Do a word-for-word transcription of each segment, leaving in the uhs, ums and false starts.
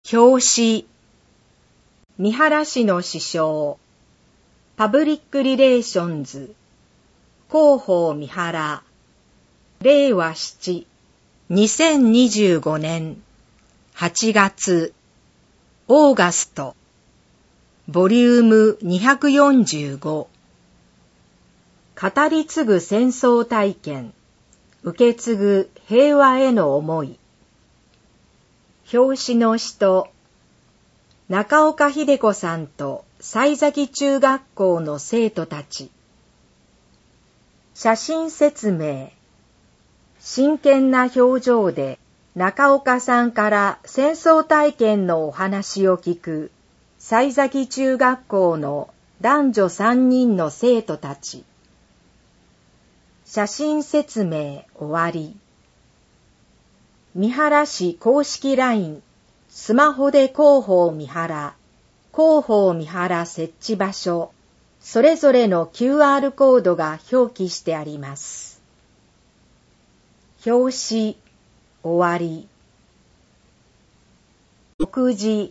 表紙、三原氏の師匠、パブリックリレーションズ、広報三原、れいわなな、にせんにじゅうごねんはちがつ、オーガスト、ボリュームにひゃくよんじゅうご。語り継ぐ戦争体験、受け継ぐ平和への思い。表紙の人、中岡秀子さんと幸崎中学校の生徒たち。写真説明。真剣な表情で中岡さんから戦争体験のお話を聞く幸崎中学校の男女さんにんの生徒たち。写真説明終わり。三原市公式 ライン、スマホで広報三原、広報三原設置場所、それぞれの キューアール コードが表記してあります。表紙、終わり。目次。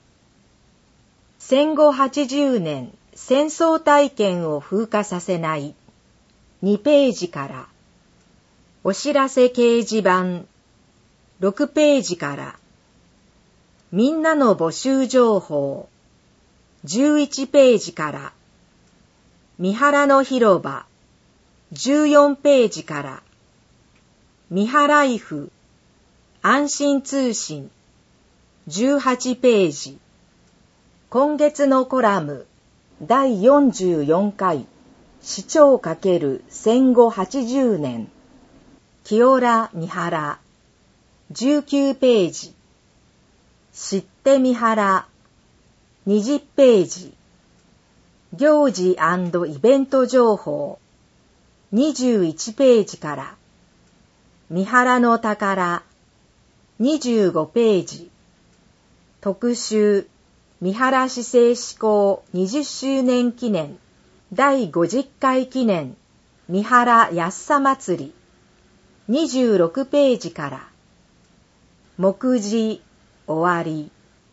戦後はちじゅうねん戦争体験を風化させない。にページから。お知らせ掲示板。ろくページから。みんなの募集情報。じゅういちページから。三原の広場。じゅうよんページから。三原イフ。安心通信。じゅうはちページ。今月のコラム。だいよんじゅうよんかい。市長×戦後はちじゅうねん。清良三原。じゅうきゅうページ。知って三原。にじゅうページ。行事&イベント情報。にじゅういちページから。三原の宝。にじゅうごページ。特集。三原市政施行にじゅっしゅうねん記念。だいごじゅっかい記念。三原安さ祭り。にじゅうろくページから。目次、終わり。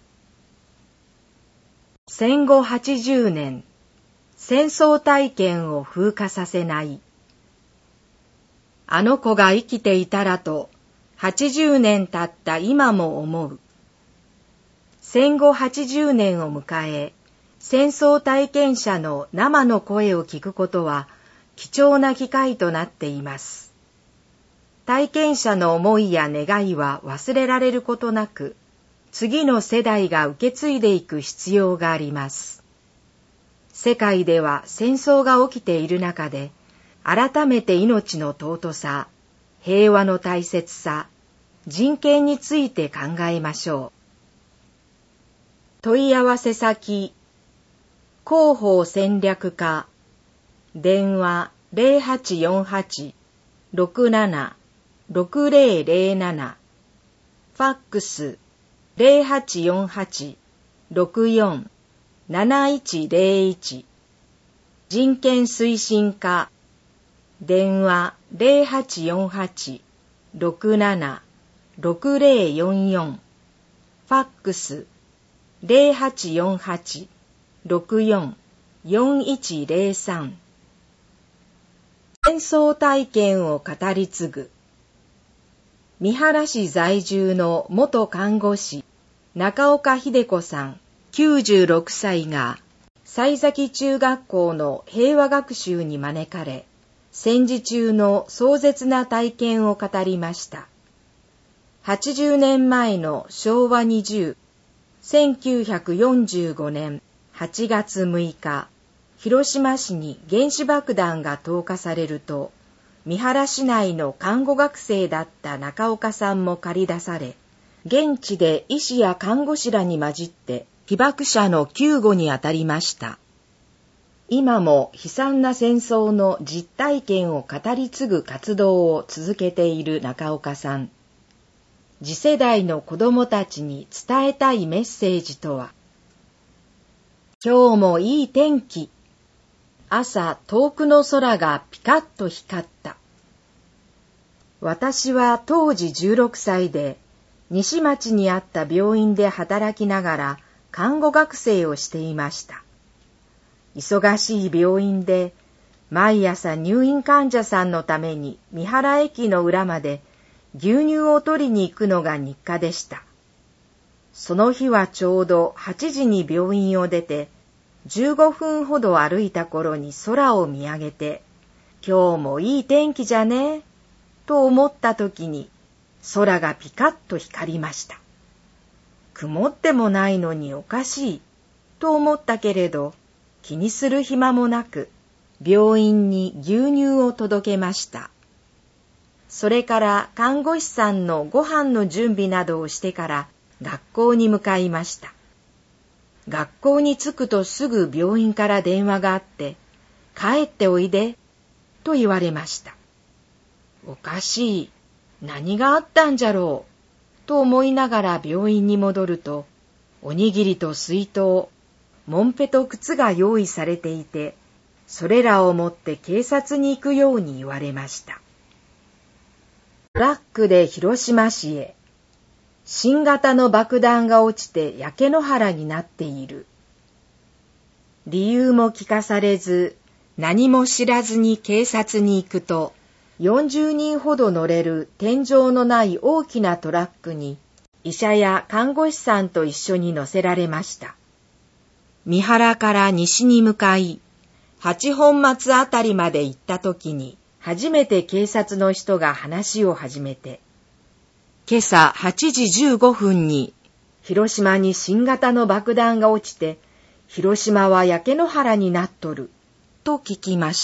戦後はちじゅうねん、戦争体験を風化させない。あの子が生きていたらと、はちじゅうねん経った今も思う。戦後はちじゅうねんを迎え、戦争体験者の生の声を聞くことは貴重な機会となっています。体験者の思いや願いは忘れられることなく、次の世代が受け継いでいく必要があります。世界では戦争が起きている中で、改めて命の尊さ、平和の大切さ、人権について考えましょう。問い合わせ先、広報戦略課、電話 ゼロはちよんはち ろくなな ろくゼロゼロなな、ファックス ゼロはちよんはち ろくよん なないちゼロいち、人権推進課、電話 ゼロはちよんはち ろくなな ろくゼロよんよん、ファックスゼロはちよんはち ろくよん よんいちゼロさん。戦争体験を語り継ぐ。三原市在住の元看護師、中岡秀子さん、きゅうじゅうろくさいが、幸崎中学校の平和学習に招かれ、戦時中の壮絶な体験を語りました。はちじゅうねんまえのしょうわにじゅう、せんきゅうひゃくよんじゅうごねんはちがつむいか、広島市に原子爆弾が投下されると、三原市内の看護学生だった中岡さんも駆り出され、現地で医師や看護師らに混じって被爆者の救護に当たりました。今も悲惨な戦争の実体験を語り継ぐ活動を続けている中岡さん。次世代の子どもたちに伝えたいメッセージとは。今日もいい天気。朝遠くの空がピカッと光った。私は当時じゅうろくさいで、 西町にあった病院で働きながら看護学生をしていました。忙しい病院で毎朝入院患者さんのために三原駅の裏まで牛乳を取りに行くのが日課でした。その日はちょうどはちじに病院を出て、じゅうごふんほど歩いた頃に空を見上げて、今日もいい天気じゃねと思った時に空がピカッと光りました。曇ってもないのにおかしいと思ったけれど、気にする暇もなく病院に牛乳を届けました。それから看護師さんのご飯の準備などをしてから学校に向かいました。学校に着くとすぐ病院から電話があって、帰っておいでと言われました。おかしい、何があったんじゃろうと思いながら病院に戻ると、おにぎりと水筒、もんぺと靴が用意されていて、それらを持って警察に行くように言われました。トラックで広島市へ。新型の爆弾が落ちて焼け野原になっている。理由も聞かされず、何も知らずに警察に行くと、よんじゅうにんほど乗れる天井のない大きなトラックに、医者や看護師さんと一緒に乗せられました。三原から西に向かい、八本松あたりまで行った時に、初めて警察の人が話を始めて、今朝はちじじゅうごふんに広島に新型の爆弾が落ちて、広島は焼け野原になっとる、と聞きました。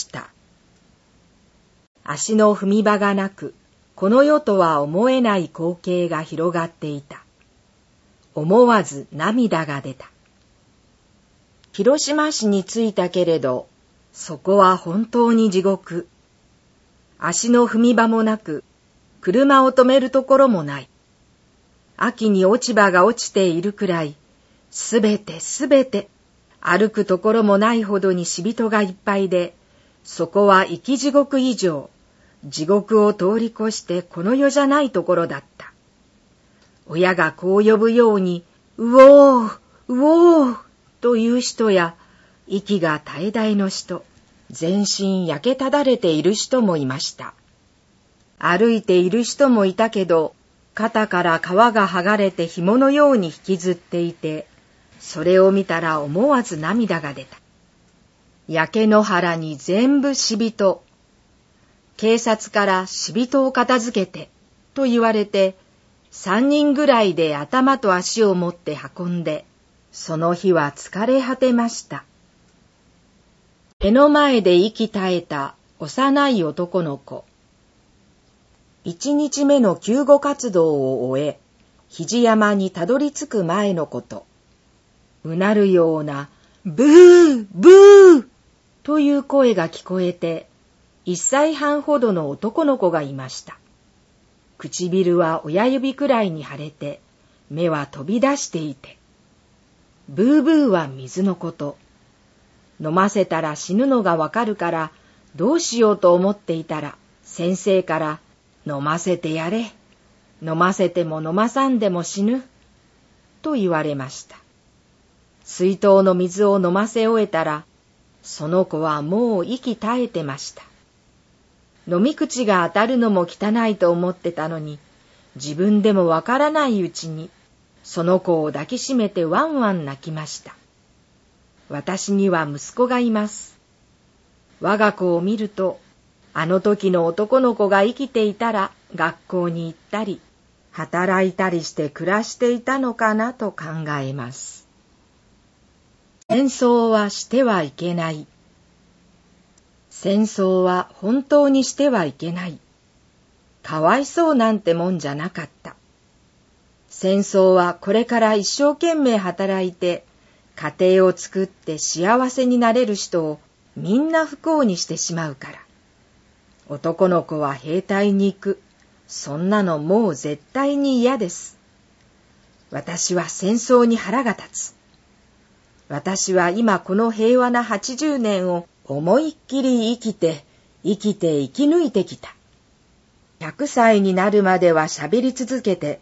足の踏み場がなく、この世とは思えない光景が広がっていた。思わず涙が出た。広島市に着いたけれど、そこは本当に地獄。足の踏み場もなく、車を止めるところもない。秋に落ち葉が落ちているくらい、すべてすべて、歩くところもないほどに死人がいっぱいで、そこは生き地獄以上、地獄を通り越してこの世じゃないところだった。親がこう呼ぶように、うおー、うおー、という人や、息が絶え絶えの人、全身焼けただれている人もいました。歩いている人もいたけど、肩から皮が剥がれて紐のように引きずっていて、それを見たら思わず涙が出た。焼け野原に全部死人。警察から死人を片付けて、と言われて、三人ぐらいで頭と足を持って運んで、その日は疲れ果てました。目の前で息絶えた幼い男の子。一日目の救護活動を終え、肘山にたどり着く前のこと。うなるような、ブー、ブーという声が聞こえて、一歳半ほどの男の子がいました。唇は親指くらいに腫れて、目は飛び出していて。ブーブーは水のこと。飲ませたら死ぬのがわかるから、どうしようと思っていたら、先生から、飲ませてやれ。飲ませても飲まさんでも死ぬ。と言われました。水筒の水を飲ませ終えたら、その子はもう息絶えてました。飲み口が当たるのも汚いと思ってたのに、自分でもわからないうちに、その子を抱きしめてワンワン泣きました。私には息子がいます。我が子を見ると、あの時の男の子が生きていたら学校に行ったり、働いたりして暮らしていたのかなと考えます。戦争はしてはいけない。戦争は本当にしてはいけない。かわいそうなんてもんじゃなかった。戦争はこれから一生懸命働いて、家庭を作って幸せになれる人をみんな不幸にしてしまうから。男の子は兵隊に行く。そんなのもう絶対に嫌です。私は戦争に腹が立つ。私は今この平和なはちじゅうねんを思いっきり生きて、生きて生き抜いてきた。ひゃくさいになるまでは喋り続けて、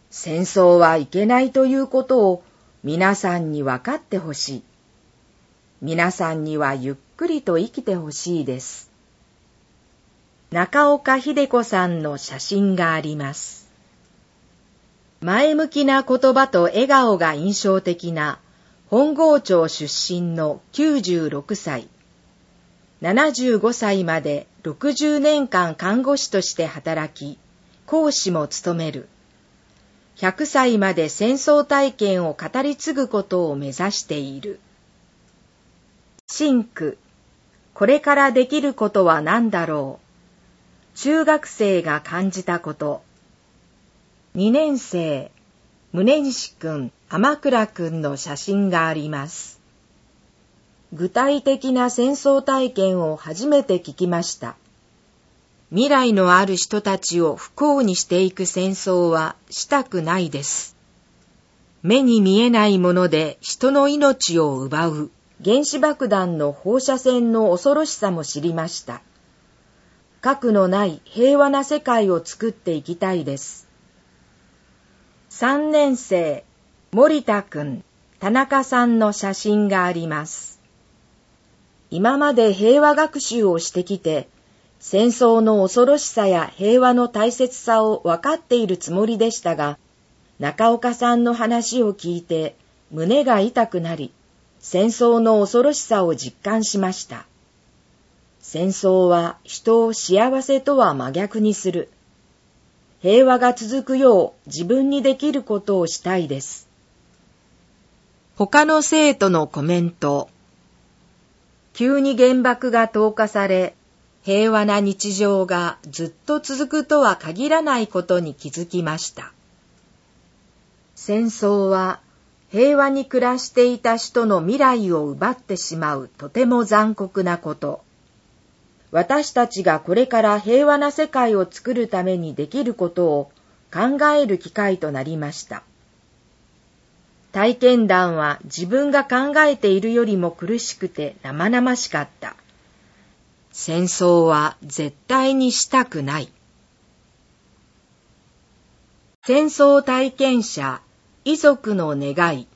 戦争はいけないということを皆さんに分かってほしい。皆さんにはゆっくりと生きてほしいです。中岡秀子さんの写真があります。前向きな言葉と笑顔が印象的な本郷町出身のきゅうじゅうろくさい。ななじゅうごさいまでろくじゅうねんかん看護師として働き、講師も務める。ひゃくさいまで戦争体験を語り継ぐことを目指している。真句、これからできることは何だろう。中学生が感じたこと。にねんせい、宗西くん、天倉くんの写真があります。具体的な戦争体験を初めて聞きました。未来のある人たちを不幸にしていく戦争はしたくないです。目に見えないもので人の命を奪う原子爆弾の放射線の恐ろしさも知りました。核のない平和な世界を作っていきたいです。さんねんせい、森田くん、田中さんの写真があります。今まで平和学習をしてきて、戦争の恐ろしさや平和の大切さを分かっているつもりでしたが、中岡さんの話を聞いて胸が痛くなり、戦争の恐ろしさを実感しました。戦争は人を幸せとは真逆にする。平和が続くよう自分にできることをしたいです。他の生徒のコメント。急に原爆が投下され、平和な日常がずっと続くとは限らないことに気づきました。戦争は平和に暮らしていた人の未来を奪ってしまうとても残酷なこと。私たちがこれから平和な世界を作るためにできることを考える機会となりました。体験談は自分が考えているよりも苦しくて生々しかった。戦争は絶対にしたくない。戦争体験者、遺族の願い。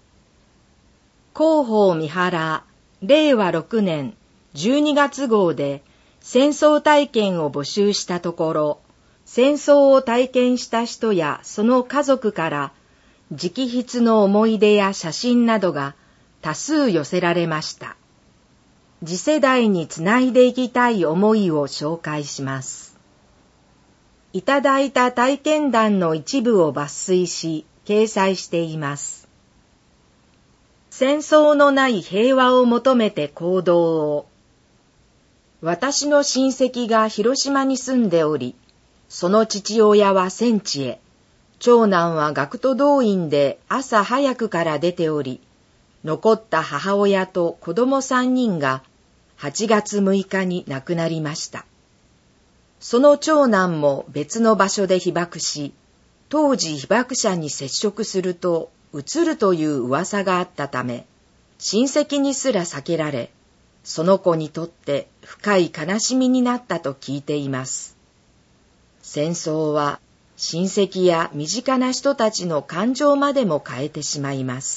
広報三原、れいわろくねんじゅうにがつごうで戦争体験を募集したところ、戦争を体験した人やその家族から直筆の思い出や写真などが多数寄せられました。次世代につないでいきたい思いを紹介します。いただいた体験談の一部を抜粋し、掲載しています。戦争のない平和を求めて行動を。私の親戚が広島に住んでおり、その父親は戦地へ。長男は学徒動員で朝早くから出ており、残った母親と子供さんにんがはちがつむいかに亡くなりました。その長男も別の場所で被爆し、当時被爆者に接触するとうつるという噂があったため、親戚にすら避けられ、その子にとって深い悲しみになったと聞いています。戦争は親戚や身近な人たちの感情までも変えてしまいます。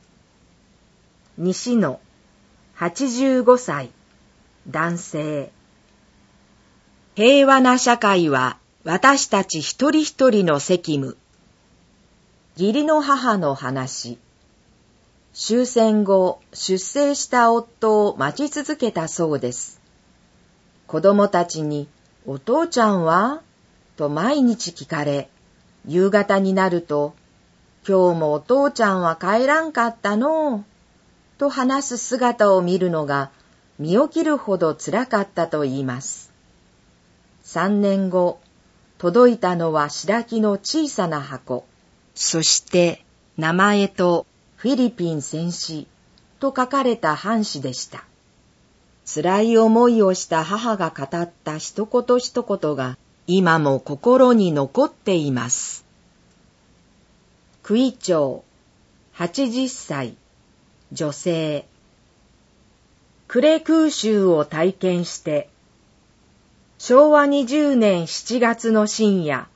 西野、はちじゅうごさい、男性。平和な社会は私たち一人一人の責務。義理の母の話。終戦後、出征した夫を待ち続けたそうです。子供たちに、お父ちゃんはと毎日聞かれ、夕方になると、今日もお父ちゃんは帰らんかったのと話す姿を見るのが身を切るほど辛かったと言います。三年後、届いたのは白木の小さな箱、そして名前とフィリピン戦死と書かれた半紙でした。辛い思いをした母が語った一言一言が今も心に残っています。九井町、はちじゅっさい、女性。呉空襲を体験して、しょうわにじゅうねんしちがつの深夜、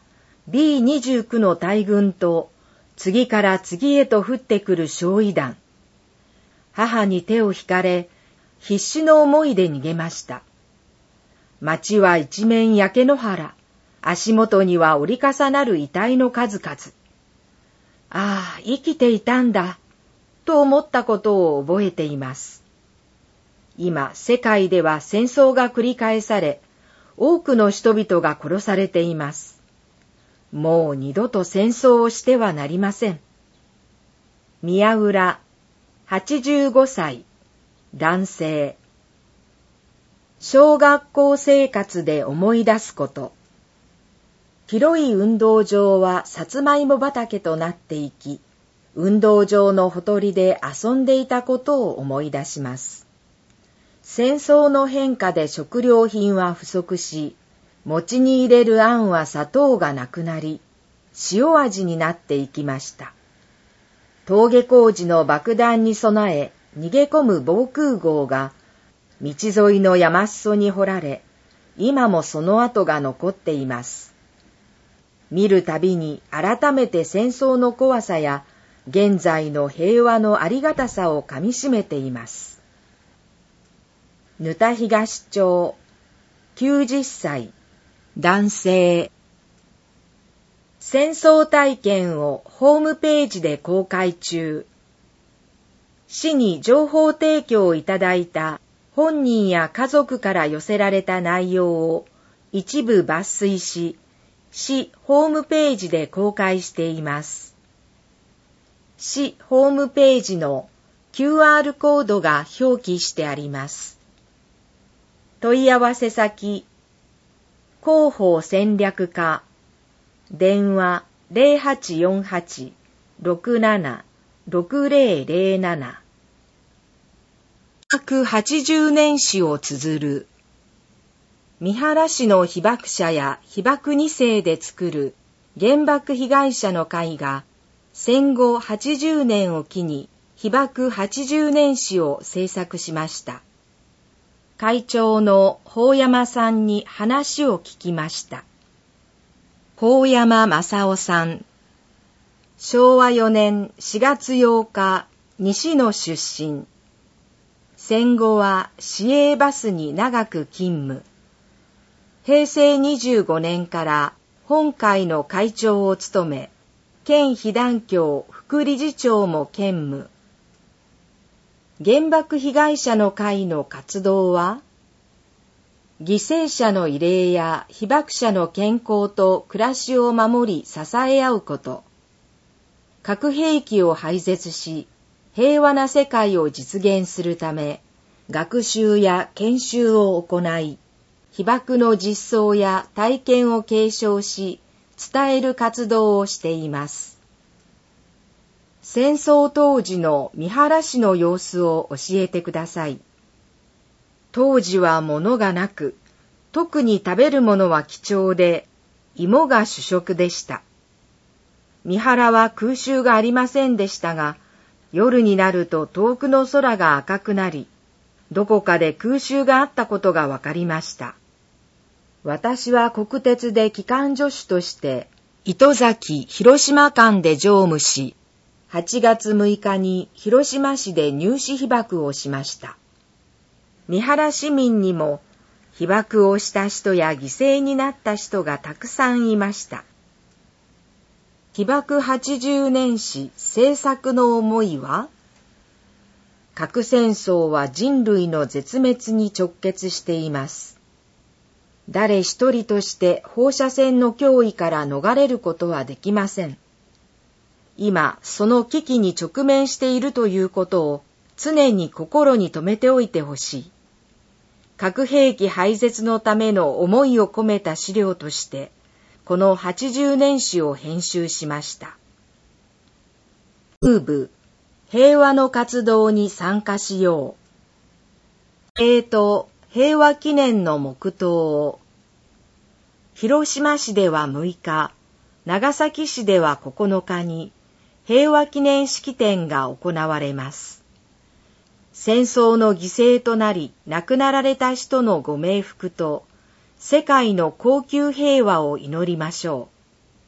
ビーにじゅうきゅう の大軍と次から次へと降ってくる焼夷弾。母に手を引かれ、必死の思いで逃げました。町は一面焼け野原、足元には折り重なる遺体の数々。ああ、生きていたんだ、と思ったことを覚えています。今、世界では戦争が繰り返され、多くの人々が殺されています。もう二度と戦争をしてはなりません。宮浦、はちじゅうごさい、男性。小学校生活で思い出すこと。広い運動場はさつまいも畑となっていき、運動場のほとりで遊んでいたことを思い出します。戦争の変化で食料品は不足し、餅に入れるあんは砂糖がなくなり、塩味になっていきました。登下校時の爆弾に備え、逃げ込む防空壕が、道沿いの山裾に掘られ、今もその跡が残っています。見るたびに改めて戦争の怖さや、現在の平和のありがたさをかみしめています。沼田東町、きゅうじゅっさい、男性。戦争体験をホームページで公開中。市に情報提供をいただいた本人や家族から寄せられた内容を一部抜粋し、市ホームページで公開しています。市ホームページの キューアール コードが表記してあります。問い合わせ先、広報戦略課、電話 ゼロはちよんはち ろくなな ろくゼロゼロなな。ひゃくはちじゅうねん史を綴る。三原市の被爆者や被爆に世で作る原爆被害者の会が戦後はちじゅうねんを機に被爆はちじゅうねん史を制作しました。会長の法山さんに話を聞きました。法山正夫さん。しょうわよねんしがつようか、西野出身。戦後は市営バスに長く勤務。へいせいにじゅうごねんから本会の会長を務め、県被団協副理事長も兼務。原爆被害者の会の活動は、犠牲者の慰霊や被爆者の健康と暮らしを守り支え合うこと、核兵器を廃絶し、平和な世界を実現するため、学習や研修を行い、被爆の実相や体験を継承し、伝える活動をしています。戦争当時の三原市の様子を教えてください。当時は物がなく、特に食べるものは貴重で、芋が主食でした。三原は空襲がありませんでしたが、夜になると遠くの空が赤くなり、どこかで空襲があったことがわかりました。私は国鉄で機関助手として、糸崎広島間で乗務し、はちがつむいかに広島市で入試被爆をしました。三原市民にも被爆をした人や犠牲になった人がたくさんいました。被爆はちじゅうねん史制作の思いは、核戦争は人類の絶滅に直結しています。誰一人として放射線の脅威から逃れることはできません。今、その危機に直面しているということを常に心に留めておいてほしい。核兵器廃絶のための思いを込めた資料として、このはちじゅうねん史を編集しました。空部、平和の活動に参加しよう。平等、平和記念の黙祷を。広島市ではむいか、長崎市ではここのかに、平和記念式典が行われます。戦争の犠牲となり亡くなられた人のご冥福と世界の恒久平和を祈りましょう。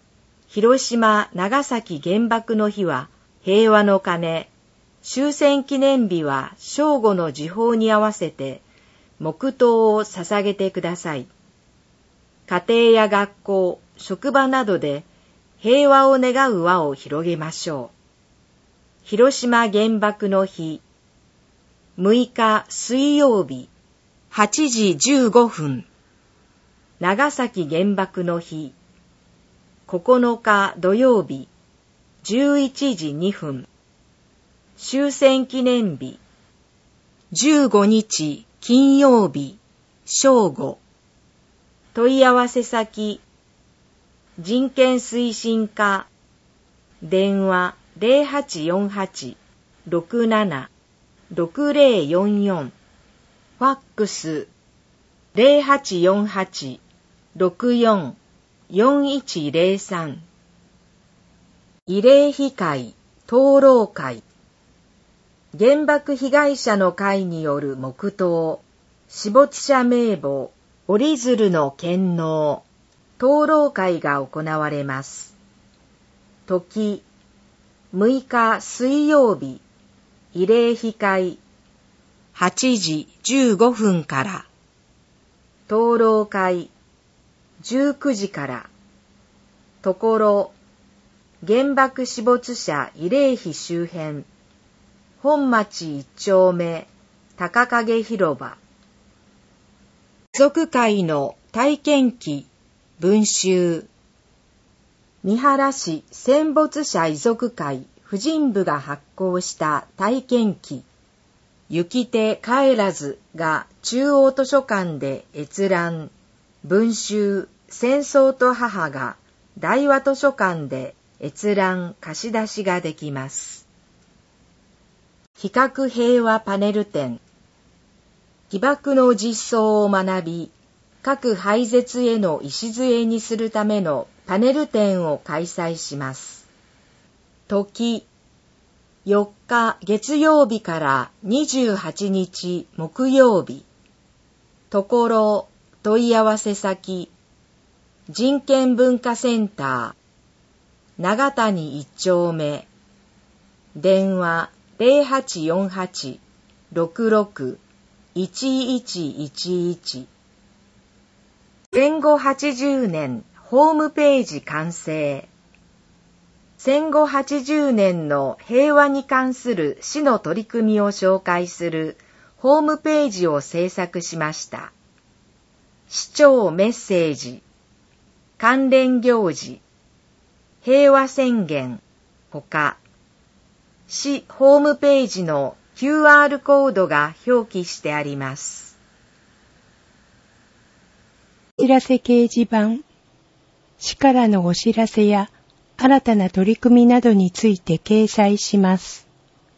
広島・長崎原爆の日は平和の鐘、終戦記念日は正午の時報に合わせて黙祷を捧げてください。家庭や学校、職場などで平和を願う輪を広げましょう。広島原爆の日、むいか水曜日、はちじじゅうごふん。長崎原爆の日、ここのか土曜日、じゅういちじにふん。終戦記念日、じゅうごにち金曜日、正午。問い合わせ先、人権推進課、電話 ゼロはちよんはち ろくなな ろくゼロよんよん、ファックス ゼロはちよんはち ろくよん よんいちゼロさん、慰霊碑会、討論会、原爆被害者の会による黙祷、死没者名簿、折り鶴の献納、討論会が行われます。時、むいか水曜日、慰霊碑会、はちじじゅうごふんから、討論会、じゅうくじから、ところ、原爆死没者慰霊碑周辺、本町一丁目、高影広場。遺族会の体験記、文集。三原市戦没者遺族会婦人部が発行した体験記、行き手帰らずが中央図書館で閲覧、文集戦争と母が大和図書館で閲覧貸し出しができます。比較平和パネル展。被爆の実相を学び、核廃絶への礎にするためのパネル展を開催します。時、よっか月曜日からにじゅうはちにち木曜日。ところ、問い合わせ先、人権文化センター、長谷一丁目、電話ゼロはちよんはち ろくろく いちいちいちいち。戦後はちじゅうねんホームページ完成。戦後はちじゅうねんの平和に関する市の取り組みを紹介するホームページを制作しました。市長メッセージ、関連行事、平和宣言、ほか、市ホームページの キューアール コードが表記してあります。 お知らせ掲示板。市からのお知らせや新たな取り組みなどについて掲載します。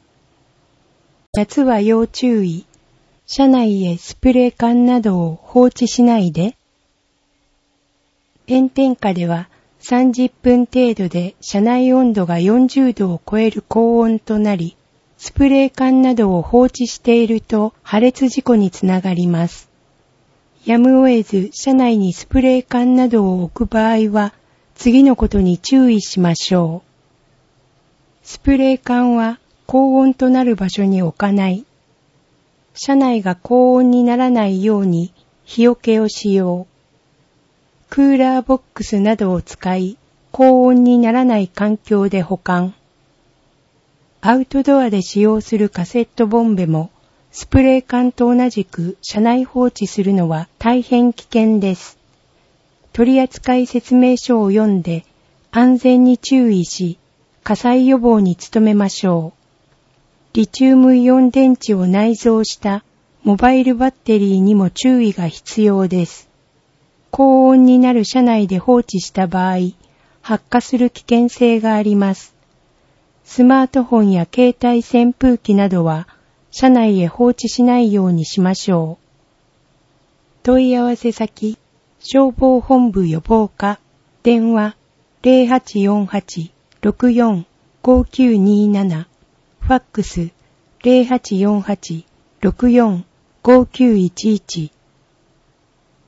夏は要注意。車内へスプレー缶などを放置しないで。炎天下ではさんじゅっぷん程度で車内温度がよんじゅうどを超える高温となり、スプレー缶などを放置していると破裂事故につながります。やむを得ず車内にスプレー缶などを置く場合は、次のことに注意しましょう。スプレー缶は高温となる場所に置かない。車内が高温にならないように日よけをしよう。クーラーボックスなどを使い、高温にならない環境で保管。アウトドアで使用するカセットボンベも、スプレー缶と同じく車内放置するのは大変危険です。取扱説明書を読んで安全に注意し、火災予防に努めましょう。リチウムイオン電池を内蔵したモバイルバッテリーにも注意が必要です。高温になる車内で放置した場合、発火する危険性があります。スマートフォンや携帯扇風機などは車内へ放置しないようにしましょう。問い合わせ先、消防本部予防課、電話ゼロはちよんはち ろくよん ごきゅうになな、ファックスゼロはちよんはち ろくよん ごきゅういちいち。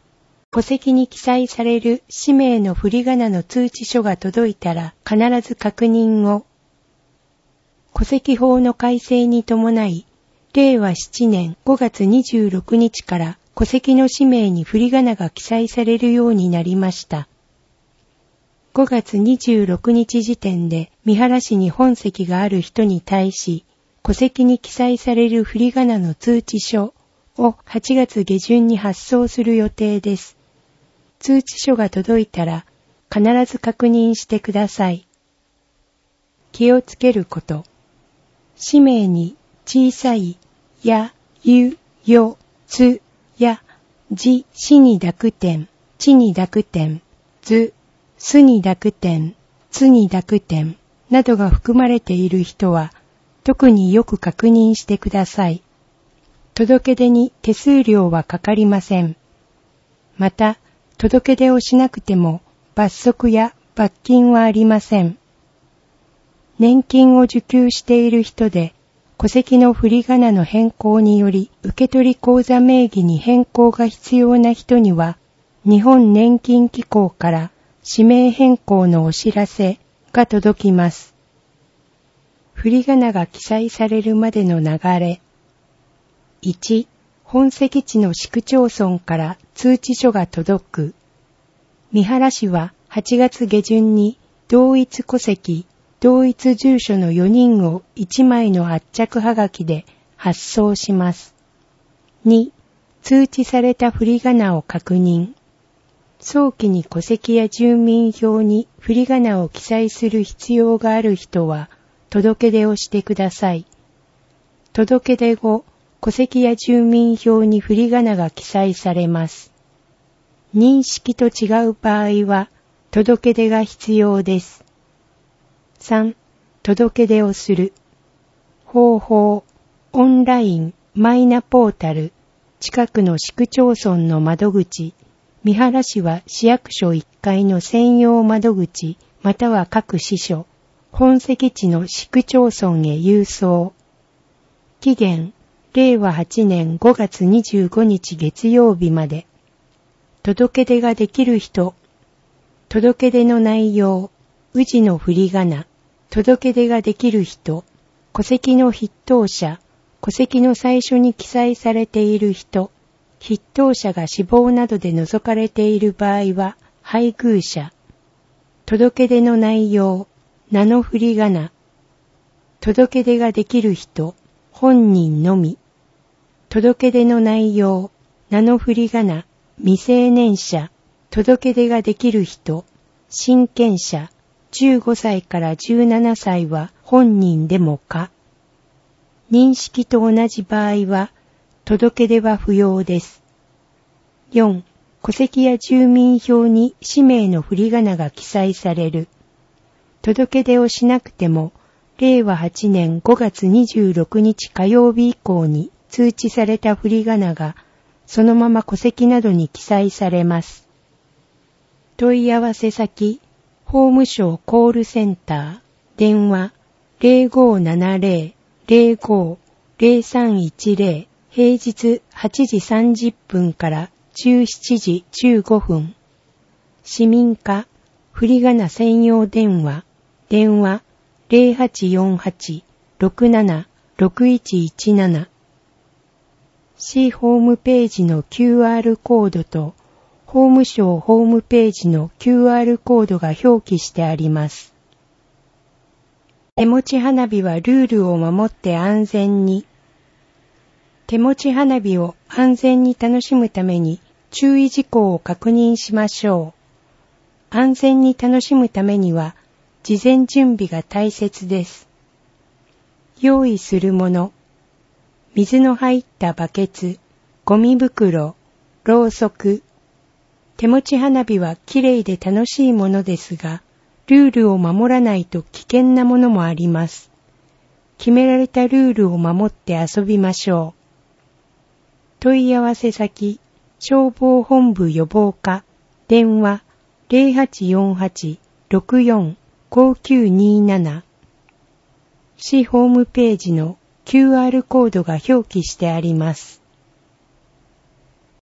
戸籍に記載される氏名の振り仮名の通知書が届いたら必ず確認を。戸籍法の改正に伴い、れいわななねんごがつにじゅうろくにちから戸籍の氏名に振り仮名が記載されるようになりました。ごがつにじゅうろくにち時点で三原市に本籍がある人に対し、戸籍に記載される振り仮名の通知書をはちがつげじゅんに発送する予定です。通知書が届いたら必ず確認してください。気をつけること。氏名に小さいや、ゆ、よ、つ、や、じ、しに濁点、ちに濁点、ず、すに濁点、つに濁点などが含まれている人は特によく確認してください。届け出に手数料はかかりません。また、届け出をしなくても罰則や罰金はありません。年金を受給している人で、戸籍の振り仮名の変更により受取口座名義に変更が必要な人には、日本年金機構から氏名変更のお知らせが届きます。振り仮名が記載されるまでの流れ。いち、本籍地の市区町村から通知書が届く。三原市ははちがつげじゅんに同一戸籍、同一住所のよにんをいちまいの圧着はがきで発送します。に、通知された振り仮名を確認。早期に戸籍や住民票に振り仮名を記載する必要がある人は届け出をしてください。届け出後、戸籍や住民票に振り仮名が記載されます。認識と違う場合は届け出が必要です。さん. 届け出をする。方法、オンライン、マイナポータル、近くの市区町村の窓口、三原市は市役所いっかいの専用窓口、または各支所、本籍地の市区町村へ郵送。期限、れいわはちねんごがつにじゅうごにち月曜日まで。届け出ができる人。届け出の内容、氏の振り仮名。届け出ができる人。戸籍の筆頭者。戸籍の最初に記載されている人。筆頭者が死亡などで除かれている場合は配偶者。届け出の内容、名の振り仮名。届け出ができる人、本人のみ。届け出の内容、名の振り仮名、未成年者。届け出ができる人、親権者。じゅうごさいからじゅうななさいは本人でもか。認識と同じ場合は、届け出は不要です。よん. 戸籍や住民票に氏名の振り仮名が記載される。届け出をしなくても、れいわはちねんごがつにじゅうろくにち火曜日以降に通知された振り仮名が、そのまま戸籍などに記載されます。問い合わせ先、法務省コールセンター、電話 ゼロごーななゼロ ゼロごー ゼロさんいちゼロ、平日はちじさんじゅっぷんからじゅうしちじじゅうごふん。市民課、振り仮名専用電話、電話 ゼロはちよんはち ろくなな ろくいちいちなな。市ホームページの キューアール コードと、法務省ホームページの キューアール コードが表記してあります。手持ち花火はルールを守って安全に。手持ち花火を安全に楽しむために注意事項を確認しましょう。安全に楽しむためには事前準備が大切です。用意するもの。水の入ったバケツ、ゴミ袋、ろうそく。手持ち花火はきれいで楽しいものですが、ルールを守らないと危険なものもあります。決められたルールを守って遊びましょう。問い合わせ先、消防本部予防課、電話 ゼロはちよんはち ろくよん ごきゅうになな。市ホームページの キューアール コードが表記してあります。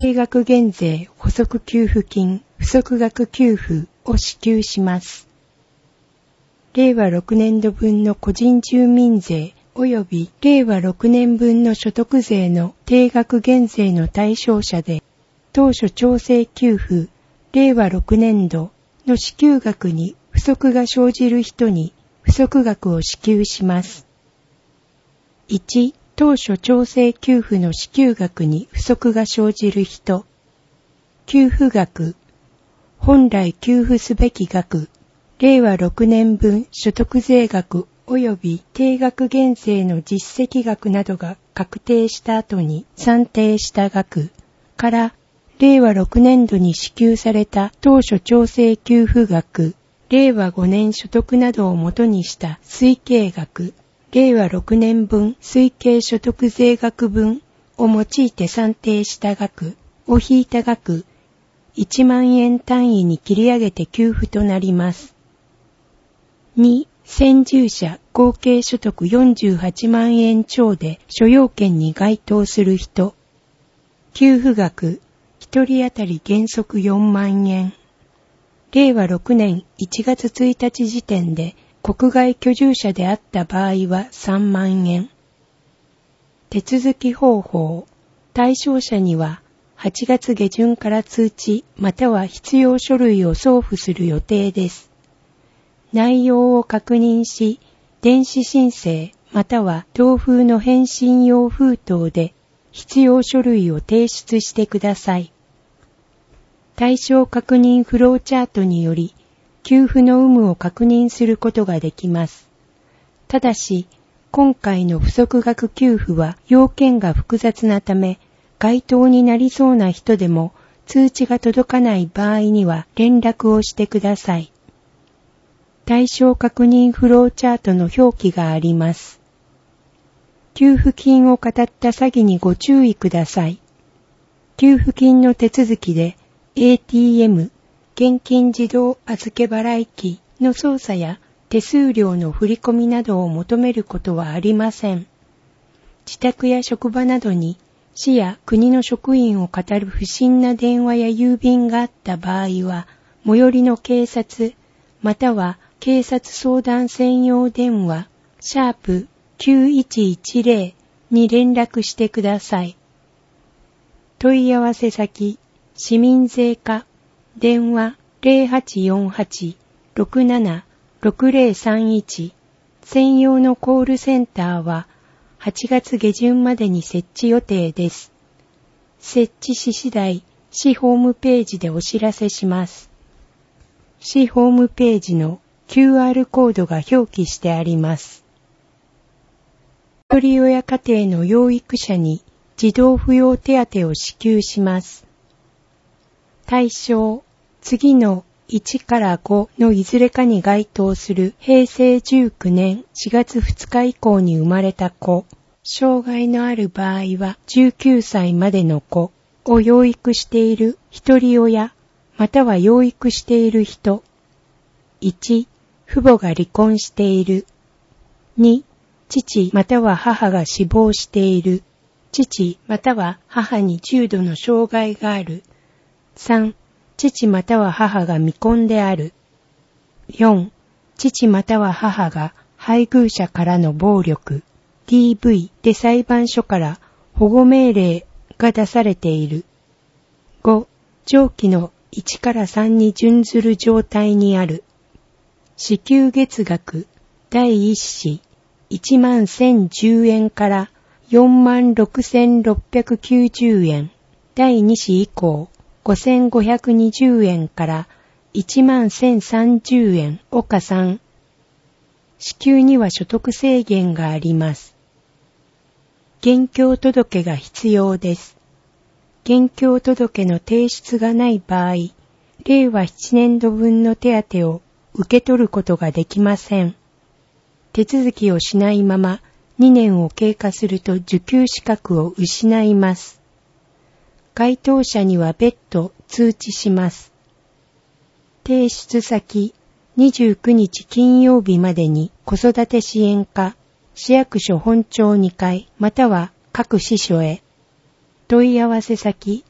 定額減税補足給付金不足額給付を支給します。れいわろくねんど分の個人住民税及びれいわろくねん分の所得税の定額減税の対象者で、当初調整給付れいわろくねんどの支給額に不足が生じる人に不足額を支給します。いち. 当初調整給付の支給額に不足が生じる人。給付額。本来給付すべき額。れいわろくねん分所得税額及び定額減税の実績額などが確定した後に算定した額かられいわろくねんどに支給された当初調整給付額、れいわごねん所得などをもとにした推計額、れいわろくねん分推計所得税額分を用いて算定した額を引いた額、いちまんえん単位に切り上げて給付となります。に. 先住者合計所得よんじゅうはちまんえん超で所要件に該当する人。給付額、ひとり当たり原則よんまんえん。れいわろくねんいちがつついたち時点で国外居住者であった場合はさんまんえん。手続き方法。対象者にははちがつげじゅんから通知または必要書類を送付する予定です。内容を確認し、電子申請または同封の返信用封筒で必要書類を提出してください。対象確認フローチャートにより、給付の有無を確認することができます。ただし、今回の不足額給付は要件が複雑なため、該当になりそうな人でも通知が届かない場合には連絡をしてください。対象確認フローチャートの表記があります。給付金を語った詐欺にご注意ください。給付金の手続きで エーティーエム、現金自動預け払機の操作や手数料の振り込みなどを求めることはありません。自宅や職場などに市や国の職員を語る不審な電話や郵便があった場合は、最寄りの警察または警察相談専用電話シャープきゅういちいちゼロに連絡してください。問い合わせ先、市民税課、電話 ゼロはちよんはち ろくなな ろくゼロさんいち、専用のコールセンターははちがつげじゅんまでに設置予定です。設置し次第、市ホームページでお知らせします。市ホームページの キューアール コードが表記してあります。ひとり親家庭の養育者に児童扶養手当を支給します。対象、次のいちからごのいずれかに該当するへいせいじゅうきゅうねんしがつふつか以降に生まれた子、障害のある場合はじゅうきゅうさいまでの子を養育しているひとり親または養育している人。いち. 父母が離婚している。に. 父または母が死亡している。父または母に重度の障害がある。さん. 父または母が未婚である。よん. 父または母が配偶者からの暴力、ディーブイ で裁判所から保護命令が出されている。ご. 上記のいちからさんに準ずる状態にある。支給月額だいいっ子いちまんせんじゅうえんからよんまんろくせんろっぴゃくきゅうじゅうえん、だいに子以降ごせんごひゃくにじゅうえんからいちまんせんさんじゅうえんを加算。支給には所得制限があります。現況届が必要です。現況届の提出がない場合、れいわななねんど分の手当を受け取ることができません。手続きをしないままにねんを経過すると受給資格を失います。該当者には別途通知します。提出先、にじゅうくにち金曜日までに子育て支援課、市役所本庁にかいまたは各支所へ。問い合わせ先、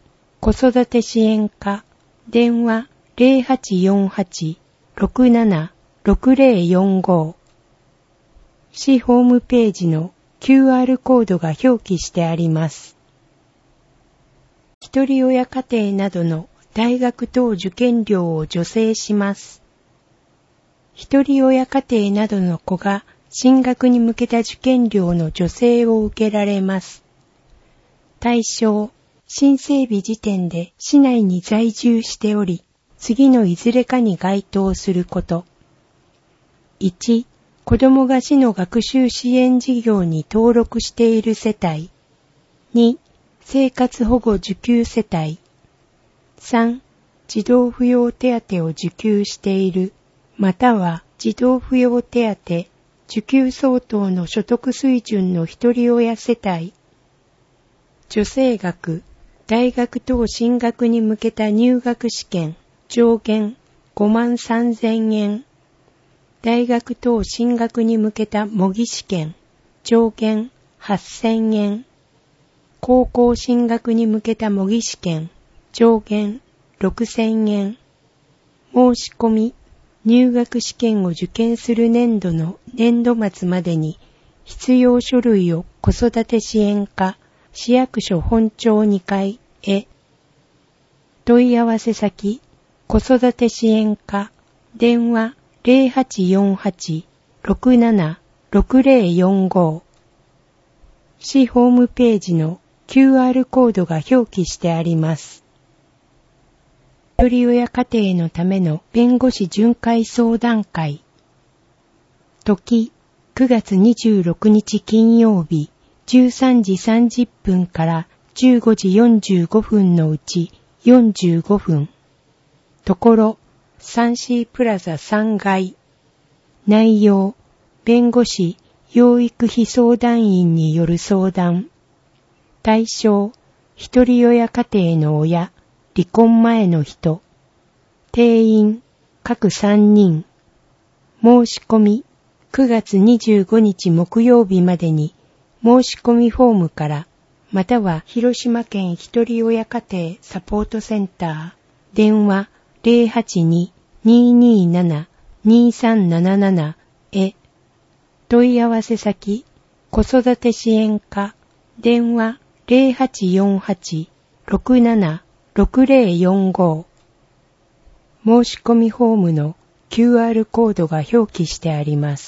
子育て支援課、電話 ゼロはちよんはち ろくなな ろくゼロよんご。市ホームページの キューアール コードが表記してあります。一人親家庭などの大学等受験料を助成します。一人親家庭などの子が進学に向けた受験料の助成を受けられます。対象、申請日時点で市内に在住しており、次のいずれかに該当すること。いち、子供が市の学習支援事業に登録している世帯。に、生活保護受給世帯。さん、児童扶養手当を受給している、または児童扶養手当、受給相当の所得水準の一人親世帯。助成額、大学等進学に向けた入学試験、上限ごまんさんぜんえん。大学等進学に向けた模擬試験、上限はっせんえん。高校進学に向けた模擬試験、上限ろくせんえん。申し込み、入学試験を受験する年度の年度末までに必要書類を子育て支援課、市役所本庁にかいへ。問い合わせ先、子育て支援課、電話ゼロはちよんはち ろくなな ろくゼロよんご。市ホームページの キューアール コードが表記してあります。一人親家庭のための弁護士巡回相談会。時、くがつにじゅうろくにち金曜日、じゅうさんじさんじゅっぷんからじゅうごじよんじゅうごふんのうちよんじゅうごふん。ところ、サンシープラザさんがい。内容、弁護士、養育費相談員による相談。対象、一人親家庭の親、離婚前の人。定員、各さんにん。申し込み、くがつにじゅうごにち木曜日までに、申し込みフォームから、または広島県一人親家庭サポートセンター、電話ゼロはちに にーにーなな にーさんなななな へ。問い合わせ先、子育て支援課、電話ゼロはちよんはち ろくなな ろくゼロよんご。申し込みフォームの キューアール コードが表記してあります。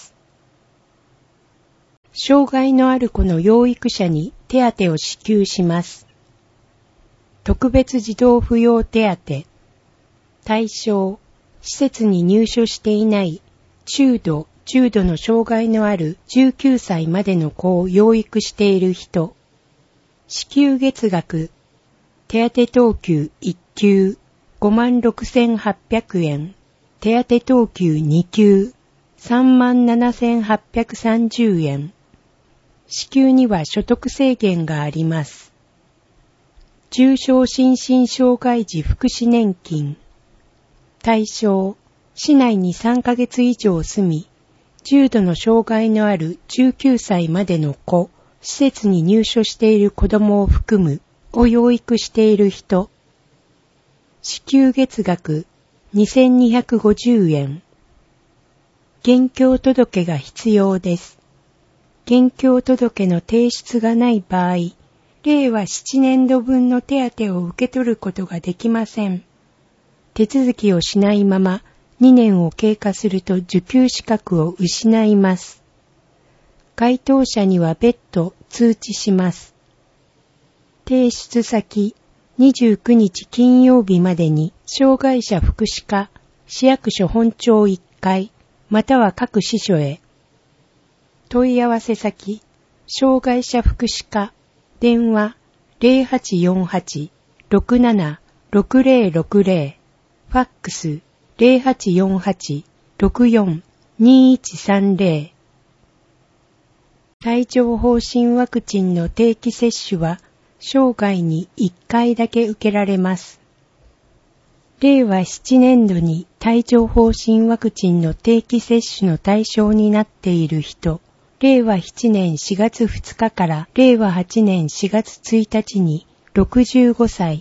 障害のある子の養育者に手当を支給します。特別児童扶養手当。対象、施設に入所していない中度、重度の障害のあるじゅうきゅうさいまでの子を養育している人。支給月額、手当等級いっきゅうごまんろくせんはっぴゃくえん、手当等級にきゅうさんまんななせんはっぴゃくさんじゅうえん。支給には所得制限があります。重症心身障害児福祉年金。対象、市内にさんかげつ以上住み、重度の障害のあるじゅうきゅうさいまでの子、施設に入所している子供を含む、を養育している人。支給月額にせんにひゃくごじゅうえん。現況届が必要です。現況届の提出がない場合、れいわななねんどぶんの手当を受け取ることができません。手続きをしないままにねんを経過すると受給資格を失います。該当者には別途通知します。提出先、にじゅうくにち金曜日までに障害者福祉課、市役所本庁いっかい、または各支所へ。問い合わせ先、障害者福祉課、電話ゼロはちよんはち ろくなな ろくゼロろくゼロ、ファックスゼロはちよんはち ろくよん にいちさんゼロ。帯状疱疹ワクチンの定期接種は生涯にいっかいだけ受けられます。れいわななねんどに帯状疱疹ワクチンの定期接種の対象になっている人、れいわななねんしがつふつかかられいわはちねんしがつついたちにろくじゅうごさい、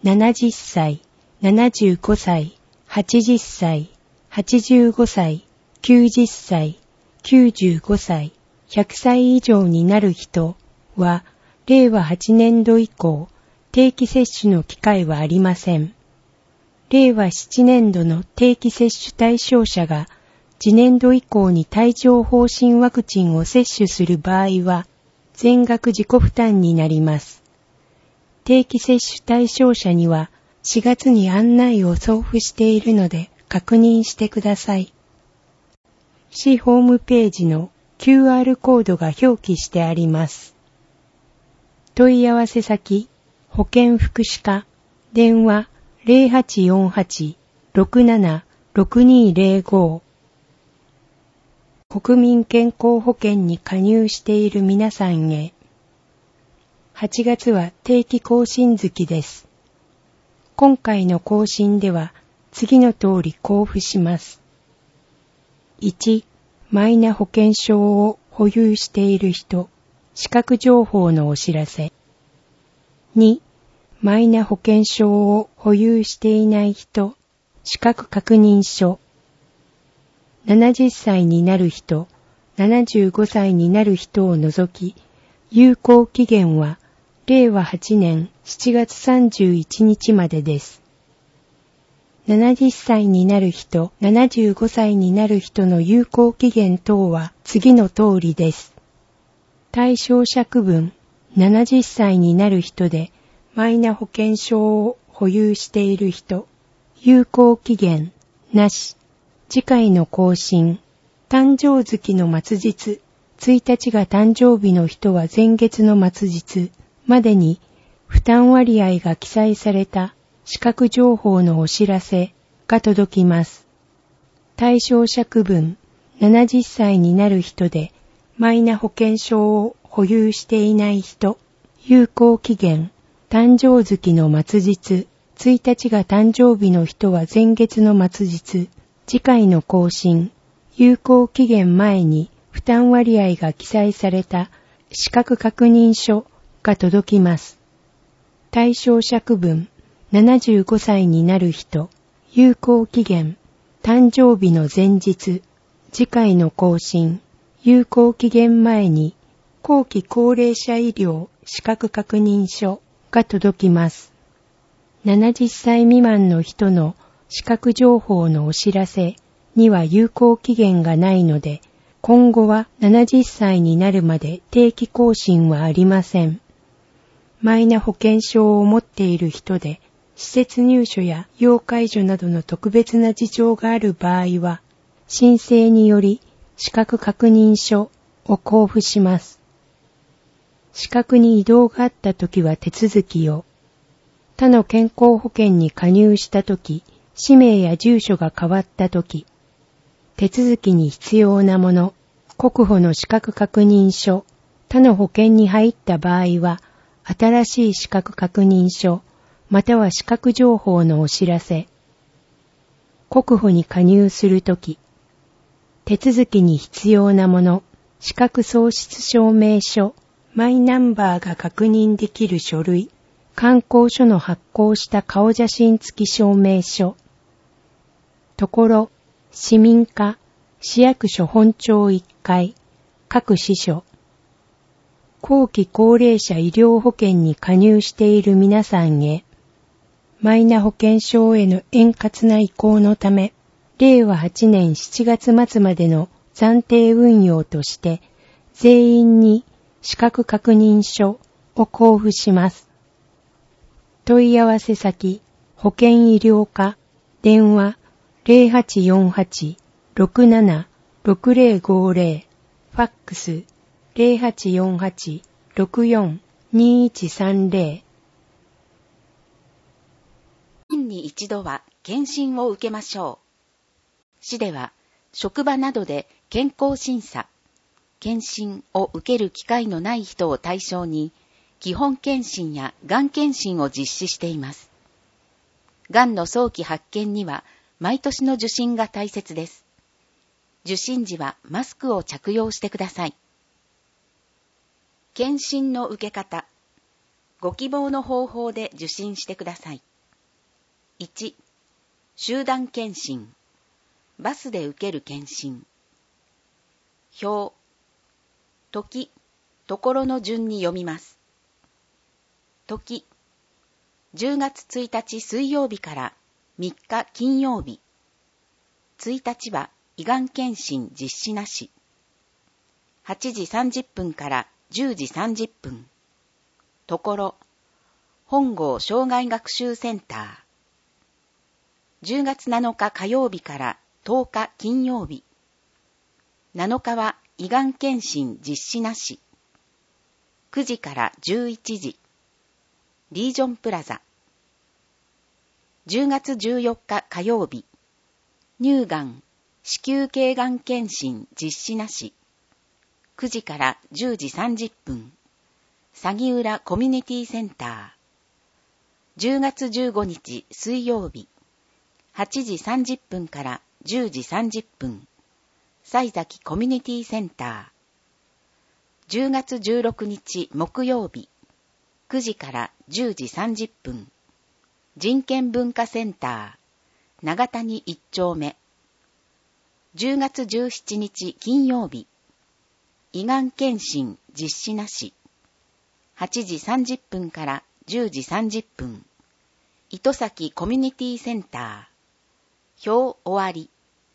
ななじゅっさい、ななじゅうごさい、はちじゅっさい、はちじゅうごさい、きゅうじゅっさい、きゅうじゅうごさい、ひゃくさい以上になる人は、れいわはちねんど以降、定期接種の機会はありません。れいわななねんどの定期接種対象者が、次年度以降に帯状疱疹ワクチンを接種する場合は、全額自己負担になります。定期接種対象者には、しがつに案内を送付しているので確認してください。市ホームページの キューアール コードが表記してあります。問い合わせ先、保健福祉課、電話 ゼロはちよんはち ろくなな ろくにゼロご。国民健康保険に加入している皆さんへ。はちがつは定期更新月です。今回の更新では次の通り交付します。いち、マイナ保険証を保有している人、資格情報のお知らせ。に、マイナ保険証を保有していない人、資格確認書。ななじゅっさいになる人、ななじゅうごさいになる人を除き、有効期限はれいわはちねんしちがつさんじゅういちにちまでです。ななじゅっさいになる人、ななじゅうごさいになる人の有効期限等は次の通りです。対象者区分、ななじゅっさいになる人でマイナ保険証を保有している人、有効期限、なし。次回の更新、誕生月の末日、ついたちが誕生日の人は前月の末日までに負担割合が記載された資格情報のお知らせが届きます。対象者区分、ななじゅっさいになる人でマイナ保険証を保有していない人、有効期限、誕生月の末日、ついたちが誕生日の人は前月の末日、次回の更新、有効期限前に負担割合が記載された資格確認書が届きます。対象者区分、ななじゅうごさいになる人、有効期限、誕生日の前日、次回の更新、有効期限前に後期高齢者医療資格確認書が届きます。ななじゅっさい未満の人の資格情報のお知らせには有効期限がないので、今後はななじゅっさいになるまで定期更新はありません。マイナ保険証を持っている人で、施設入所や要介助などの特別な事情がある場合は、申請により資格確認書を交付します。資格に異動があったときは手続きを、他の健康保険に加入したとき、氏名や住所が変わったとき、手続きに必要なもの、国保の資格確認書、他の保険に入った場合は、新しい資格確認書、または資格情報のお知らせ。国保に加入するとき、手続きに必要なもの、資格喪失証明書、マイナンバーが確認できる書類、観光書の発行した顔写真付き証明書。ところ、市民課、市役所本庁いっかい、各支所。後期高齢者医療保険に加入している皆さんへ、マイナ保険証への円滑な移行のため、れいわはちねんしちがつまつまでの暫定運用として、全員に資格確認書を交付します。問い合わせ先、保険医療課、電話ゼロはちよんはち ろくなな ろくゼロごゼロ、ファックスゼロはちよんはち ろくよん にいちさんゼロ。 年に一度は検診を受けましょう。市では職場などで健康審査、検診を受ける機会のない人を対象に、基本検診やがん検診を実施しています。がんの早期発見には毎年の受診が大切です。受診時はマスクを着用してください。検診の受け方、ご希望の方法で受診してください。 いち、集団検診。バスで受ける検診。表。時、ところの順に読みます。時。じゅうがつついたち水曜日からみっか金曜日。ついたちは胃がん検診実施なし。はちじさんじゅっぷんからじゅうじさんじゅっぷん。ところ、本郷障害学習センター。じゅうがつなのか火曜日からとおか金曜日。なのかは胃がん検診実施なし。くじからじゅういちじ。リージョンプラザ。じゅうがつじゅうよっか火曜日。乳がん、子宮頸がん検診実施なし。くじからじゅうじさんじゅっぷん。鷺浦コミュニティセンター。じゅうがつじゅうごにち水曜日。はちじさんじゅっぷんからじゅうじさんじゅっぷん。西崎コミュニティセンター。じゅうがつじゅうろくにち木曜日。くじからじゅうじさんじゅっぷん。人権文化センター。長谷いっ丁目。じゅうがつじゅうしちにち金曜日。胃がん検診実施なし。はちじさんじゅっぷんからじゅうじさんじゅっぷん。糸崎コミュニティセンター。表終わり。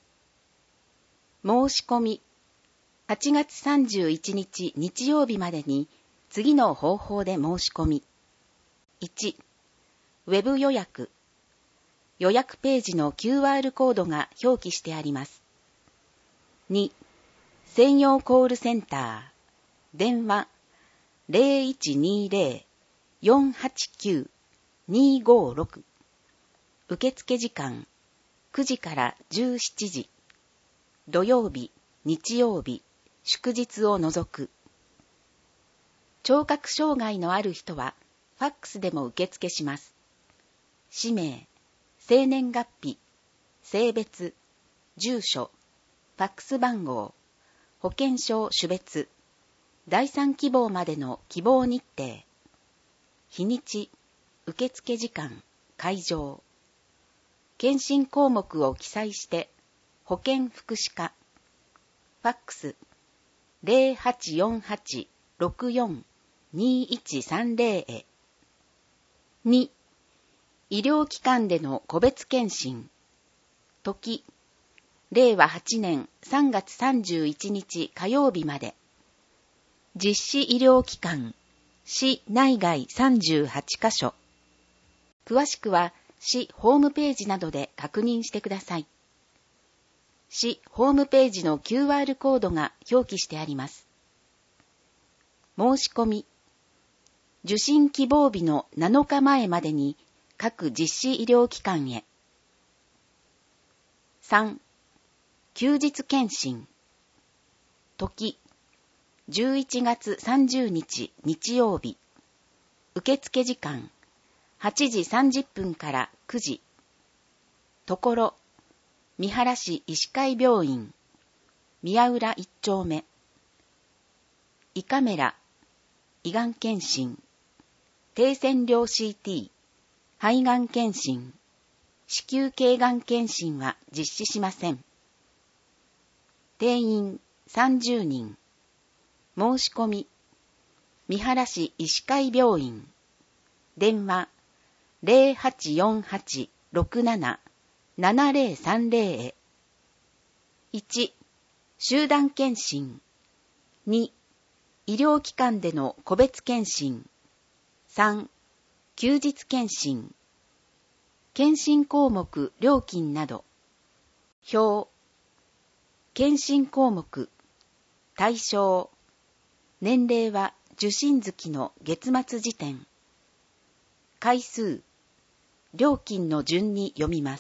申し込み。はちがつさんじゅういちにち日曜日までに次の方法で申し込み。いち、ウェブ予約。予約ページの キューアール コードが表記してあります。に、専用コールセンター。電話 ゼロいちにゼロ よんはちきゅう にごろく。受付時間くじからじゅうしちじ。土曜日、日曜日、祝日を除く。聴覚障害のある人はファックスでも受付します。氏名、生年月日、性別、住所、ファックス番号、保険証種別、第三希望までの希望日程、日にち、受付時間、会場、検診項目を記載して、保健福祉課、ファックス、ゼロはちよんはち ろくよん にいちさんゼロ へ。に、医療機関での個別検診。時、れいわはちねんさんがつさんじゅういちにち火曜日まで。実施医療機関、市内外さんじゅうはちかしょ。詳しくは市ホームページなどで確認してください。市ホームページの キューアール コードが表記してあります。申し込み。受診希望日のなのかまえまでに各実施医療機関へ。さん、休日検診。時、じゅういちがつさんじゅうにち日曜日。受付時間、はちじさんじゅっぷんからくじ。ところ、三原市医師会病院、宮浦一丁目。胃カメラ、胃がん検診、低線量 シーティー、肺がん検診、子宮頸がん検診は実施しません。定員さんじゅうにん。申し込み、三原市医師会病院、電話ゼロはちよんはち ろくなな ななゼロさんゼロ へ。いち、集団検診。に、医療機関での個別検診。さん、休日検診。検診項目、料金など。表。検診項目。対象。年齢は受診月の月末時点。回数。料金の順に読みます。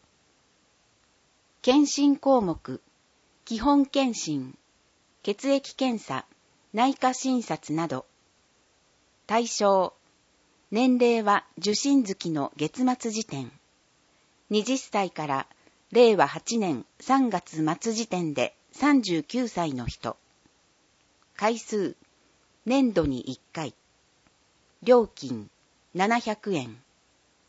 検診項目。基本検診。血液検査、内科診察など。対象。年齢は受診月の月末時点。はたちかられいわはちねんさんがつ末時点でさんじゅうきゅうさいの人。回数、年度にいっかい。料金、ななひゃくえん。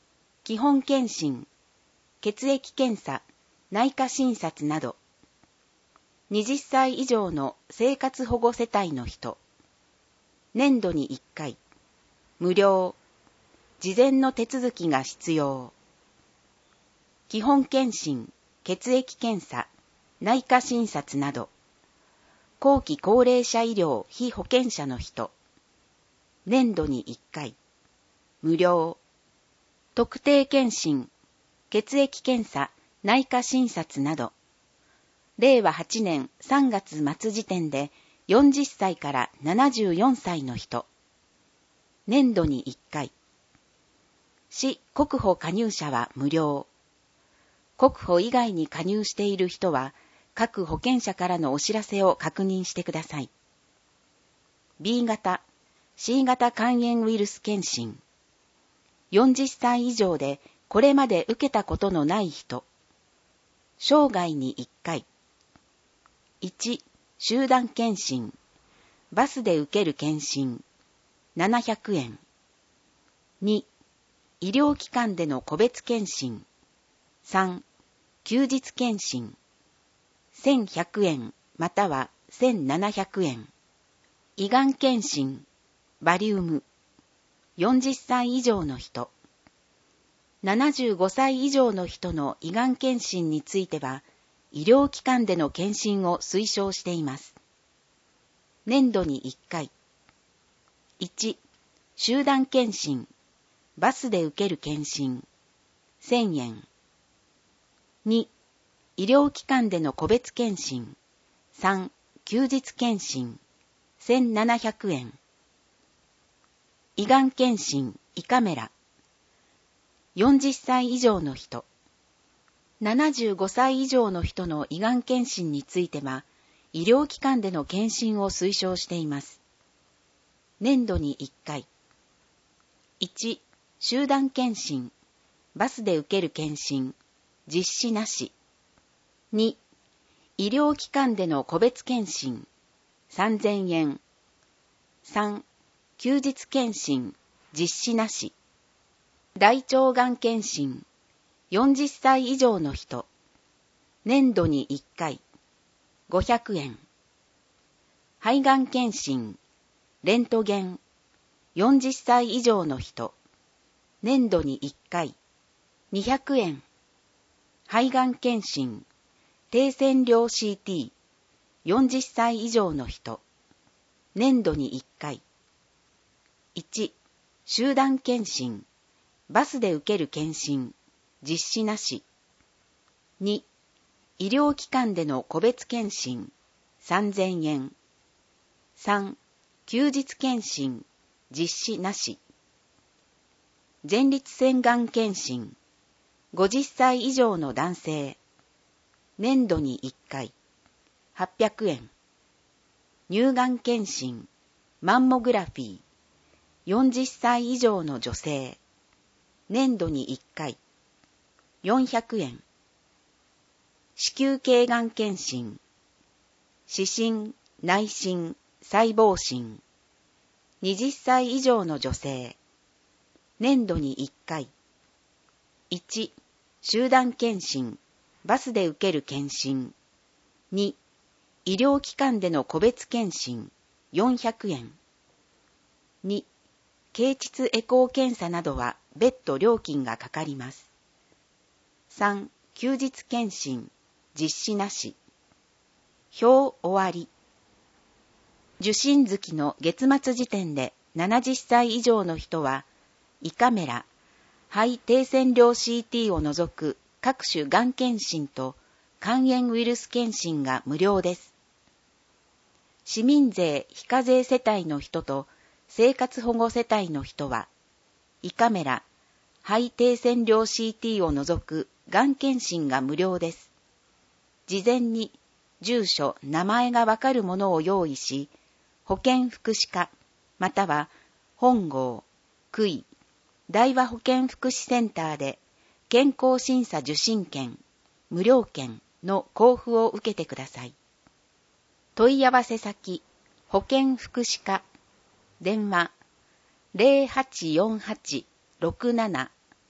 基本検診、血液検査、内科診察など、はたち以上の生活保護世帯の人、年度にいっかい、無料、事前の手続きが必要。基本検診、血液検査、内科診察など、後期高齢者医療被保険者の人、年度にいっかい、無料。特定検診、血液検査、内科診察など、れいわはちねんさんがつ末時点でよんじゅっさいからななじゅうよんさいの人、年度にいっかい。市国保加入者は無料。国保以外に加入している人は、各保険者からのお知らせを確認してください。ビー 型、シー 型肝炎ウイルス検診。よんじゅっさい以上でこれまで受けたことのない人。生涯にいっかい。いち、集団検診。バスで受ける検診。ななひゃくえん。に、医療機関での個別検診。さん、休日検診。せんひゃくえんまたはせんななひゃくえん。胃がん検診、バリウム。よんじゅっさい以上の人。ななじゅうごさい以上の人の胃がん検診については、医療機関での検診を推奨しています。年度にいっかい。いち、集団検診、バスで受ける検診、せんえん。に、医療機関での個別検診、さん、休日検診、せんななひゃくえん。胃がん検診、胃カメラ。よんじゅっさい以上の人。ななじゅうごさい以上の人の胃がん検診については、医療機関での検診を推奨しています。年度にいっかい。いち、集団検診、バスで受ける検診、実施なし。に、医療機関での個別検診、さんぜんえん。さん、休日検診、実施なし。大腸がん検診、よんじゅっさい以上の人、年度にいっかい、ごひゃくえん。肺がん検診、レントゲン、よんじゅっさい以上の人、年度にいっかい、にひゃくえん。肺がん検診、低線量 シーティー、よんじゅっさい以上の人、年度にいっかい。いち、集団検診、バスで受ける検診、実施なし。に、医療機関での個別検診、さんぜんえん。さん、休日検診、実施なし。前立腺がん検診、ごじゅっさい以上の男性、年度にいっかい、はっぴゃくえん。乳がん検診、マンモグラフィー、よんじゅっさい以上の女性、年度にいっかい、よんひゃくえん。子宮頸がん検診、視診、内診、細胞診、はたち以上の女性、年度にいっかい。いち、集団検診、バスで受ける検診。に、医療機関での個別検診、よんひゃくえん。に、経腟エコー検査などは別途料金がかかります。さん、休日検診、実施なし。表終わり。受診月の月末時点でななじゅっさい以上の人は、胃カメラ、肺低線量 シーティー を除く各種がん検診と肝炎ウイルス検診が無料です。市民税非課税世帯の人と生活保護世帯の人は、胃カメラ、肺低線量 シーティー を除くがん検診が無料です。事前に住所、名前がわかるものを用意し、保健福祉課、または本郷、区医、大和保健福祉センターで健康審査受診券、無料券の交付を受けてください。問い合わせ先、保健福祉課、電話 ゼロはちよんはち ろくなな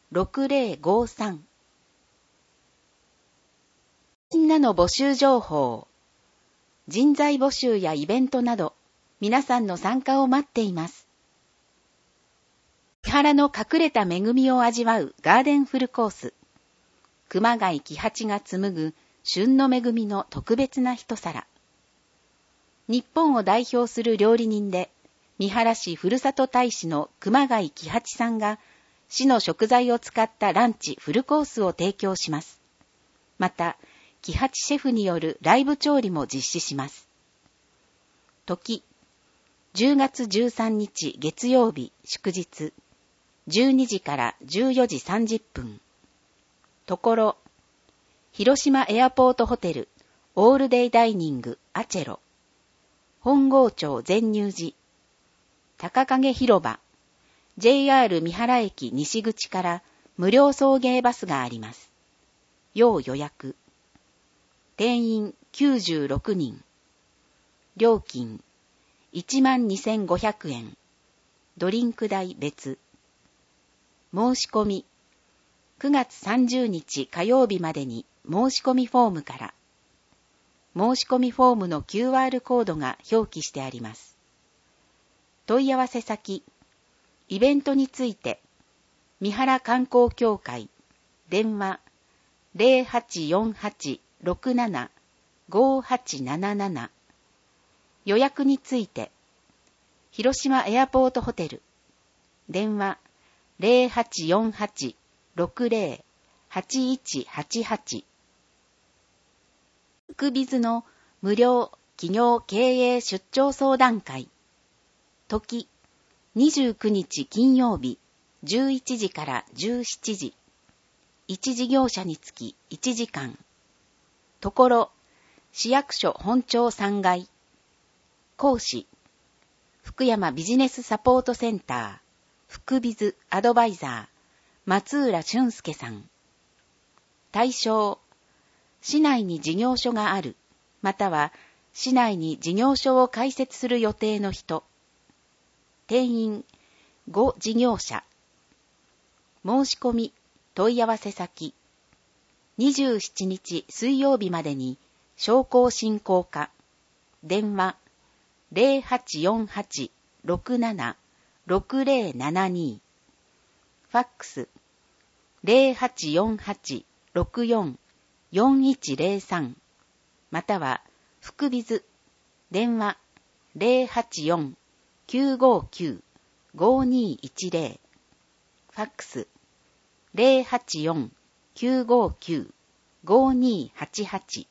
ろくぜろごさん。みんなの募集情報。人材募集やイベントなど、皆さんの参加を待っています。木原の隠れた恵みを味わうガーデンフルコース。熊谷喜八が紡ぐ旬の恵みの特別な一皿。日本を代表する料理人で、三原市ふるさと大使の熊谷喜八さんが、市の食材を使ったランチフルコースを提供します。また、喜八シェフによるライブ調理も実施します。時、じゅうがつじゅうさんにち月曜日祝日、じゅうにじからじゅうよじさんじゅっぷん。ところ、広島エアポートホテルオールデイダイニングアチェロ、本郷町善入寺、高影広場、ジェイアール 三原駅西口から無料送迎バスがあります。要予約。定員きゅうじゅうろくにん。料金いちまんにせんごひゃくえん。ドリンク代別。申し込み。くがつさんじゅうにち火曜日までに申し込みフォームから。申し込みフォームの キューアール コードが表記してあります。問い合わせ先。イベントについて、三原観光協会、電話ゼロはちよんはちろくななごはちなななな。予約について、広島エアポートホテル、電話ゼロはちよんはちろくゼロはちいちはちはち。福ビズの無料企業経営出張相談会。時、にじゅうくにち金曜日、じゅういちじからじゅうしちじ。いち事業者につきいちじかん。ところ、市役所本庁さんがい。講師、福山ビジネスサポートセンター、福ビズアドバイザー、松浦俊介さん。対象、市内に事業所がある、または市内に事業所を開設する予定の人。定員ご事業者。申し込み、問い合わせ先。にじゅうしちにち水曜日までに商工振興課。電話ゼロはちよんはちろくななろくゼロななに。ファックスゼロはちよんはちろくよんよんいちゼロさん。または福ビズ。電話ゼロはちよん きゅうごきゅう ごにいちゼロ。ファックスゼロはちよん きゅうごきゅう ごにはちはち。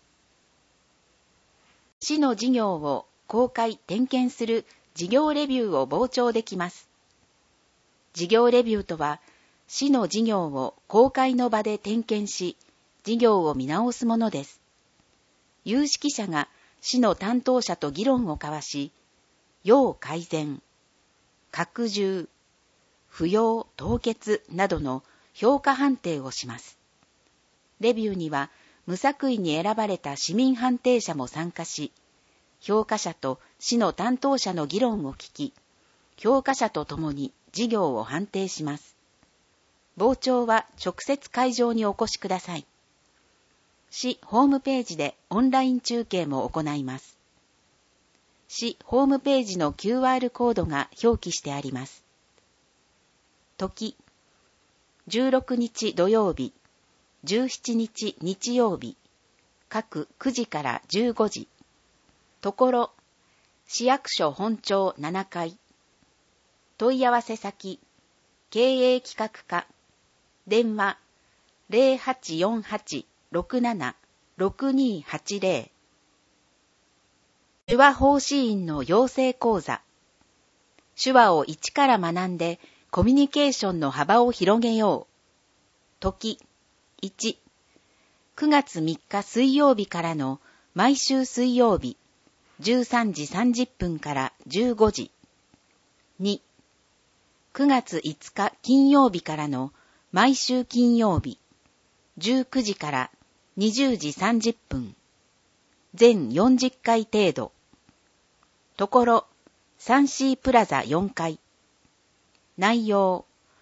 市の事業を公開点検する事業レビューを傍聴できます。事業レビューとは、市の事業を公開の場で点検し、事業を見直すものです。有識者が市の担当者と議論を交わし、要改善、拡充、不要凍結などの評価判定をします。レビューには無作為に選ばれた市民判定者も参加し、評価者と市の担当者の議論を聞き、評価者とともに事業を判定します。傍聴は直接会場にお越しください。市ホームページでオンライン中継も行います。市ホームページの キューアール コードが表記してあります。時、じゅうろくにち土曜日、じゅうしちにち日曜日、各くじからじゅうごじ。ところ、市役所本庁ななかい。問い合わせ先、経営企画課。電話ゼロはちよんはちろくななろくにはちゼロ。手話奉仕員の養成講座。手話を一から学んでコミュニケーションの幅を広げよう。時、いち、くがつみっか水曜日からの毎週水曜日、じゅうさんじさんじゅっぷんからじゅうごじ。に、くがついつか金曜日からの毎週金曜日、じゅうくじからにじゅうじさんじゅっぷん。全よんじゅっかい程度。ところ、サンシープラザよんかい。内容、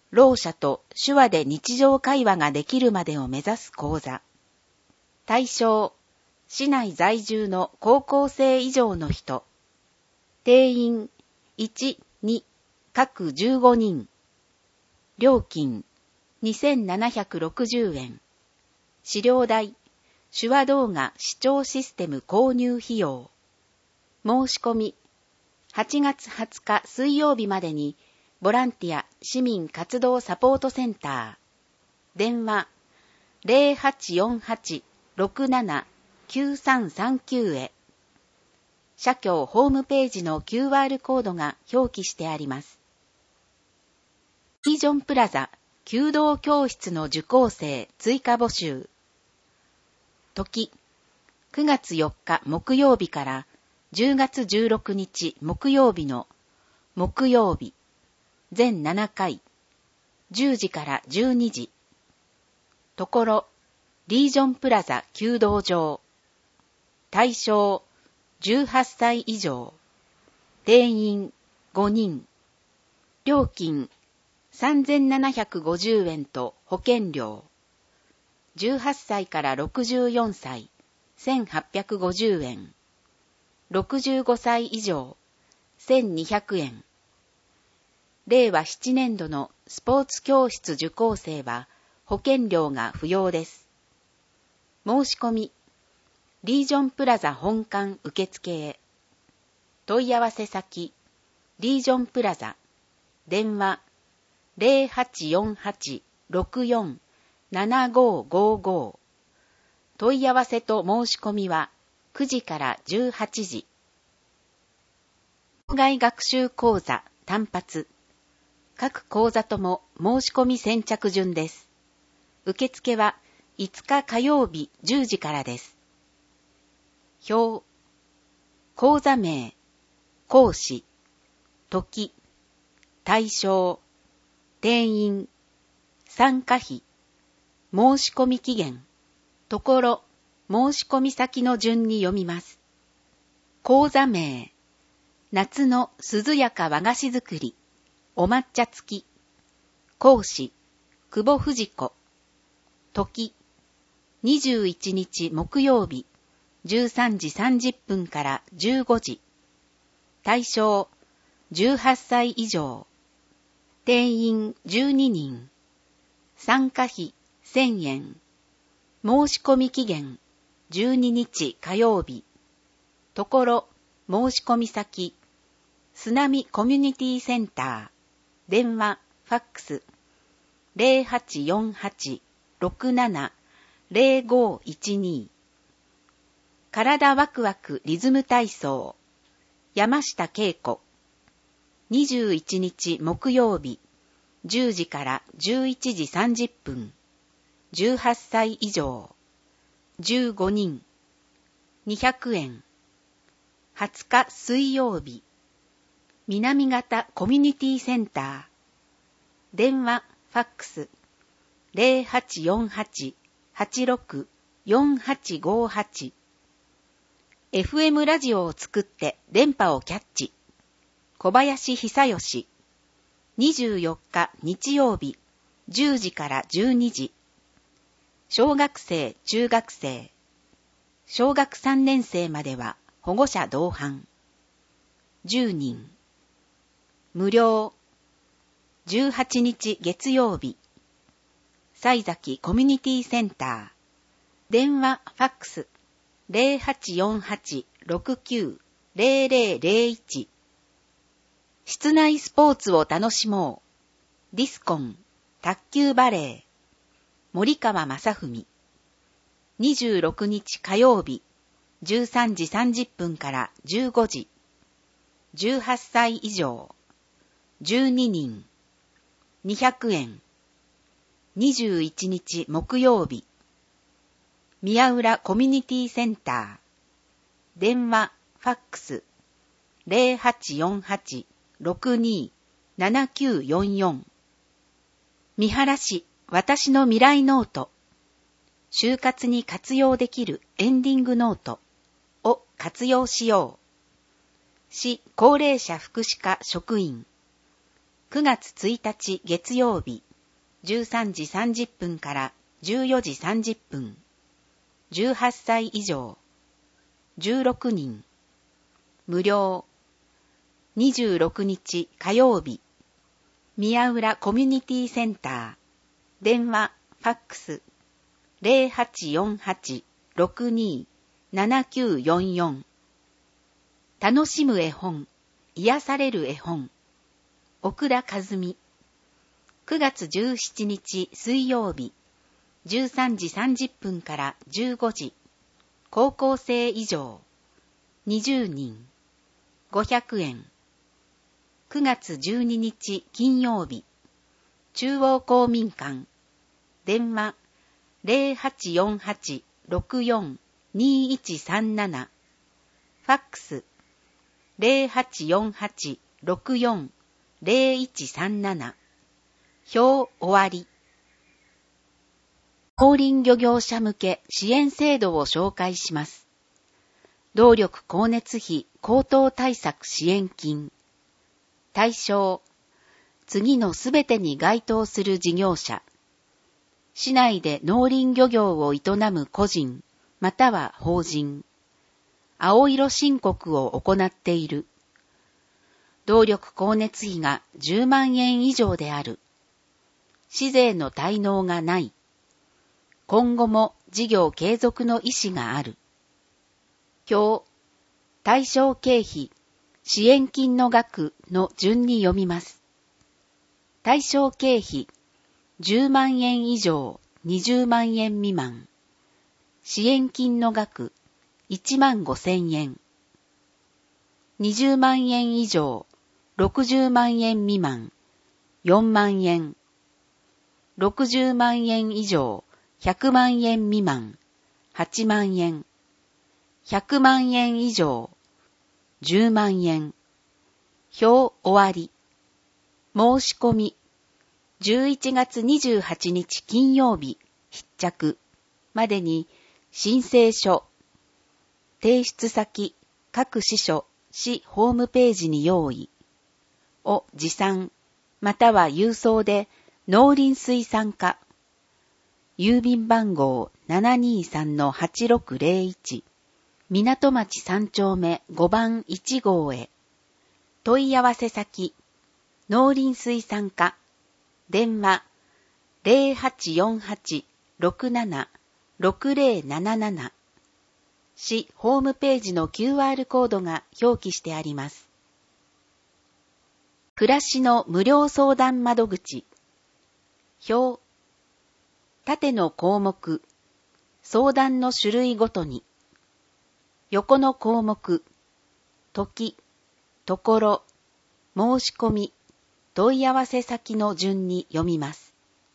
ろう者と手話で日常会話ができるまでを目指す講座。対象、市内在住の高校生以上の人。定員いち、に、各じゅうごにん。料金にせんななひゃくろくじゅうえん。資料代、手話動画視聴システム購入費用。申し込み、はちがつはつか水曜日までに、ボランティア市民活動サポートセンター。電話、ゼロはちよんはち ろくなな きゅうさんさんきゅう へ。社協ホームページの キューアール コードが表記してあります。リージョンプラザ弓道教室の受講生追加募集。時、くがつよっか木曜日からじゅうがつじゅうろくにち木曜日の木曜日、全ななかい、じゅうじからじゅうにじ。ところ、リージョンプラザ弓道場。対象、じゅうはっさい以上。定員ごにん。料金さんぜんななひゃくごじゅうえんと保険料。じゅうはっさいからろくじゅうよんさい、せんはっぴゃくごじゅうえん。ろくじゅうごさい以上、せんにひゃくえん。れいわななねんどのスポーツ教室受講生は保険料が不要です。申し込み、リージョンプラザ本館受付へ。問い合わせ先、リージョンプラザ。電話、ゼロはちよんはち ろくよん ななごごご。問い合わせと申し込みはくじからじゅうはちじ。校外学習講座単発。各講座とも申し込み先着順です。受付はいつか火曜日じゅうじからです。表、講座名、講師、時、対象、定員、参加費、申し込み期限、ところ、申し込み先の順に読みます。講座名、夏の涼やか和菓子作り、お抹茶付き。講師、久保藤子。時、にじゅういちにち木曜日、じゅうさんじさんじゅっぷんからじゅうごじ。対象、じゅうはっさい以上。定員じゅうににん。参加費せんえん。申し込み期限じゅうににち火曜日。ところ、申し込み先、すなみコミュニティセンター。電話、ファックス、ゼロはちよんはち ろくなな ゼロごいちに。体ワクワクリズム体操、山下恵子。にじゅういちにち木曜日、じゅうじからじゅういちじさんじゅっぷん。じゅうはっさい以上。じゅうごにん。にひゃくえん。はつか水曜日。南方コミュニティセンター。電話、ファックス、ゼロはちよんはち はちろく よんはちごはち。エフエム ラジオを作って電波をキャッチ。小林久義。にじゅうよっか日曜日、じゅうじからじゅうにじ。小学生、中学生。小学さんねん生までは保護者同伴。じゅうにん。無料。じゅうはちにち月曜日。西崎コミュニティセンター。電話、ファックス。ゼロはちよんはち ろくきゅう ゼロゼロゼロいち。室内スポーツを楽しもう。ディスコン、卓球バレー。森川正文。にじゅうろくにち火曜日、じゅうさんじさんじゅっぷんからじゅうごじ。じゅうはっさい以上。じゅうににん。にひゃくえん。にじゅういちにち木曜日。宮浦コミュニティセンター。電話、ファックス。ゼロはちよんはち ろくに ななきゅうよんよん。三原市私の未来ノート。就活に活用できるエンディングノートを活用しよう。市高齢者福祉課職員。 くがつついたち月曜日、じゅうさんじさんじゅっぷんからじゅうよじさんじゅっぷん、じゅうはっさい以上、じゅうろくにん、無料。にじゅうろくにち火曜日、宮浦コミュニティセンター、電話、ファックス、ゼロはちよんはち ろくにー ななきゅうよんよん。楽しむ絵本、癒される絵本、奥田和美。くがつじゅうしちにち水曜日、じゅうさんじさんじゅっぷんからじゅうごじ、高校生以上、にじゅうにん、ごひゃくえん。くがつじゅうににち金曜日、中央公民館、電話ゼロはちよんはち ろくよん にいちさんなな、ファックスゼロはちよんはち ろくよん ゼロいちさんなな、表終わり。光林漁業者向け支援制度を紹介します。動力光熱費高騰対策支援金。対象、次のすべてに該当する事業者。市内で農林漁業を営む個人、または法人。青色申告を行っている。動力光熱費がじゅうまんえん以上である。市税の滞納がない。今後も事業継続の意思がある。表、対象経費、支援金の額の順に読みます。対象経費、じゅうまんえん以上、にじゅうまんえん未満。支援金の額、いちまんごせんえん。にじゅうまんえん以上、ろくじゅうまんえん未満、よんまんえん。ろくじゅうまんえん以上、ひゃくまんえん未満、はちまんえん。ひゃくまんえん以上、じゅうまんえん。表終わり。申し込み。じゅういちがつにじゅうはちにち金曜日、必着。までに、申請書。提出先、各支所、市ホームページに用意。を持参、または郵送で、農林水産課。郵便番号 ななにさんのはちろくゼロいち。港町さんちょうめごばんいちごうへ。問い合わせ先、農林水産課、電話ゼロはちよんはち ろくなな ろくゼロなななな。市ホームページの キューアール コードが表記してあります。暮らしの無料相談窓口。表、縦の項目、相談の種類ごとに。横の項目、時、ところ、申し込み、問い合わせ先の順に読みます。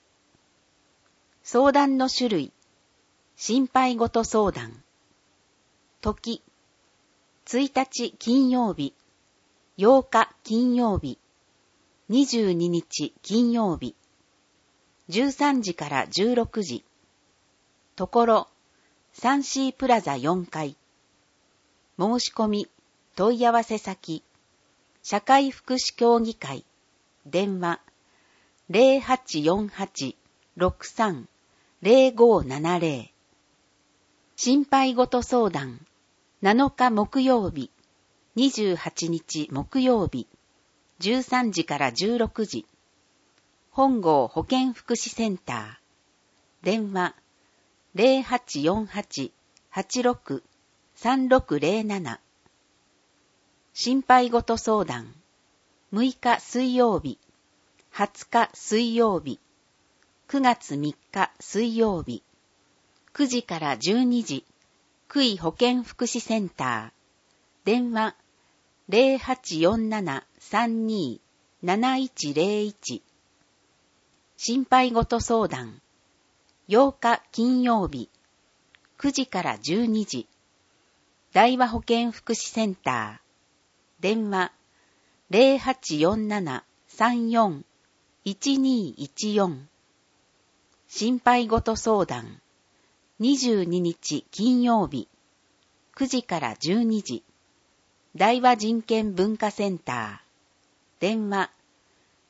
相談の種類、心配ごと相談。時、ついたち金曜日、ようか金曜日、にじゅうににち金曜日、じゅうさんじからじゅうろくじ。ところ、サンシープラザよんかい。申し込み、問い合わせ先、社会福祉協議会、電話、ゼロはちよんはち ろくさん ゼロごななゼロ。心配ごと相談、なのか木曜日、にじゅうはちにち木曜日、じゅうさんじからじゅうろくじ。本郷保健福祉センター、電話、ゼロはちよんはち はちろく さんろくゼロなな。心配ごと相談、むいか水曜日、はつか水曜日、くがつみっか水曜日、くじからじゅうにじ、区医保健福祉センター、電話、ゼロはちよんなな さんにー なないちゼロいち。心配ごと相談、ようか金曜日、くじからじゅうにじ、大和保健福祉センター、電話、ゼロはちよんなな さんよん いちにーいちよん。心配ごと相談、にじゅうににち金曜日、くじからじゅうにじ、大和人権文化センター、電話、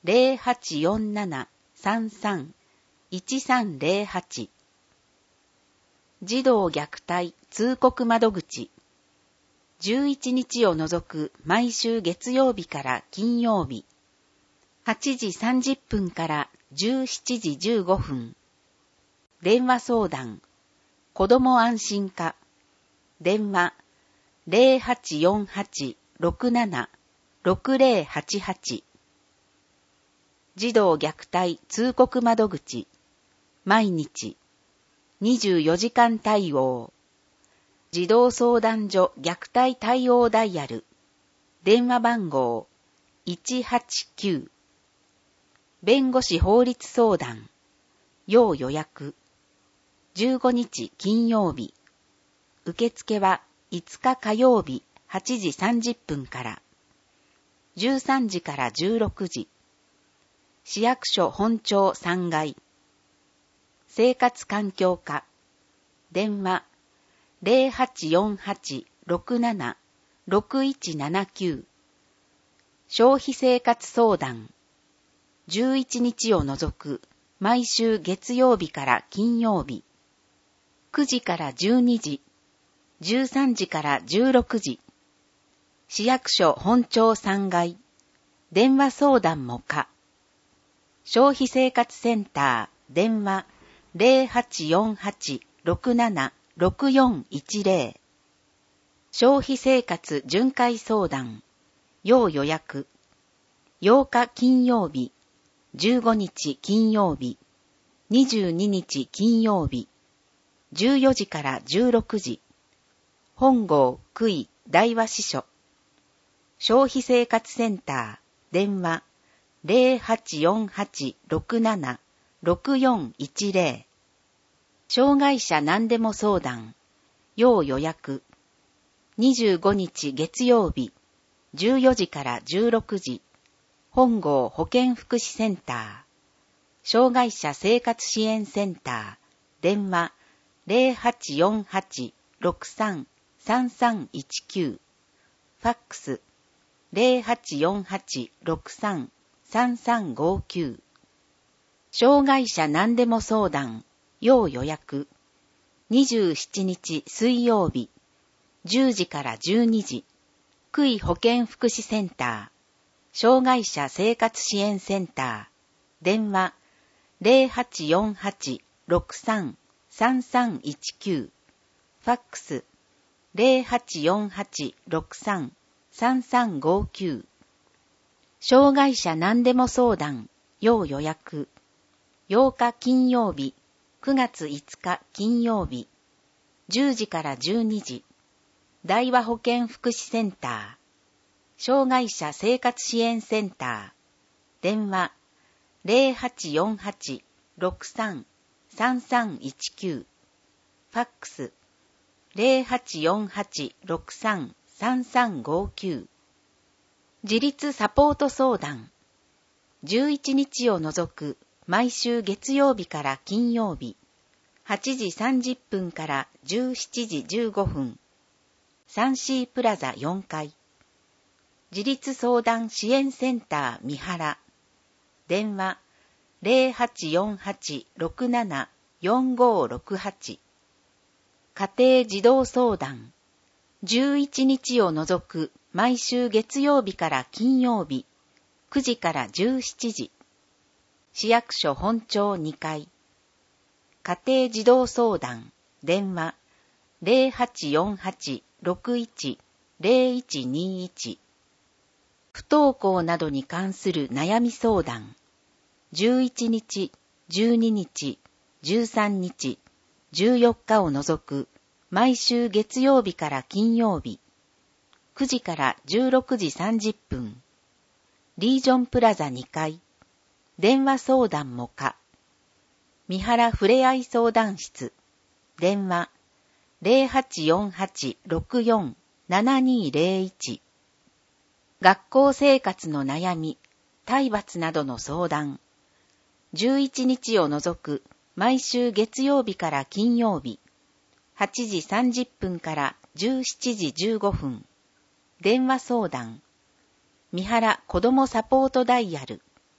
ゼロはちよんななさんさんいちさんゼロはち。児童虐待通告窓口。じゅういちにちを除く毎週月曜日から金曜日。はちじさんじゅっぷんからじゅうしちじじゅうごふん。電話相談。子ども安心課。電話ゼロはちよんはちろくななろくゼロはちはち。児童虐待通告窓口。毎日。にじゅうよじかん対応。児童相談所虐待対応ダイヤル。電話番号いちはちきゅう。弁護士法律相談。要予約。じゅうごにち金曜日。受付はいつか火曜日はちじさんじゅっぷんから。じゅうさんじからじゅうろくじ。市役所本庁さんがい。生活環境課。電話ゼロはちよんはちろくななろくいちななきゅう。消費生活相談。じゅういちにちを除く毎週月曜日から金曜日。くじからじゅうにじ。じゅうさんじからじゅうろくじ。市役所本庁さんがい。電話相談も可。消費生活センター。電話ゼロはちよんはちろくななろくよんいちゼロ。消費生活巡回相談。要予約。ようか金曜日。じゅうごにち金曜日。にじゅうににち金曜日。じゅうよじからじゅうろくじ。本郷区井大和支所。消費生活センター。電話ゼロはちよんはちろくななろくよんいちゼロ。障害者何でも相談。要予約。にじゅうごにち月曜日。じゅうよじからじゅうろくじ。本郷保健福祉センター。障害者生活支援センター。電話ゼロはちよんはちろくさんさんさんいちきゅう。ファックスゼロはちよんはちろくさんさんさんごきゅう。障害者何でも相談。要予約。にじゅうしちにち水曜日。じゅうじからじゅうにじ。区井保健福祉センター。障害者生活支援センター。電話ゼロはちよんはちろくさんさんさんいちきゅう。ファックスゼロはちよんはちろくさんさんさんごきゅう。障害者何でも相談。要予約。ようか金曜日。くがついつか金曜日。じゅうじからじゅうにじ。大和保健福祉センター。障害者生活支援センター。電話ゼロはちよんはちろくさんさんさんいちきゅう。ファックスゼロはちよんはちろくさんさんさんごきゅう。自立サポート相談。じゅういちにちを除く毎週月曜日から金曜日。はちじさんじゅっぷんからじゅうしちじじゅうごふん。サンシープラザよんかい。自立相談支援センター三原。電話ゼロはちよんはちろくななよんごろくはち。家庭児童相談。じゅういちにちを除く毎週月曜日から金曜日。くじからじゅうしちじ。市役所本庁にかい。家庭児童相談。電話ゼロはちよんはちろくいちゼロいちにいち。不登校などに関する悩み相談。じゅういちにち、じゅうににち、じゅうさんにち、じゅうよっかを除く毎週月曜日から金曜日。くじからじゅうろくじさんじゅっぷん。リージョンプラザにかい。電話相談も可。三原ふれあい相談室。電話ゼロはちよんはちろくよんななにゼロいち。学校生活の悩み、体罰などの相談。じゅういちにちを除く毎週月曜日から金曜日。はちじさんじゅっぷんからじゅうしちじじゅうごふん。電話相談。三原子どもサポートダイヤル。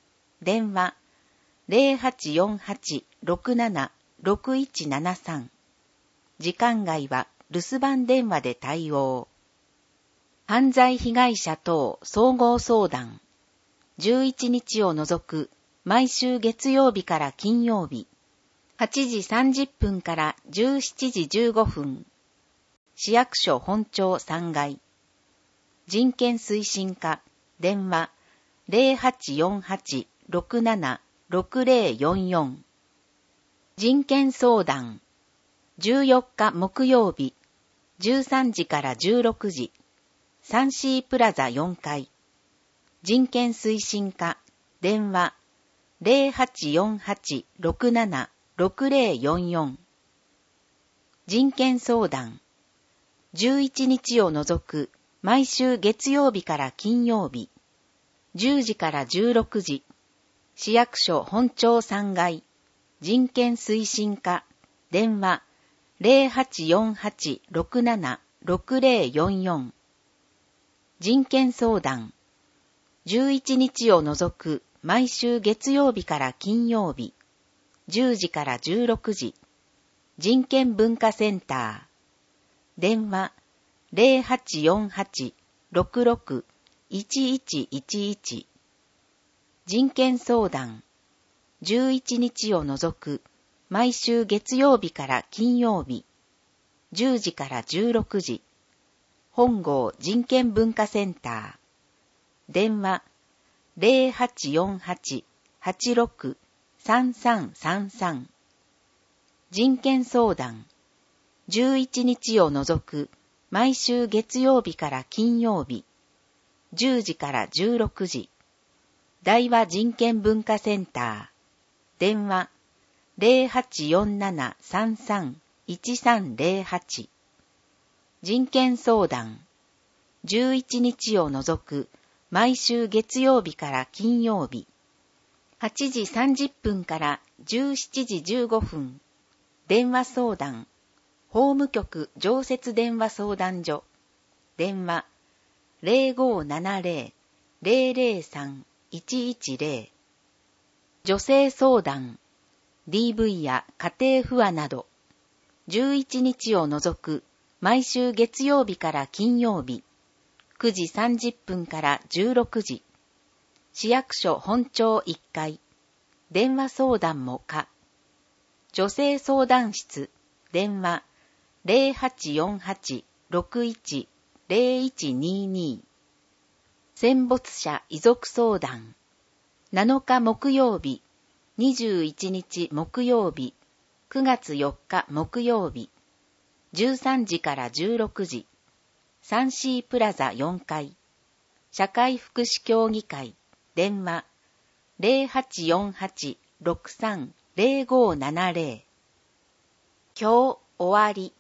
電話 ゼロはちよんはち ろくなな ろくいちななさん。時間外は留守番電話で対応。犯罪被害者等総合相談。じゅういちにちを除く毎週月曜日から金曜日。はちじさんじゅっぷんからじゅうしちじじゅうごふん。市役所本庁さんがい。人権推進課、電話ゼロはちよんはち ろくなな ろくゼロよんよん。人権相談、じゅうよっか木曜日、じゅうさんじからじゅうろくじ、サンシープラザよんかい。人権推進課、電話ゼロはちよんはち ろくなな ろくゼロよんよん。人権相談、じゅういちにちを除く毎週月曜日から金曜日、じゅうじからじゅうろくじ、市役所本庁さんがい、人権推進課、電話ゼロはちよんはち ろくなな ろくゼロよんよん。人権相談、じゅういちにちを除く毎週月曜日から金曜日、じゅうじからじゅうろくじ、人権文化センター、電話ゼロはちよんはち ろくろく いちいちいちいち。人権相談、じゅういちにちを除く毎週月曜日から金曜日、じゅうじからじゅうろくじ、本郷人権文化センター、電話ゼロはちよんはち はちろく さんさんさんさん。人権相談、じゅういちにちを除く毎週月曜日から金曜日、じゅうじからじゅうろくじ、大和人権文化センター、電話ゼロはちよんなな さんさん いちさんゼロはち。人権相談、じゅういちにちを除く毎週月曜日から金曜日、はちじさんじゅっぷんからじゅうしちじじゅうごふん、電話相談、法務局常設電話相談所、電話ゼロごななゼロ ゼロゼロさん いちいちゼロ。女性相談、ディーブイ や家庭不和など、じゅういちにちを除く毎週月曜日から金曜日、くじさんじゅっぷんからじゅうろくじ、市役所本庁いっかい、電話相談も可。女性相談室、電話ゼロはちよんはち ろくいち ゼロいちにに。戦没者遺族相談、なのか木曜日、にじゅういちにち木曜日、くがつよっか木曜日、じゅうさんじからじゅうろくじ、サンシープラザよんかい、社会福祉協議会、電話ゼロはちよんはち ろくさん ゼロごななゼロ。今日終わり。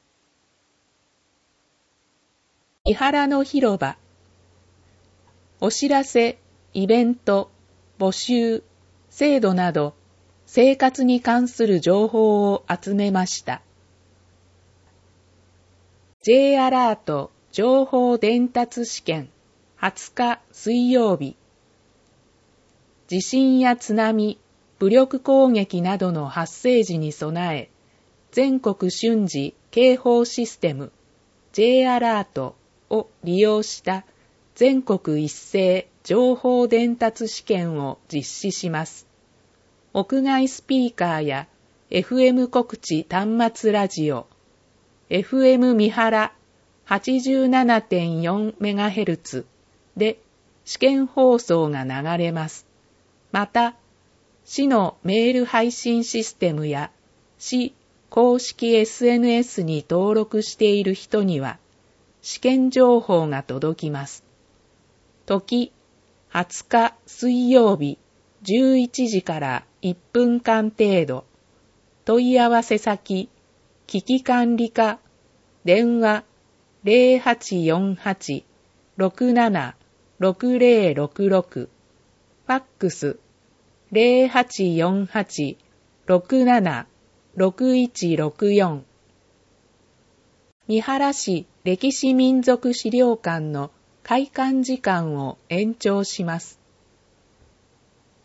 三原の広場。お知らせ、イベント、募集、制度など、生活に関する情報を集めました。J アラート情報伝達試験はつか水曜日。地震や津波、武力攻撃などの発生時に備え、全国瞬時警報システム J アラートを利用した全国一斉情報伝達試験を実施します。屋外スピーカーや エフエム 告知端末ラジオ、エフエム 三原 はちじゅうななてんよんメガヘルツ で試験放送が流れます。また、市のメール配信システムや市公式 エスエヌエス に登録している人には試験情報が届きます。時、はつか水曜日じゅういちじからいっぷんかん程度。問い合わせ先、危機管理課、電話ゼロはちよんはち ろくなな ろくゼロろくろく、ファックスゼロはちよんはち ろくなな ろくいちろくよん。三原市歴史民俗資料館の開館時間を延長します。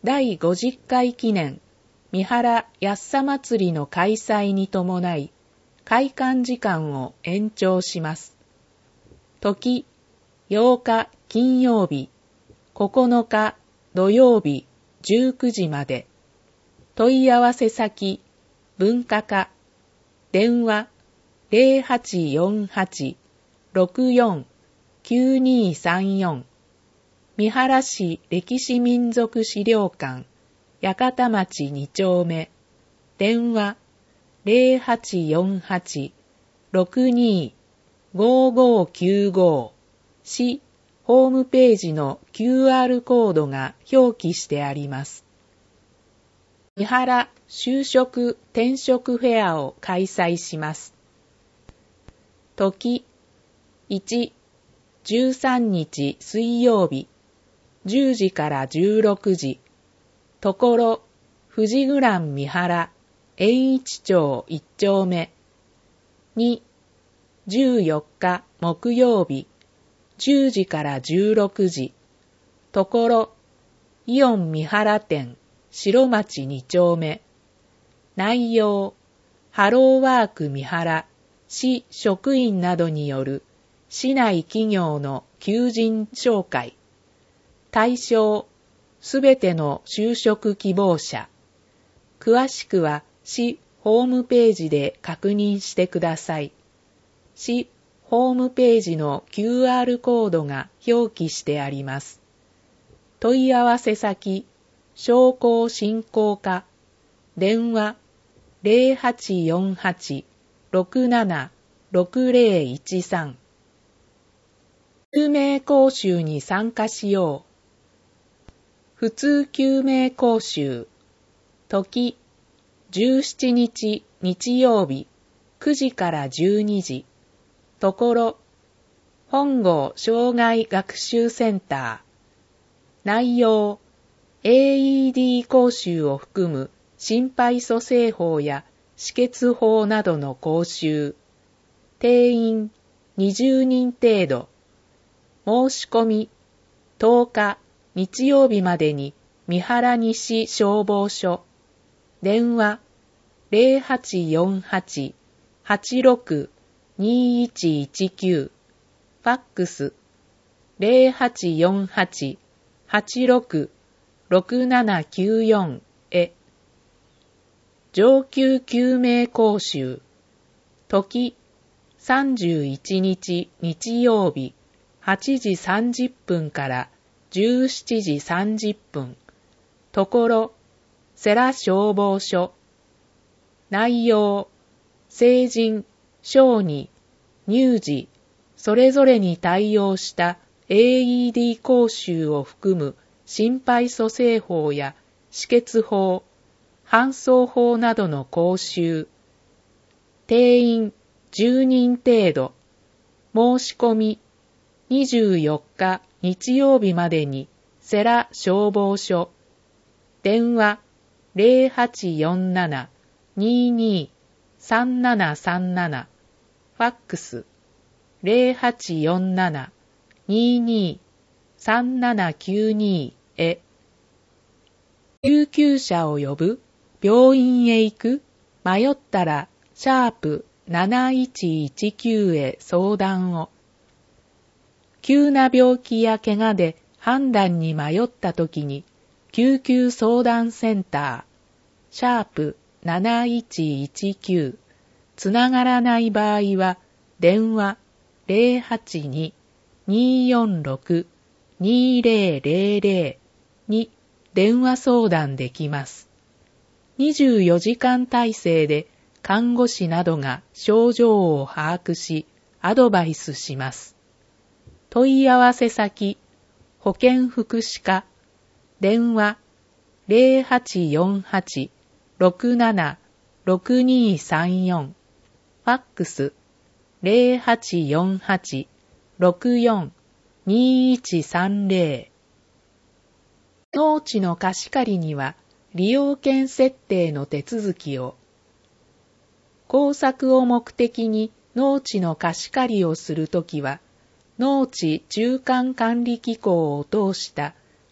だいごじゅっかい記念三原安さ祭りの開催に伴い、開館時間を延長します。時、ようか金曜日、ここのか土曜日じゅうくじまで。問い合わせ先、文化課、電話 ゼロはちよんはち ろくよん きゅうにさんよん 三原市歴史民俗資料館八幡町に丁目電話 ゼロはちよんはち ろくに ごごきゅうご 市ホームページの キューアール コードが表記してあります。三原就職転職フェアを開催します。時、いち、じゅうさんにち水曜日、じゅうじからじゅうろくじ、ところ、富士グラン三原、円一町いち丁目。に、じゅうよっか木曜日、じゅうじからじゅうろくじ、ところ、イオン三原店、白町に丁目。内容、ハローワーク三原、市職員などによる市内企業の求人紹介。対象、すべての就職希望者。詳しくは市ホームページで確認してください。市ホームページの キューアール コードが表記してあります。問い合わせ先、商工振興課、電話 ゼロはちよんはち ろくなな ろくゼロいちさん。救命講習に参加しよう。普通救命講習。時、じゅうしちにち日曜日、くじからじゅうにじ。ところ、本郷障害学習センター。内容、エーイーディー 講習を含む心肺蘇生法や止血法などの講習。定員にじゅうにん程度。申し込みとおか日曜日までに三原西消防署。電話 ゼロはちよんはち はちろく にいちいちきゅう。ファックス ゼロはちよんはち はちろく ろくななきゅうよん へ。上級救命講習。時、さんじゅういちにち日曜日、はちじさんじゅっぷんからじゅうしちじさんじゅっぷん。ところ、世羅消防署。内容、成人、小児、乳児、それぞれに対応した エーイーディー 講習を含む心肺蘇生法や止血法、搬送法などの講習。定員じゅうにん程度。申し込みにじゅうよっか日曜日までに世羅消防署。電話 ゼロはちよんなな にーにー さんななさんなな。ファックス ゼロはちよんなな にーにー さんななきゅうにへ。救急車を呼ぶ？病院へ行く？迷ったらシャープなないちいちきゅうへ相談を。急な病気や怪我で判断に迷ったときに救急相談センターシャープなないちいちきゅうつながらない場合は電話 ゼロはちに にーよんろく にーゼロゼロゼロ に電話相談できます。にじゅうよじかん体制で看護師などが症状を把握しアドバイスします。問い合わせ先、保健福祉課、電話 ゼロはちよんはち ろくなな ろくにさんよん、ファックス ゼロはちよんはち ろくよん にいちさんゼロ。農地の貸し借りには利用権設定の手続きを。工作を目的に農地の貸し借りをするときは、農地中間管理機構を通した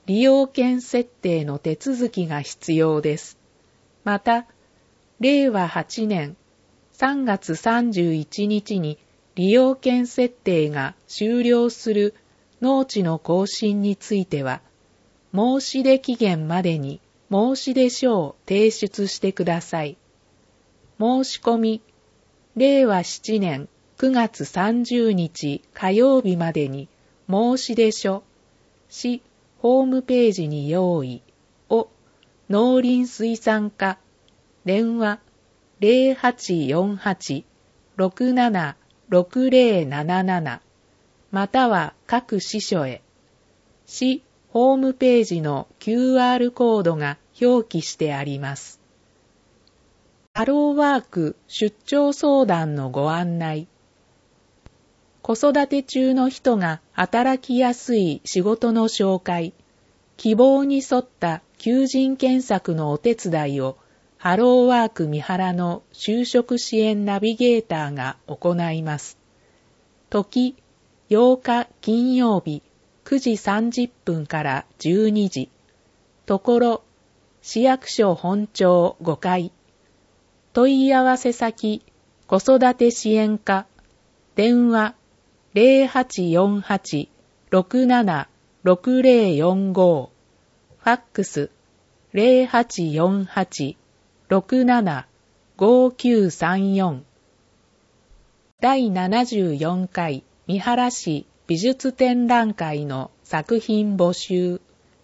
利用権設定の手続きが必要です。また、れいわはちねんさんがつさんじゅういちにちに利用権設定が終了する農地の更新については、申し出期限までに申し出書を提出してください。申し込み、れいわななねんくがつさんじゅうにち火曜日までに申し出書、市ホームページに用意を農林水産課、電話 ゼロはちよんはち ろくなな ろくゼロなななな または各支所へ、市ホームページの キューアール コードが表記してあります。ハローワーク出張相談のご案内。子育て中の人が働きやすい仕事の紹介、希望に沿った求人検索のお手伝いをハローワーク三原の就職支援ナビゲーターが行います。時、ようか金曜日くじさんじゅっぷんからじゅうにじ。ところ、市役所本庁ごかい。問い合わせ先、子育て支援課、電話ゼロはちよんはち ろくなな ろくゼロよんご、ファックスゼロはちよんはち ろくなな ごきゅうさんよん。だいななじゅうよんかい三原市美術展覧会の作品募集。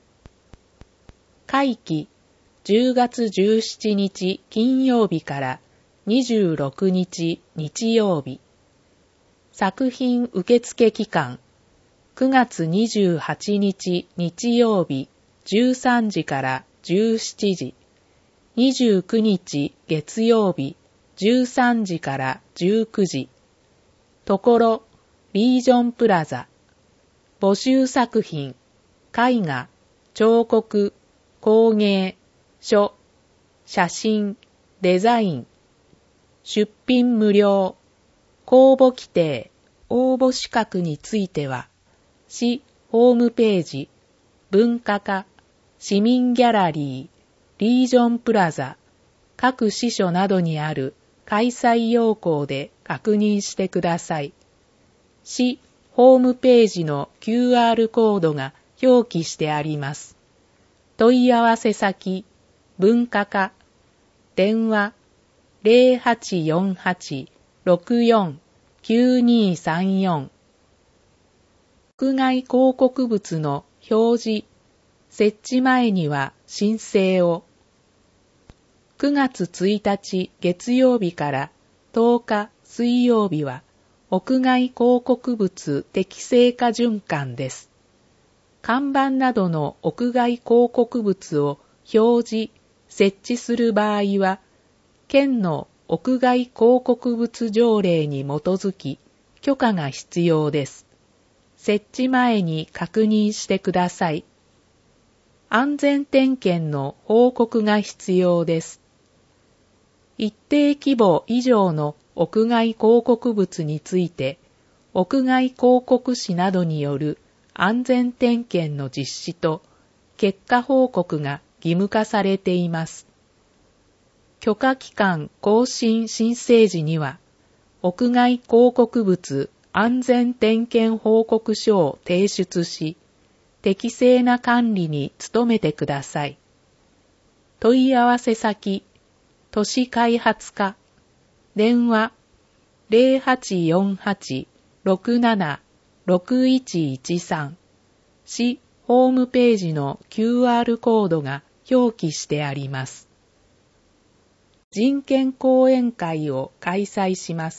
会期じゅうがつじゅうしちにち金曜日からにじゅうろくにち日曜日。作品受付期間くがつにじゅうはちにち日曜日じゅうさんじからじゅうしちじ、にじゅうくにち月曜日じゅうさんじからじゅうくじ。ところリージョンプラザ。募集作品、絵画、彫刻、工芸、書、写真、デザイン。出品無料。公募規定、応募資格については、市ホームページ、文化課、市民ギャラリー、リージョンプラザ、各支所などにある開催要項で確認してください。市ホームページの キューアール コードが表記してあります。問い合わせ先、文化課、電話ゼロはちよんはち ろくよん きゅうにさんよん。屋外広告物の表示、設置前には申請を。くがつついたち月曜日からとおか水曜日は屋外広告物適正化循環です。看板などの屋外広告物を表示、設置する場合は、県の屋外広告物条例に基づき許可が必要です。設置前に確認してください。安全点検の報告が必要です。一定規模以上の屋外広告物について、屋外広告誌などによる安全点検の実施と結果報告が義務化されています。許可期間更新申請時には、屋外広告物安全点検報告書を提出し、適正な管理に努めてください。問い合わせ先、都市開発課、電話ゼロはちよんはち ろくなな ろくいちいちさん、市ホームページの キューアール コードが表記してあります。人権講演会を開催します。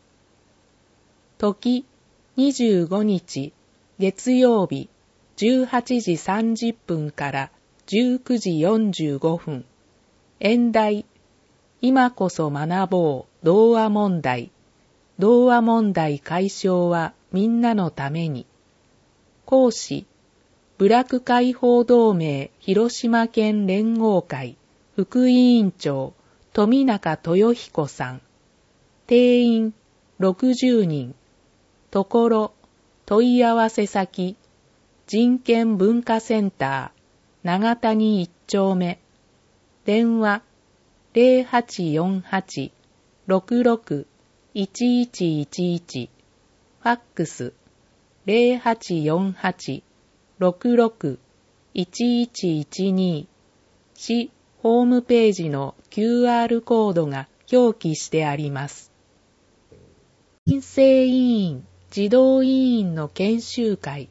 時にじゅうごにち月曜日じゅうはちじさんじゅっぷんからじゅうくじよんじゅうごふん。演題、今こそ学ぼう童話問題。童話問題解消はみんなのために。講師、部落解放同盟広島県連合会副委員長富中豊彦さん。定員ろくじゅうにん。ところ、問い合わせ先、 人権文化センター長谷一丁目、電話 ゼロはちよんはち ろくろく いちいちいちいち、ファックス ゼロはちよんはち ろくろく いちいちいちに、市ホームページの キューアール コードが表記してあります。申請委員、児童委員の研修会。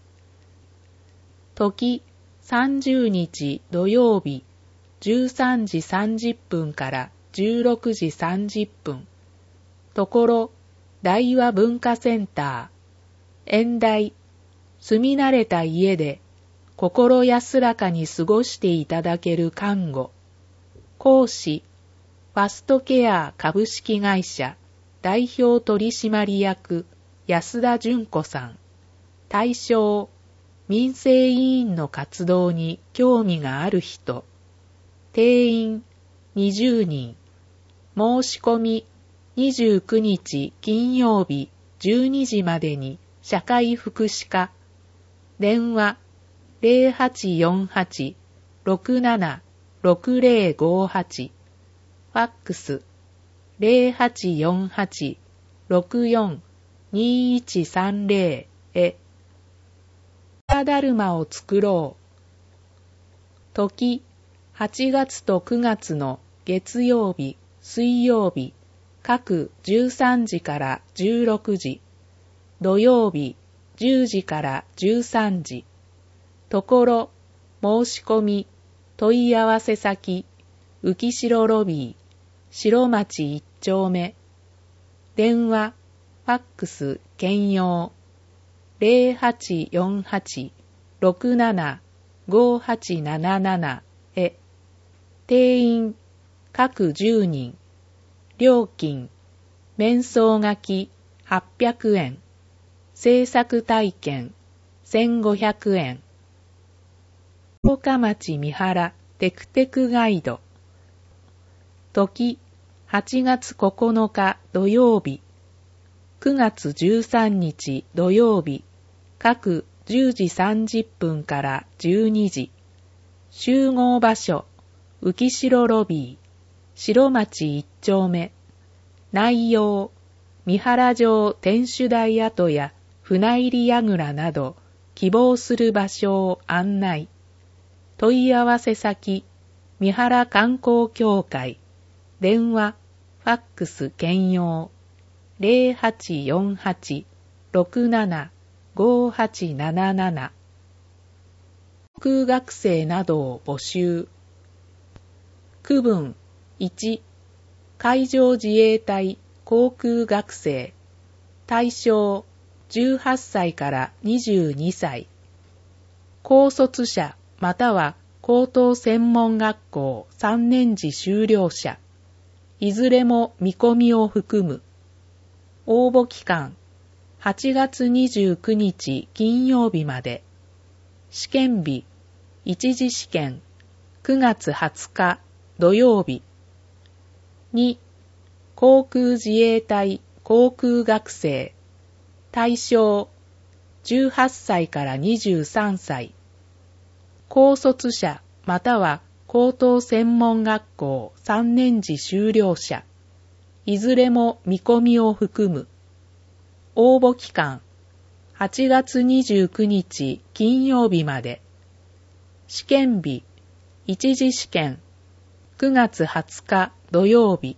時さんじゅうにち土曜日じゅうさんじさんじゅっぷんからじゅうろくじさんじゅっぷん。ところ、大和文化センター。演題、住み慣れた家で心安らかに過ごしていただける看護。講師、ファストケア株式会社代表取締役安田純子さん。対象、民生委員の活動に興味がある人。定員にじゅうにん。申し込みにじゅうくにち金曜日じゅうにじまでに社会福祉課。電話ゼロはちよんはち ろくなな ろくゼロごはち。ファックスゼロはちよんはち ろくよん にいちさんゼロへ。だるまを作ろう。時はちがつとくがつの月曜日、水曜日、各じゅうさんじからじゅうろくじ、土曜日じゅうじからじゅうさんじ。ところ、申し込み、問い合わせ先、浮城ロビー、白町一丁目。電話、ファックス兼用。ゼロはちよんはち ろくなな ごはちなななな へ。定員、各じゅうにん。料金、面相書きはっぴゃくえん。制作体験せんごひゃくえん。十日町三原テクテクガイド。時はちがつここのか土曜日、くがつじゅうさんにち土曜日、各じゅうじさんじゅっぷんからじゅうにじ。集合場所、浮城ロビー、白町一丁目。内容、三原城天守台跡や船入り櫓など、希望する場所を案内。問い合わせ先、三原観光協会。電話、ファックス兼用。ゼロはちよんはち ろくなな ごはちなななな。航空学生などを募集。区分いち、海上自衛隊航空学生。対象じゅうはっさいからにじゅうにさい。高卒者または高等専門学校さんねん次修了者。いずれも見込みを含む。応募期間はちがつにじゅうくにち金曜日まで。試験日一次試験くがつはつか土曜日。に、航空自衛隊航空学生。対象じゅうはっさいからにじゅうさんさい。高卒者または高等専門学校さんねん次修了者。いずれも見込みを含む。応募期間はちがつにじゅうくにち金曜日まで。試験日一次試験くがつはつか土曜日。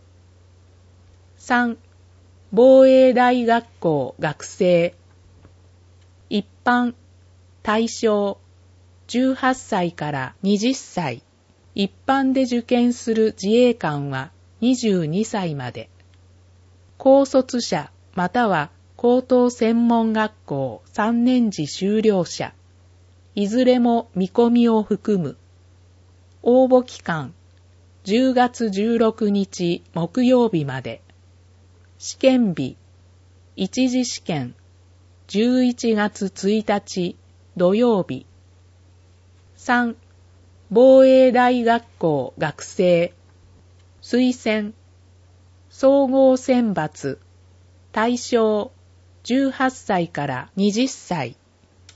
さん、防衛大学校学生。一般対象じゅうはっさいからはたち。一般で受験する自衛官はにじゅうにさいまで。高卒者または高等専門学校さんねん次修了者。いずれも見込みを含む。応募期間じゅうがつじゅうろくにち木曜日まで。試験日一次試験じゅういちがつついたち土曜日。さん、防衛大学校学生。推薦総合選抜。対象じゅうはっさいからはたち。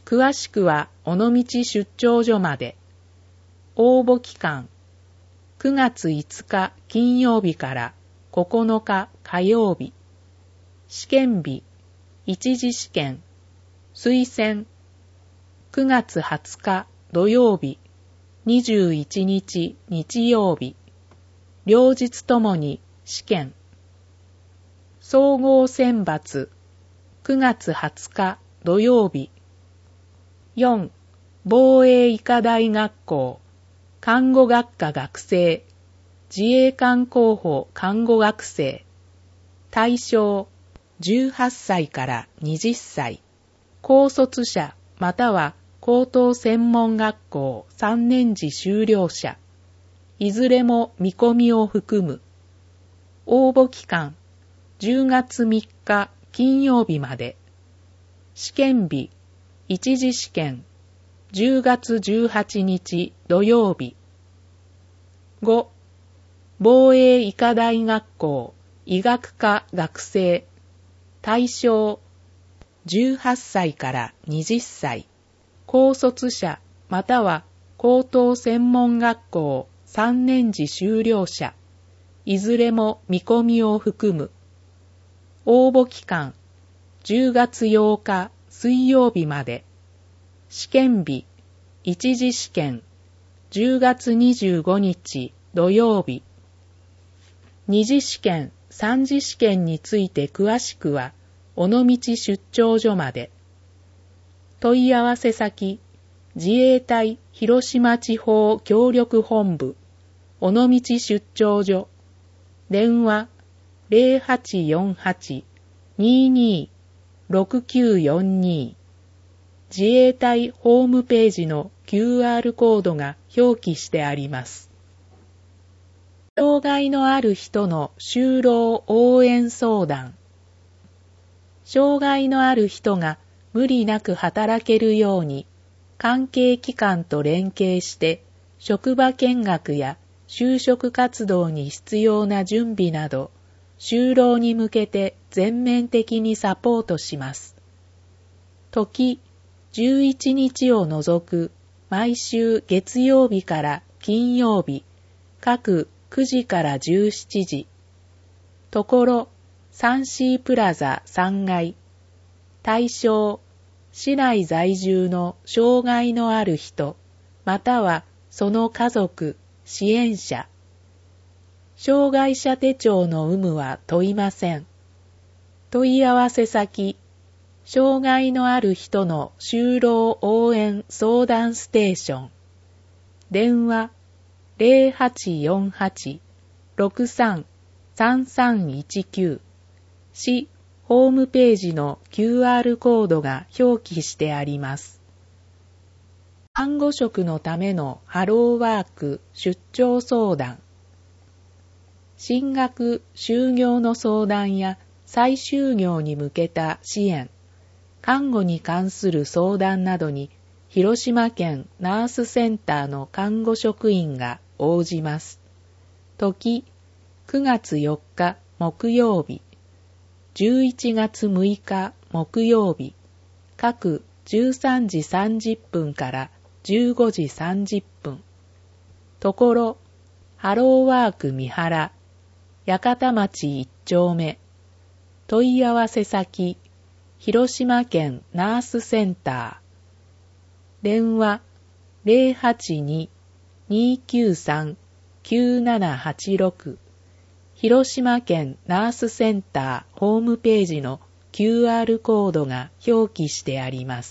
詳しくは尾道出張所まで。応募期間、くがついつか金曜日からここのか火曜日。試験日、一次試験、推薦、くがつはつか土曜日、にじゅういちにち日曜日。両日ともに試験。総合選抜、くがつはつか土曜日。よん. 防衛医科大学校、看護学科学生、自衛官候補看護学生。対象、じゅうはっさいからはたち。高卒者または高等専門学校さんねん次修了者。いずれも見込みを含む。応募期間、じゅうがつみっか金曜日まで。試験日、一次試験、じゅうがつじゅうはちにち土曜日。ご. 防衛医科大学校医学科学生。対象、じゅうはっさいからはたち。高卒者または高等専門学校さんねん次修了者。いずれも見込みを含む。応募期間、じゅうがつようか水曜日まで。試験日、一次試験、じゅうがつにじゅうごにち土曜日。二次試験、三次試験について詳しくは、尾道出張所まで。問い合わせ先、自衛隊広島地方協力本部、尾道出張所。電話、ゼロはちよんはち にーにー ろくきゅうよんにー。自衛隊ホームページの キューアール コードが表記してあります。障害のある人の就労応援相談。障害のある人が無理なく働けるように、関係機関と連携して職場見学や就職活動に必要な準備など、就労に向けて全面的にサポートします。時、じゅういちにちを除く毎週月曜日から金曜日、各くじからじゅうしちじ。ところ、サンシープラザさんがい。対象、市内在住の障害のある人、またはその家族、支援者。障害者手帳の有無は問いません。問い合わせ先、障害のある人の就労応援相談ステーション。電話、ゼロはちよんはち ろくさん さんさんいちきゅう。市ホームページの キューアール コードが表記してあります。看護職のためのハローワーク出張相談。進学・就業の相談や再就業に向けた支援、看護に関する相談などに広島県ナースセンターの看護職員が応じます。時、くがつよっか木曜日、じゅういちがつむいか木曜日、各じゅうさんじさんじゅっぷんからじゅうごじさんじゅっぷん。ところ、ハローワーク三原、八幡町一丁目。問い合わせ先、広島県ナースセンター。電話、ゼロはちに にーきゅうさん きゅうななはちろく。広島県ナースセンターホームページの キューアール コードが表記してあります。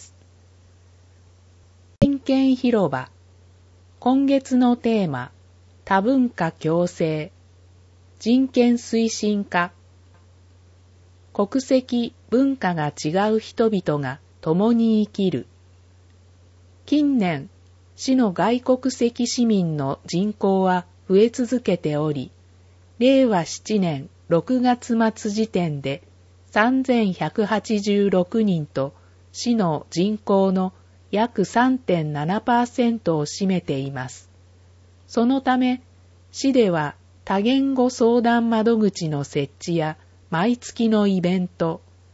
人権広場。今月のテーマ、多文化共生。人権推進課。国籍、文化が違う人々が共に生きる。近年、市の外国籍市民の人口は増え続けており、れいわななねんろくがつまつ時点でさんぜんひゃくはちじゅうろくにんと市の人口の約 さんてんななパーセント を占めています。そのため、市では多言語相談窓口の設置や毎月のイベント、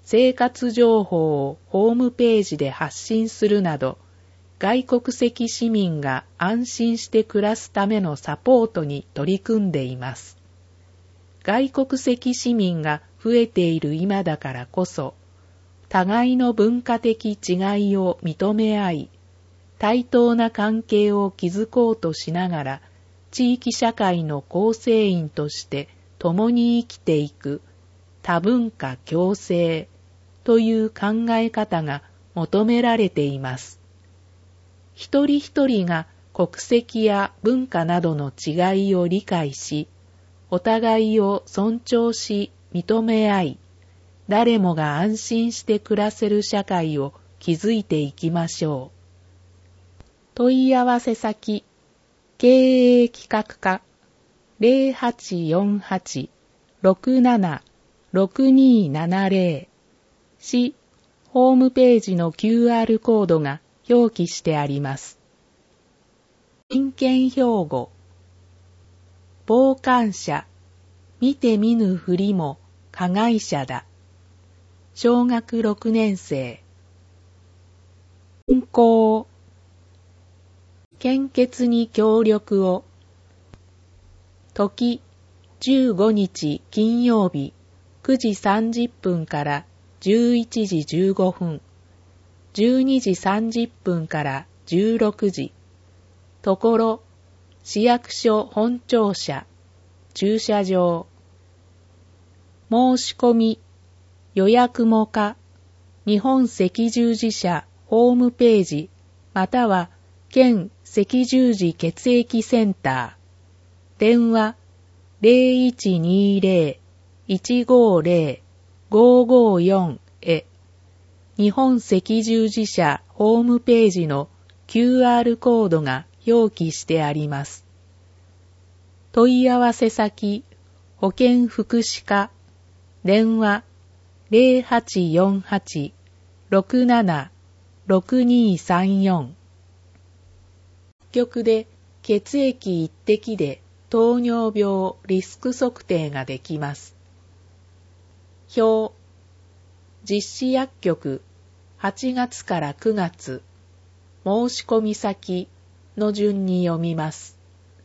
生活情報をホームページで発信するなど、外国籍市民が安心して暮らすためのサポートに取り組んでいます。外国籍市民が増えている今だからこそ、互いの文化的違いを認め合い、対等な関係を築こうとしながら、地域社会の構成員として共に生きていく多文化共生という考え方が求められています。一人一人が国籍や文化などの違いを理解し、お互いを尊重し認め合い、誰もが安心して暮らせる社会を築いていきましょう。問い合わせ先、経営企画課 ゼロはちよんはち ろくなな ろくにーななゼロ 市ホームページの キューアール コードが表記してあります。人権標語、傍観者、見て見ぬふりも加害者だ。小学ろくねん生。運行、献血に協力を。時、じゅうごにち金曜日くじさんじゅっぷんからじゅういちじじゅうごふん、じゅうにじさんじゅっぷんからじゅうろくじ。ところ、市役所本庁舎、駐車場。申し込み、予約もか、日本赤十字社ホームページ、または県赤十字血液センター。電話 ゼロいちにゼロ いちごゼロ ごごよん へ。日本赤十字社ホームページの キューアール コードが表記してあります。問い合わせ先、保健福祉課、電話 ゼロはちよんはち ろくなな ろくにーさんよん。薬局で血液一滴で糖尿病リスク測定ができます。表、実施薬局はちがつからくがつ、申し込み先の順に読みます。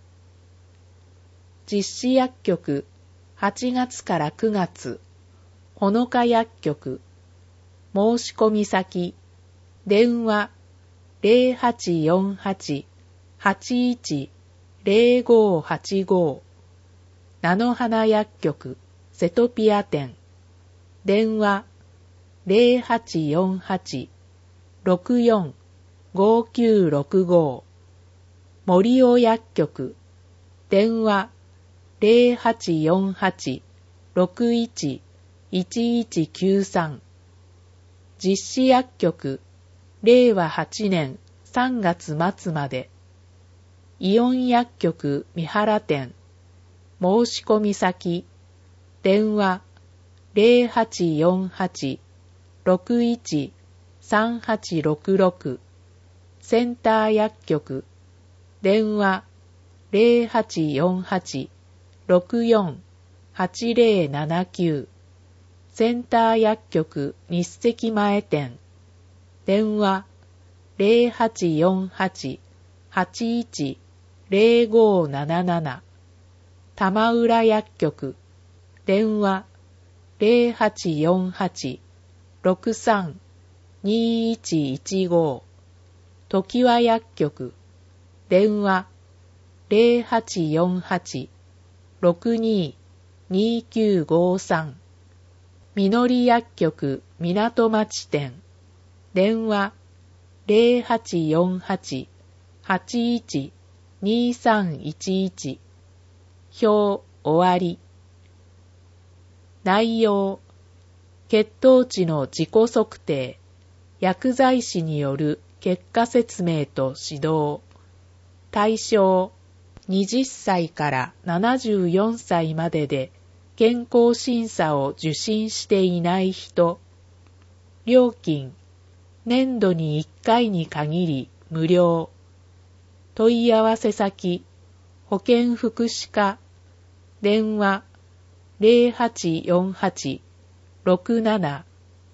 実施薬局はちがつからくがつ、ほのか薬局、申し込み先、電話 ゼロはちよんはち はちいち ゼロごはちご。菜の花薬局、セトピア店、電話ゼロはちよんはち ろくよん ごきゅうろくご。森尾薬局、電話ゼロはちよんはち ろくいち いちいちきゅうさん。実施薬局、れいわはちねんさんがつ末まで。イオン薬局三原店、申し込み先、電話ゼロはちよんはち ろくいち さんはちろくろく。センター薬局、電話ゼロはちよんはち ろくよん はちゼロななきゅう。センター薬局日赤前店、電話ゼロはちよんはち はちいち ゼロごなななな。玉浦薬局、電話ゼロはちよんはち ろくさん にいちいちご。常盤薬局、電話ゼロはちよんはち ろくに にきゅうごさん。みのり薬局港町店、電話ゼロはちよんはち はちいち にさんいちいち。表終わり。内容、血糖値の自己測定、薬剤師による結果説明と指導。対象、はたちからななじゅうよんさいまでで健康審査を受診していない人。料金、年度にいっかいに限り無料。問い合わせ先、保健福祉課、電話ゼロはちよんはち ろくなな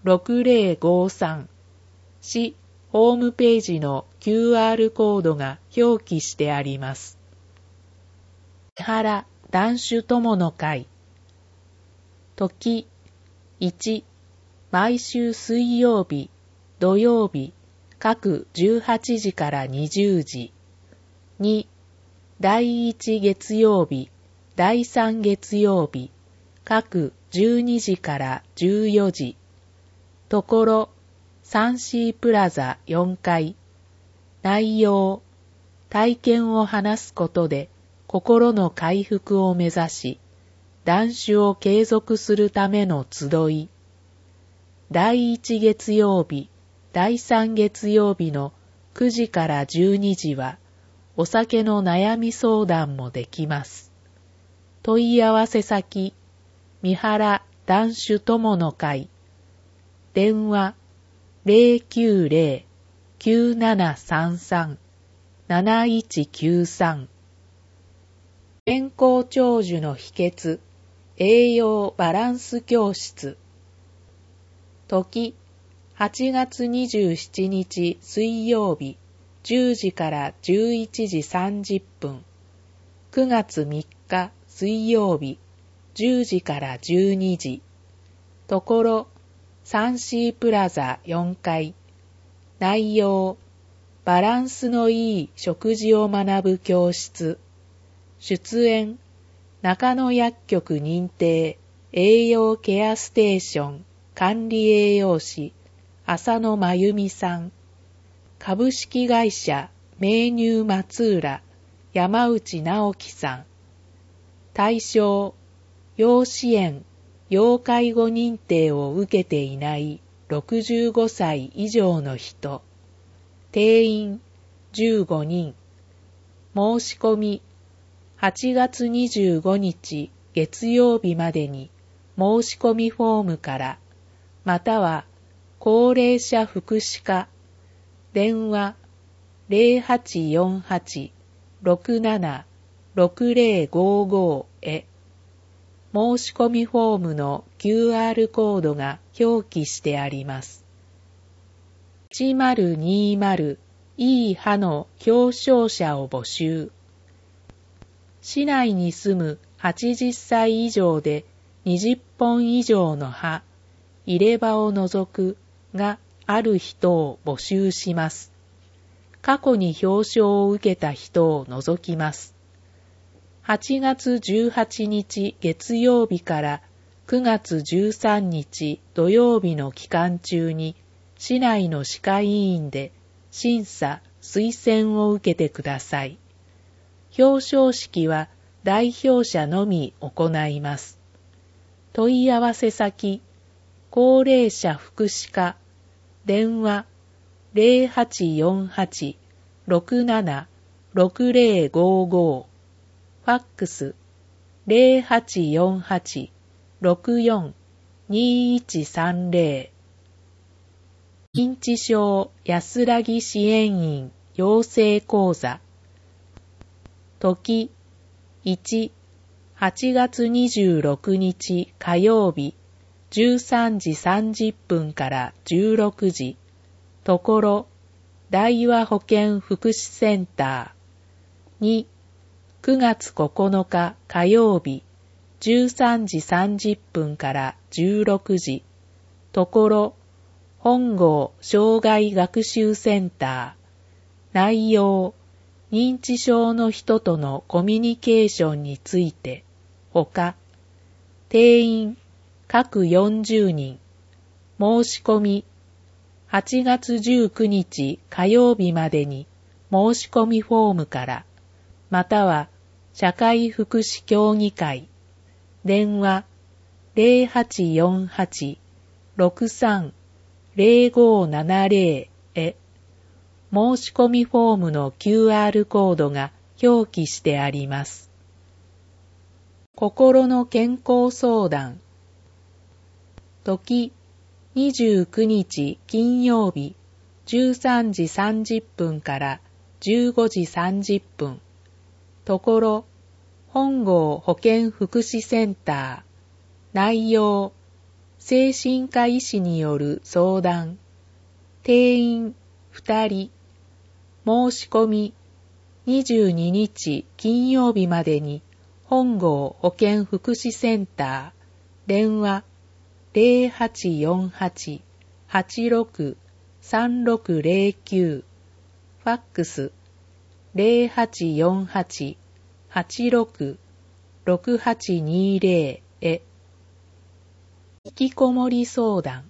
ろくぜろごさん、市ホームページの キューアール コードが表記してあります。三原男子友の会。時いち、毎週水曜日、土曜日、各じゅうはちじからにじゅうじ。に、第一月曜日、第三月曜日、各じゅうにじからじゅうよじ。ところ、サンシープラザよんかい。内容、体験を話すことで心の回復を目指し、断酒を継続するための集い。第一月曜日、第三月曜日のくじからじゅうにじは、お酒の悩み相談もできます。問い合わせ先、三原断酒友の会。電話、ゼロきゅうゼロ きゅうななさんさん なないちきゅうさん。健康長寿の秘訣、栄養バランス教室。時、はちがつにじゅうしちにち水曜日、じゅうじからじゅういちじさんじゅっぷん。くがつみっか水曜日、じゅうじからじゅうにじ。ところ、サンシープラザよんかい。内容、バランスのいい食事を学ぶ教室。出演、中野薬局認定栄養ケアステーション管理栄養士、浅野真由美さん。株式会社名乳松浦、山内直樹さん。対象、要支援、要介護認定を受けていないろくじゅうごさい以上の人。定員じゅうごにん。申し込み、はちがつにじゅうごにち月曜日までに申し込みフォームから、または高齢者福祉課、電話ゼロはちよんはち ろくなな ろくゼロごごへ。申し込みフォームの キューアール コードが表記してあります。いちまるにまるいい歯の表彰者を募集。市内に住むはちじゅっさい以上でにじゅっぽん以上の歯、入れ歯を除くがある人を募集します。過去に表彰を受けた人を除きます。はちがつじゅうはちにち月曜日からくがつじゅうさんにち土曜日の期間中に市内の歯科医院で審査・推薦を受けてください。表彰式は代表者のみ行います。問い合わせ先、高齢者福祉課、電話ゼロはちよんはち ろくなな ろくゼロごご、ファックスゼロはちよんはち ろくよん にいちさんゼロ。認知症安らぎ支援員養成講座。時いち、はちがつにじゅうろくにち火曜日、じゅうさんじさんじゅっぷんからじゅうろくじ。ところ、大和保健福祉センター。に、くがつここのか火曜日、じゅうさんじさんじゅっぷんからじゅうろくじ。ところ、本郷障害学習センター。内容、認知症の人とのコミュニケーションについて、ほか、定員、各よんじゅうにん。申し込み、はちがつじゅうくにち火曜日までに申し込みフォームから、または社会福祉協議会、電話ゼロはちよんはち ろくさん ゼロごななゼロへ、申し込みフォームの キューアール コードが表記してあります。心の健康相談。時にじゅうくにち金曜日、じゅうさんじさんじゅっぷんからじゅうごじさんじゅっぷん。ところ、本郷保健福祉センター。内容、 精神科医師による相談、定員ふたり、申し込みにじゅうににち金曜日までに本郷保健福祉センター、電話 ゼロはちよんはち はちろく さんろくゼロきゅう、ファックスゼロはちよんはち はちろく ろくはちにゼロへ。引きこもり相談。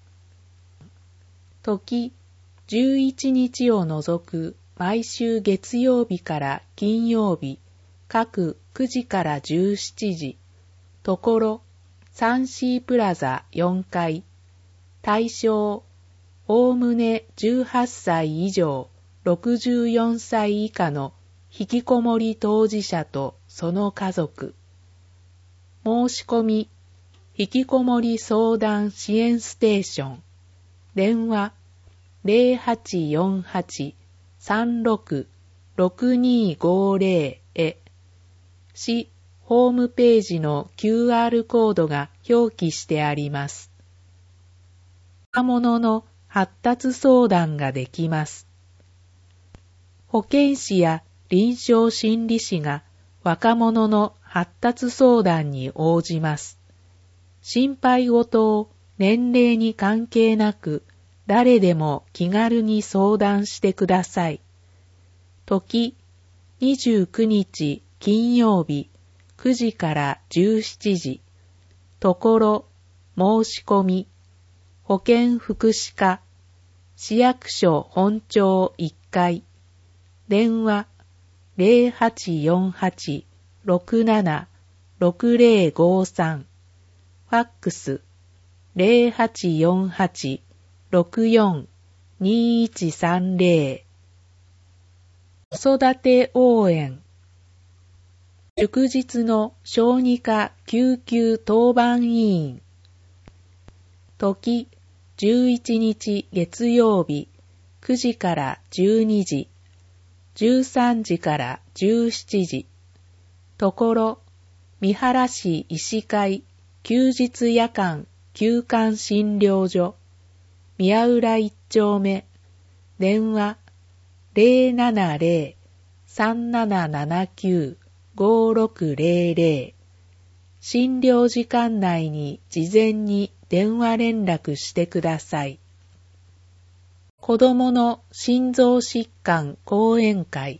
時じゅういちにちを除く毎週月曜日から金曜日、各くじからじゅうしちじ、ところ、サンシープラザよんかい、対象、おおむねじゅうはっさい以上、ろくじゅうよんさい以下の引きこもり当事者とその家族。申し込み、引きこもり相談支援ステーション、電話ゼロはちよんはち さんろく ろくにごゼロへ。市ホームページの キューアール コードが表記してあります。若者の発達相談ができます。保健師や臨床心理士が若者の発達相談に応じます。心配事を年齢に関係なく誰でも気軽に相談してください。時にじゅうくにち金曜日くじからじゅうしちじ、ところ、申し込み、保健福祉課、市役所本庁いっかい、電話ゼロはちよんはち ろくなな ろくゼロごさん、ファックスゼロはちよんはち ろくよん にいちさんゼロ。子育て応援。祝日の小児科救急当番委員。時じゅういちにち月曜日くじからじゅうにじ、じゅうさんじからじゅうしちじ、ところ、三原市医師会休日夜間休館診療所、宮浦一丁目、電話ゼロななゼロ さんななななきゅう ごろくゼロゼロ。診療時間内に事前に電話連絡してください。子どもの心臓疾患講演会。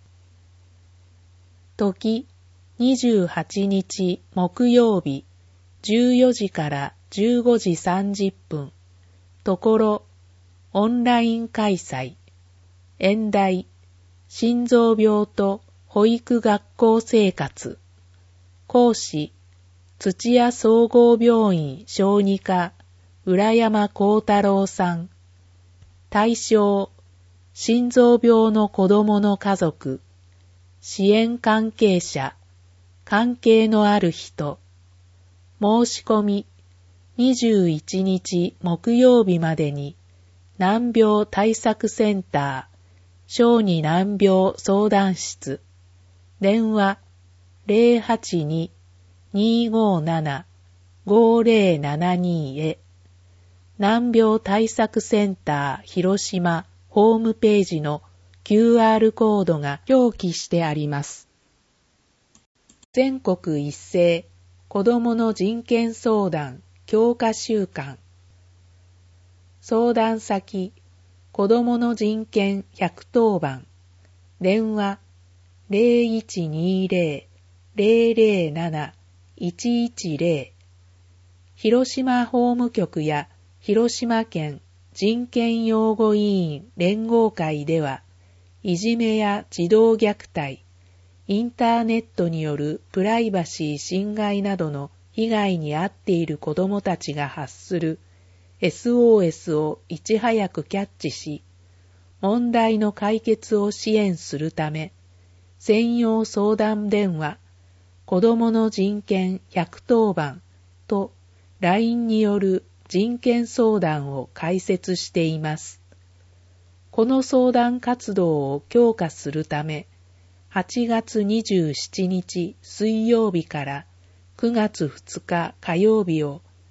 時にじゅうはちにち木曜日じゅうよじからじゅうごじさんじゅっぷん、ところ、オンライン開催。演題、心臓病と保育学校生活。講師、土屋総合病院小児科、浦山幸太郎さん。対象、心臓病の子どもの家族、支援関係者、関係のある人。申し込み、にじゅういちにち木曜日までに、難病対策センター、小児難病相談室、電話ゼロはちに にごなな ごゼロななに へ、難病対策センター広島ホームページの キューアール コードが表記してあります。全国一斉子どもの人権相談強化週間。相談先、子どもの人権ひゃくとおばん、電話ゼロいちにゼロ ゼロゼロなな いちいちゼロ、広島法務局や広島県人権擁護委員連合会では、いじめや児童虐待、インターネットによるプライバシー侵害などの被害に遭っている子どもたちが発する エスオーエス をいち早くキャッチし、問題の解決を支援するため、専用相談電話、子どもの人権ひゃくとおばんと ライン による人権相談を開設しています。この相談活動を強化するため、はちがつにじゅうしちにち水曜日からくがつふつか火曜日を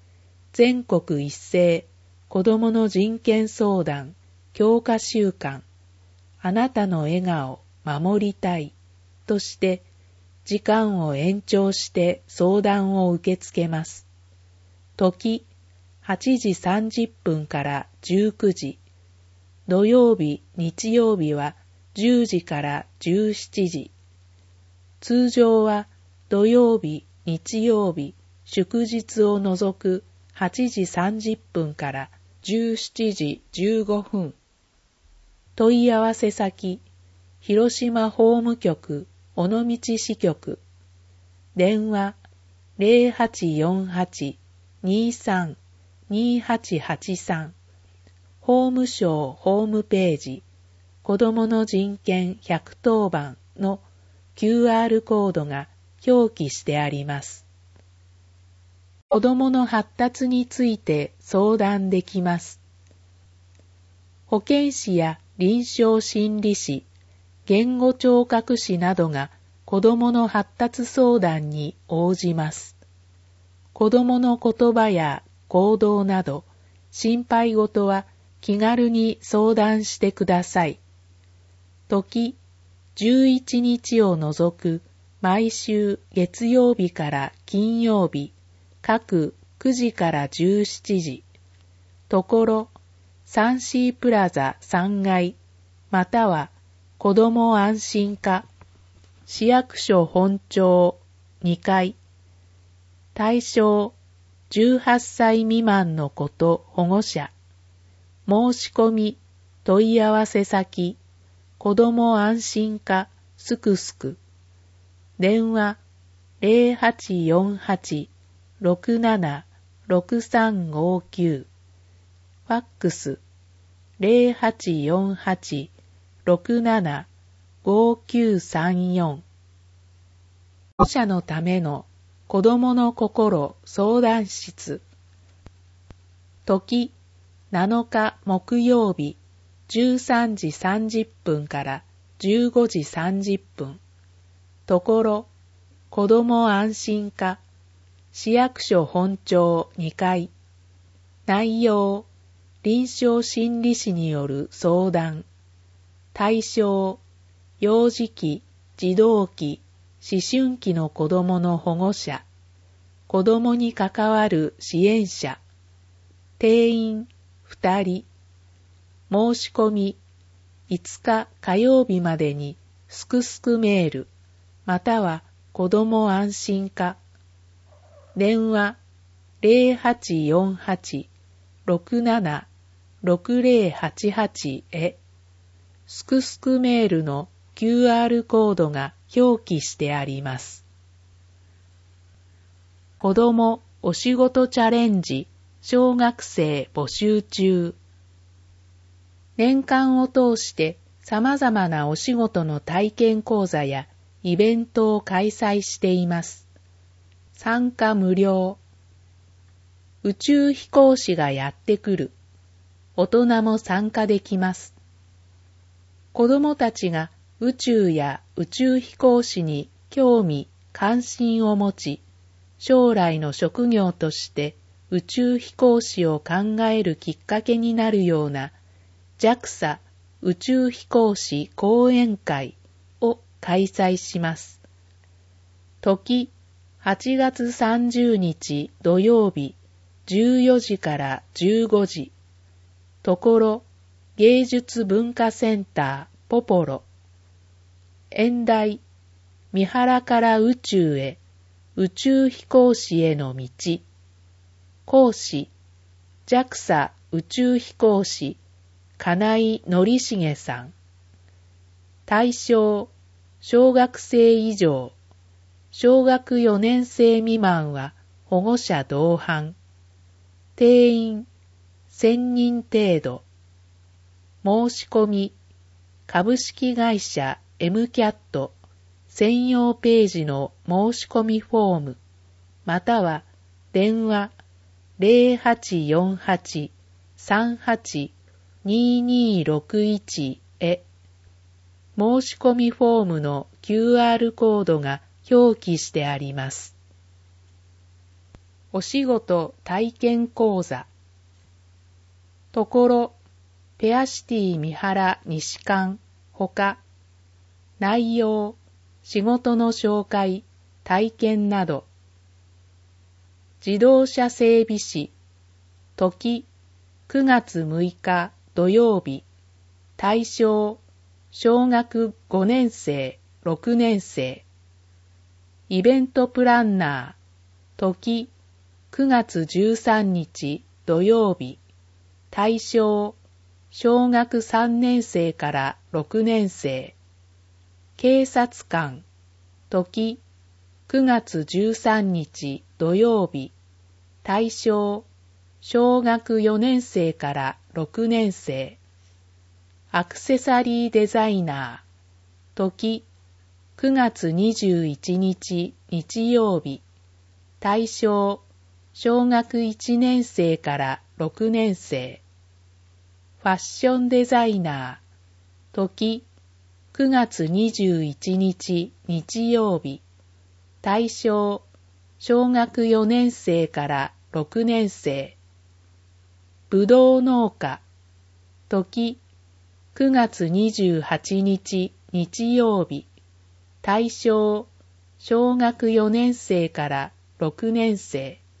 全国一斉子どもの人権相談強化週間あなたの笑顔守りたいとして時間を延長して相談を受け付けます。時はちじさんじゅっぷんからじゅうくじ、土曜日、日曜日はじゅうじからじゅうしちじ。通常は土曜日、日曜日、祝日を除くはちじさんじゅっぷんからじゅうしちじじゅうごふん。問い合わせ先、広島法務局尾道支局。電話 ゼロはちよんはち にさん にはちはちさん。法務省ホームページ、子どもの人権ひゃくとおばんの キューアール コードが表記してあります。子どもの発達について相談できます。保健師や臨床心理士、言語聴覚士などが子どもの発達相談に応じます。子どもの言葉や行動など心配事は気軽に相談してください。時じゅういちにちを除く毎週月曜日から金曜日、各くじからじゅうしちじ。ところサンシープラザさんがい、または子ども安心課、市役所本庁にかい。対象じゅうはっさい未満の子と保護者。申し込み、問い合わせ先、子ども安心課すくすく。電話ゼロはちよんはち ろくなな ろくさんごきゅう。ファックスゼロはちよんはち ろくなな ごきゅうさんよん。保護者のための子どもの心相談室。時なのか木曜日じゅうさんじさんじゅっぷんからじゅうごじさんじゅっぷん。ところ子ども安心課、市役所本庁にかい。内容臨床心理士による相談。対象幼児期、児童期、思春期の子どもの保護者、子どもに関わる支援者。定員ふたり。申し込みいつか火曜日までにすくすくメールまたは子ども安心課。電話ゼロはちよんはち ろくなな ろくゼロはちはちへ。すくすくメールの キューアール コードが表記してあります。子どもお仕事チャレンジ小学生募集中。年間を通して様々なお仕事の体験講座やイベントを開催しています。参加無料。宇宙飛行士がやってくる。大人も参加できます。子どもたちが宇宙や宇宙飛行士に興味、関心を持ち、将来の職業として宇宙飛行士を考えるきっかけになるような ジャクサ 宇宙飛行士講演会を開催します。時はちがつさんじゅうにち土曜日じゅうよじからじゅうごじ。ところ芸術文化センターポポロ。演題三原から宇宙へ宇宙飛行士への道。講師 ジャクサ 宇宙飛行士金井則重さん。対象小学生以上、小学よねんせい未満は保護者同伴。定員せんにん程度。申し込み株式会社 エムキャット 専用ページの申し込みフォームまたは電話ゼロはちよんはち さんはち ににろくいち へ。申し込みフォームの キューアール コードが表記してあります。 お仕事体験講座。ところ、ペアシティ三原西館ほか、内容、仕事の紹介、体験など。自動車整備士、時、くがつむいか土曜日、対象、小学ごねんせい、ろくねんせい。イベントプランナー、時、くがつじゅうさんにち土曜日、対象、小学さんねんせいからろくねんせい。警察官、時、くがつじゅうさんにち土曜日、対象、小学よねんせいからろくねんせい。アクセサリーデザイナー、時、くがつにじゅういちにち日曜日、対象、小学いちねんせいからろくねんせい。ファッションデザイナー、時、くがつにじゅういちにち日曜日、対象、小学よねんせいからろくねんせい。ぶどう農家、時、くがつにじゅうはちにち日曜日、対象、小学よねんせいからろくねんせい。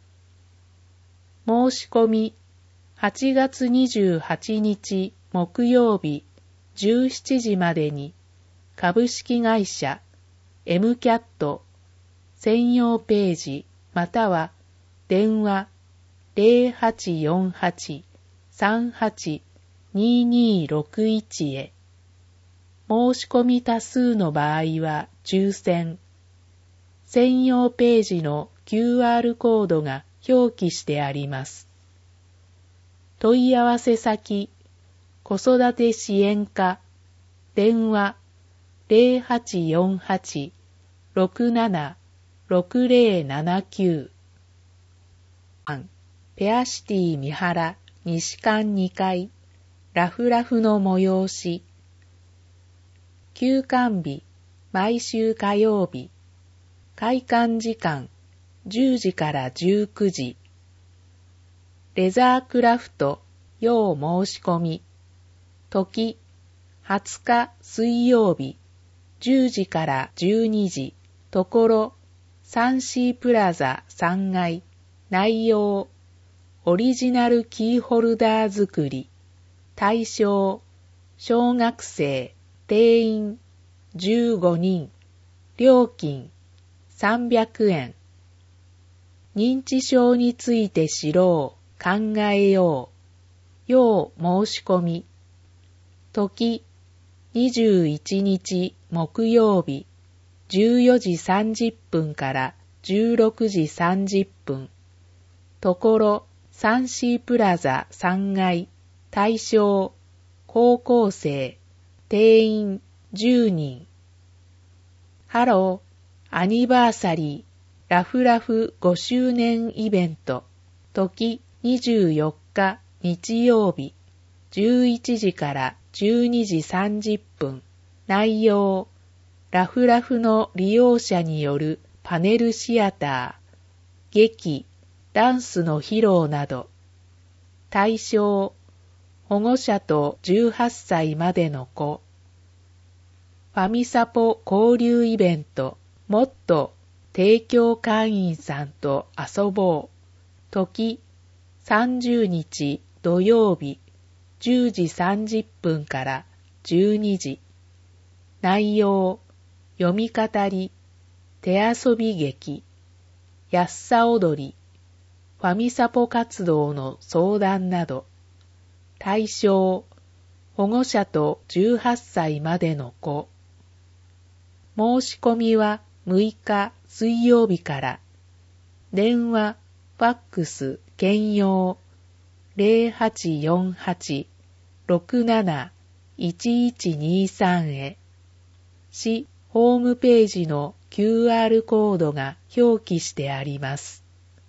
申し込み、はちがつにじゅうはちにち木曜日じゅうしちじまでに株式会社 エムキャット 専用ページまたは電話 ゼロはちよんはち さんはち ににろくいち へ。申し込み多数の場合は抽選。専用ページの キューアール コードが表記してあります。問い合わせ先、子育て支援課、電話 ゼロはちよんはち ろくなな ろくゼロななきゅう。ペアシティ三原西館にかい、ラフラフの催し。休館日、毎週火曜日。開館時間、じゅうじからじゅうくじ。レザークラフト、要申し込み。時、はつか水曜日、じゅうじからじゅうにじ。ところ、サンシープラザさんがい。内容、オリジナルキーホルダー作り。対象、小学生、定員、じゅうごにん。料金、さんびゃくえん。認知症について知ろう、考えよう。要申し込み。時、にじゅういちにち木曜日、じゅうよじさんじゅっぷんからじゅうろくじさんじゅっぷん。ところ、サンシープラザさんがい。対象、高校生、定員じゅうにん。ハロー、アニバーサリー、ラフラフごしゅうねんイベント。時にじゅうよっか日曜日、じゅういちじからじゅうにじさんじゅっぷん。内容、ラフラフの利用者によるパネルシアター、劇、ダンスの披露など。対象、保護者とじゅうはっさいまでの子。ファミサポ交流イベント、もっと提供会員さんと遊ぼう。時、さんじゅうにち土曜日、じゅうじさんじゅっぷんからじゅうにじ。内容、読み語り、手遊び劇、やっさ踊り、ファミサポ活動の相談など。対象、保護者とじゅうはっさいまでの子。申し込みはむいか水曜日から。電話、ファックス、兼用、ゼロはちよんはち ろくなないちいちにさん へ。市ホームページの キューアール コードが表記してあります。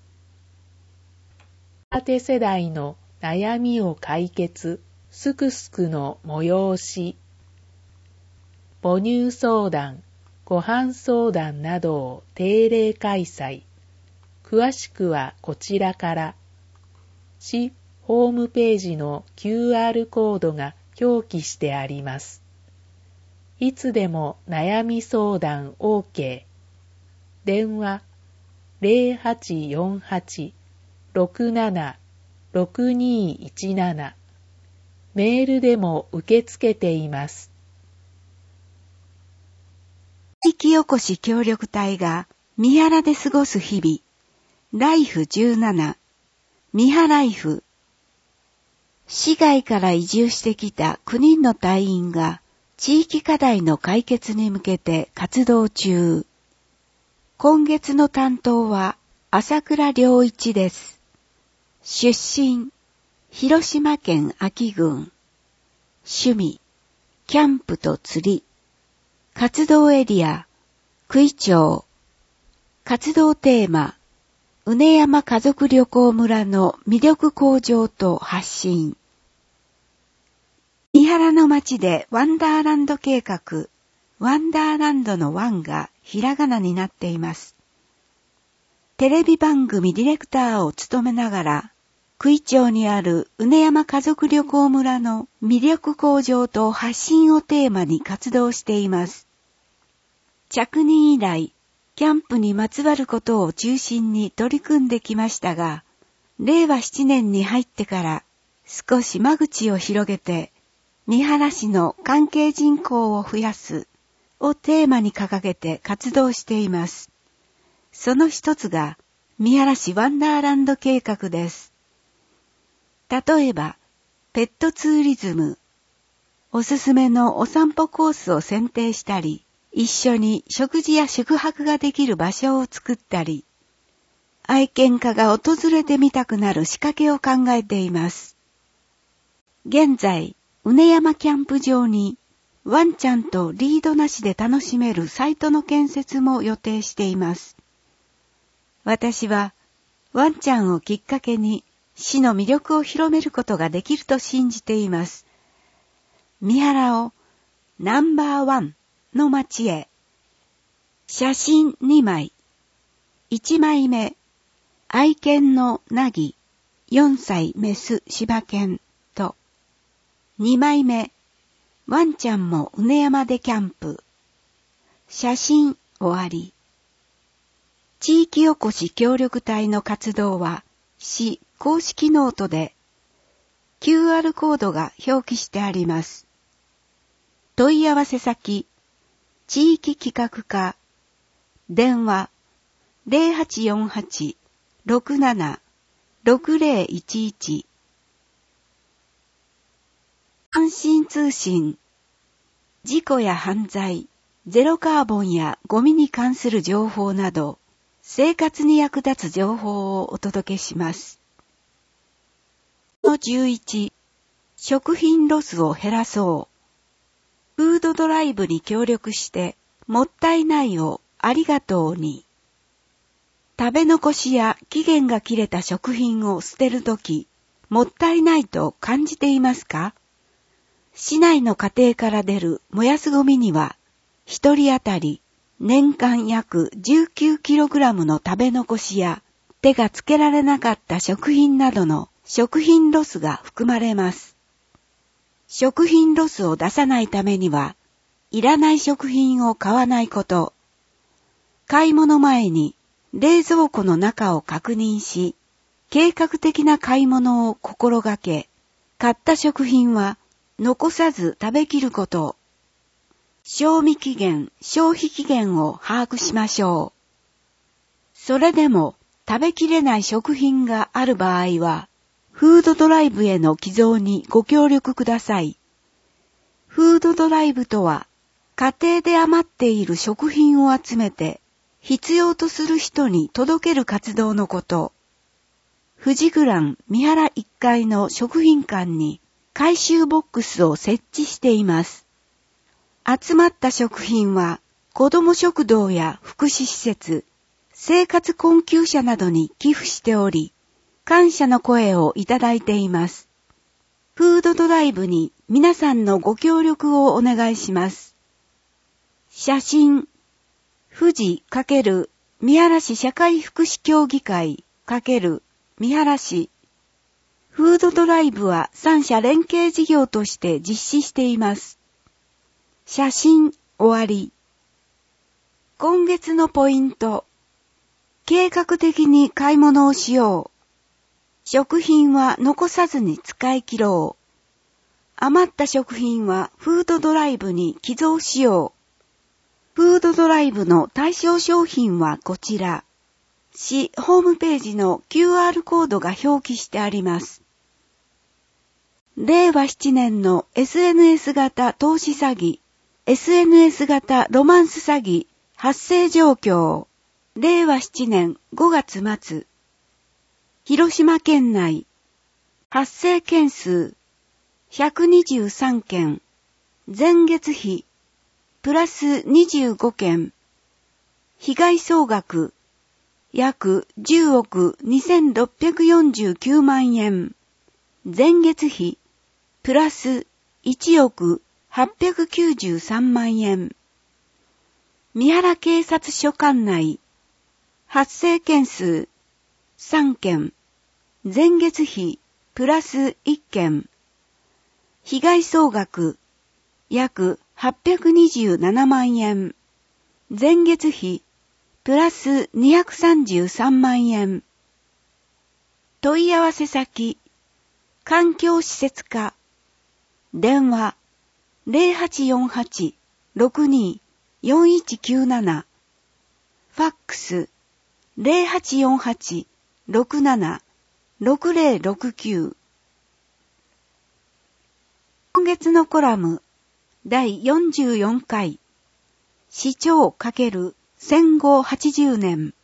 子育て世代の悩みを解決、すくすくの催し。母乳相談、ご飯相談などを定例開催。 詳しくはこちらから。市ホームページの キューアール コードが表記してあります。いつでも悩み相談 OK。電話 ゼロはちよんはち ろくなな ろくにいちなな。メールでも受け付けています。 地域おこし協力隊が三原で過ごす日々。ライフじゅうなな。三原ライフ。市外から移住してきたきゅうにんの隊員が地域課題の解決に向けて活動中。今月の担当は朝倉良一です。出身、広島県安芸郡。趣味、キャンプと釣り。活動エリア、九井町。活動テーマ、うね山家族旅行村の魅力向上と発信。三原の町でワンダーランド計画、ワンダーランドのワンがひらがなになっています。テレビ番組ディレクターを務めながら、九井町にあるうね山家族旅行村の魅力向上と発信をテーマに活動しています。着任以来、キャンプにまつわることを中心に取り組んできましたが、れいわななねんに入ってから少し間口を広げて、三原市の関係人口を増やすをテーマに掲げて活動しています。その一つが三原市ワンダーランド計画です。例えば、ペットツーリズム、おすすめのお散歩コースを選定したり、一緒に食事や宿泊ができる場所を作ったり、愛犬家が訪れてみたくなる仕掛けを考えています。現在、うね山キャンプ場にワンちゃんとリードなしで楽しめるサイトの建設も予定しています。私はワンちゃんをきっかけに市の魅力を広めることができると信じています。三原をナンバーワンの町へ。写真にまい。いちまいめ、愛犬のなぎ、よんさいメス柴犬と、にまいめ、ワンちゃんもうね山でキャンプ。写真終わり。地域おこし協力隊の活動は、市公式ノートで、キューアール コードが表記してあります。問い合わせ先、地域企画課、電話、ゼロはちよんはち ろくなな ろくゼロいちいち。安心通信、事故や犯罪、ゼロカーボンやゴミに関する情報など、生活に役立つ情報をお届けします。のじゅういち、食品ロスを減らそう。フードドライブに協力して、もったいないをありがとうに。食べ残しや期限が切れた食品を捨てるとき、もったいないと感じていますか？市内の家庭から出る燃やすゴミには、一人当たり年間約 じゅうきゅうキログラムの食べ残しや手がつけられなかった食品などの食品ロスが含まれます。食品ロスを出さないためには、いらない食品を買わないこと。買い物前に冷蔵庫の中を確認し、計画的な買い物を心がけ、買った食品は残さず食べきること。賞味期限、消費期限を把握しましょう。それでも食べきれない食品がある場合は、フードドライブへの寄贈にご協力ください。フードドライブとは、家庭で余っている食品を集めて、必要とする人に届ける活動のこと。富士グラン三原いっかいの食品館に回収ボックスを設置しています。集まった食品は子ども食堂や福祉施設、生活困窮者などに寄付しており、感謝の声をいただいています。フードドライブに皆さんのご協力をお願いします。写真、富士× 三原市社会福祉協議会×三原市フードドライブは三者連携事業として実施しています。写真終わり。今月のポイント。計画的に買い物をしよう。食品は残さずに使い切ろう。余った食品はフードドライブに寄贈しよう。フードドライブの対象商品はこちら。市ホームページの キューアール コードが表記してあります。れいわななねんの エスエヌエス 型投資詐欺、エスエヌエス 型ロマンス詐欺発生状況。れいわななねんごがつ末。広島県内。発生件数ひゃくにじゅうさんけん。前月比プラスにじゅうごけん。被害総額約じゅうおくにせんろっぴゃくよんじゅうきゅうまんえん。前月比プラスいちおくはっぴゃくきゅうじゅうさんまんえん。三原警察署管内。発生件数さんけん。前月比プラスいっけん。被害総額約はっぴゃくにじゅうななまんえん。前月比プラスにひゃくさんじゅうさんまんえん。問い合わせ先環境施設課電話 ゼロはちよんはち ろくに よんいちきゅうなな ファックス ゼロはちよんはち ろくなな ろくぜろろくきゅう。今月のコラムだいよんじゅうよんかい市長×戦後はちじゅうねん。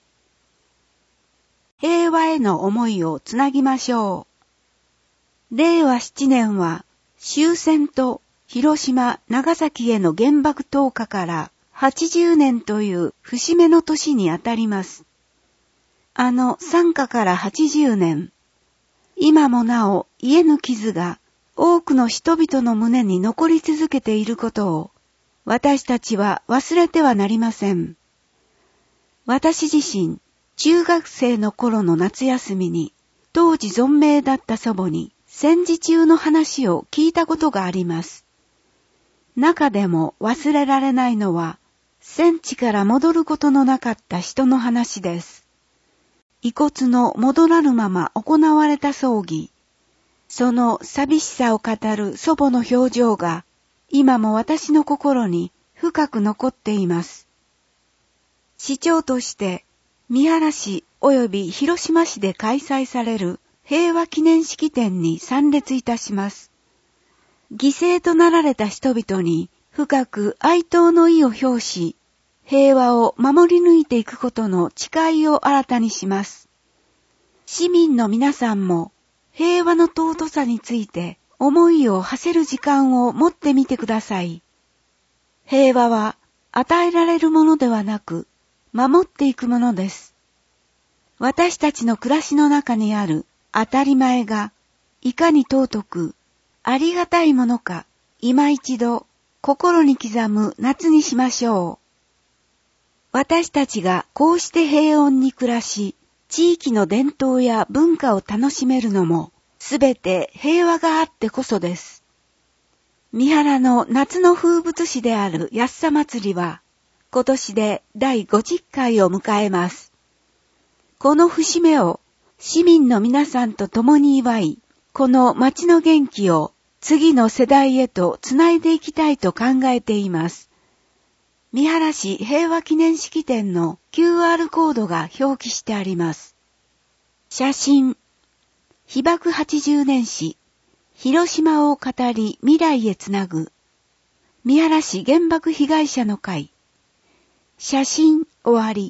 平和への思いをつなぎましょう。れいわななねんは終戦と広島、長崎への原爆投下からはちじゅうねんという節目の年にあたります。あの惨禍からはちじゅうねん。今もなお癒えぬ傷が多くの人々の胸に残り続けていることを私たちは忘れてはなりません。私自身、中学生の頃の夏休みに当時存命だった祖母に戦時中の話を聞いたことがあります。中でも忘れられないのは戦地から戻ることのなかった人の話です。遺骨の戻らぬまま行われた葬儀。その寂しさを語る祖母の表情が今も私の心に深く残っています。市長として三原市及び広島市で開催される平和記念式典に参列いたします。犠牲となられた人々に深く哀悼の意を表し、平和を守り抜いていくことの誓いを新たにします。市民の皆さんも平和の尊さについて思いを馳せる時間を持ってみてください。平和は与えられるものではなく、守っていくものです。私たちの暮らしの中にある当たり前がいかに尊く、ありがたいものか、今一度心に刻む夏にしましょう。私たちがこうして平穏に暮らし、地域の伝統や文化を楽しめるのも、すべて平和があってこそです。三原の夏の風物詩である安さ祭りは、今年でだいごじゅっかいを迎えます。この節目を市民の皆さんと共に祝い、この町の元気を次の世代へとつないでいきたいと考えています。三原市平和記念式典の キューアール コードが表記してあります。写真。被爆はちじゅうねん史。広島を語り未来へつなぐ。三原市原爆被害者の会。写真終わり。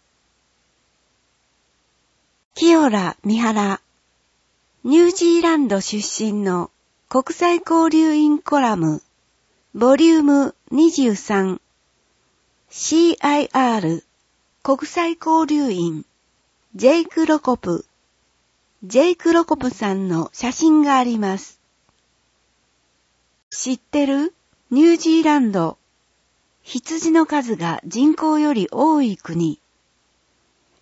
清良三原。ニュージーランド出身の国際交流員コラム。ボリュームにじゅうさん。シーアイアール 国際交流員ジェイク・ロコプジェイク・ロコプさんの写真があります。知ってる？ニュージーランド羊の数が人口より多い国。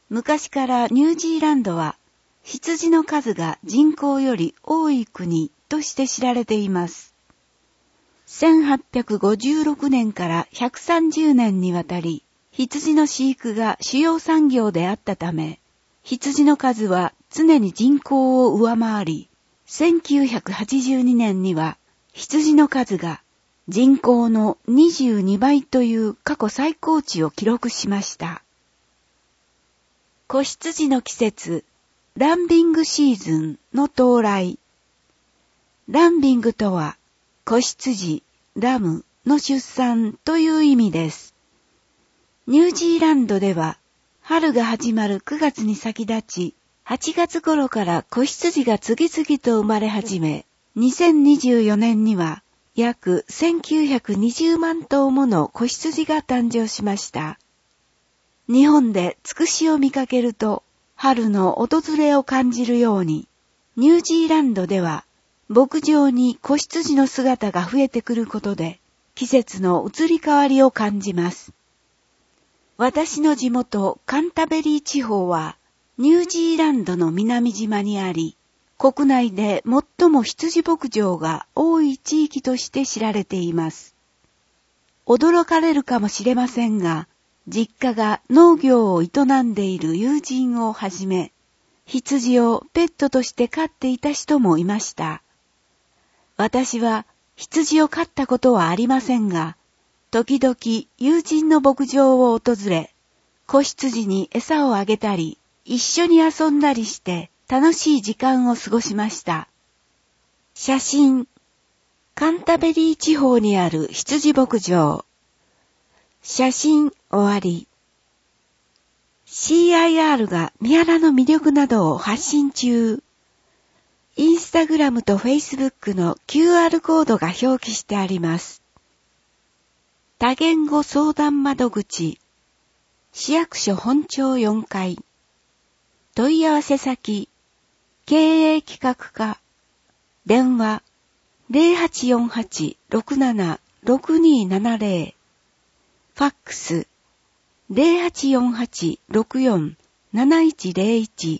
昔からニュージーランドは羊の数が人口より多い国として知られています。せんはっぴゃくごじゅうろくねんからひゃくさんじゅうねんにわたり、羊の飼育が主要産業であったため、羊の数は常に人口を上回り、せんきゅうひゃくはちじゅうにねんには羊の数が人口のにじゅうにばいという過去最高値を記録しました。子羊の季節、ランビングシーズンの到来。ランビングとは、子羊、ラムの出産という意味です。ニュージーランドでは、春が始まるくがつに先立ち、はちがつ頃から子羊が次々と生まれ始め、にせんにじゅうよねんには約せんきゅうひゃくにじゅうまんとうもの子羊が誕生しました。日本でつくしを見かけると、春の訪れを感じるように、ニュージーランドでは、牧場に子羊の姿が増えてくることで、季節の移り変わりを感じます。私の地元カンタベリー地方は、ニュージーランドの南島にあり、国内で最も羊牧場が多い地域として知られています。驚かれるかもしれませんが、実家が農業を営んでいる友人をはじめ、羊をペットとして飼っていた人もいました。私は羊を飼ったことはありませんが、時々友人の牧場を訪れ、子羊に餌をあげたり、一緒に遊んだりして楽しい時間を過ごしました。写真、カンタベリー地方にある羊牧場。写真終わり。シーアイアール が三原の魅力などを発信中。インスタグラムとフェイスブックの キューアール コードが表記してあります。多言語相談窓口。市役所本町よんかい。問い合わせ先。経営企画課。電話。ゼロはちよんはち ろくなな ろくにーななゼロ。ファックス。ゼロはちよんはち ろくよん なないちゼロいち。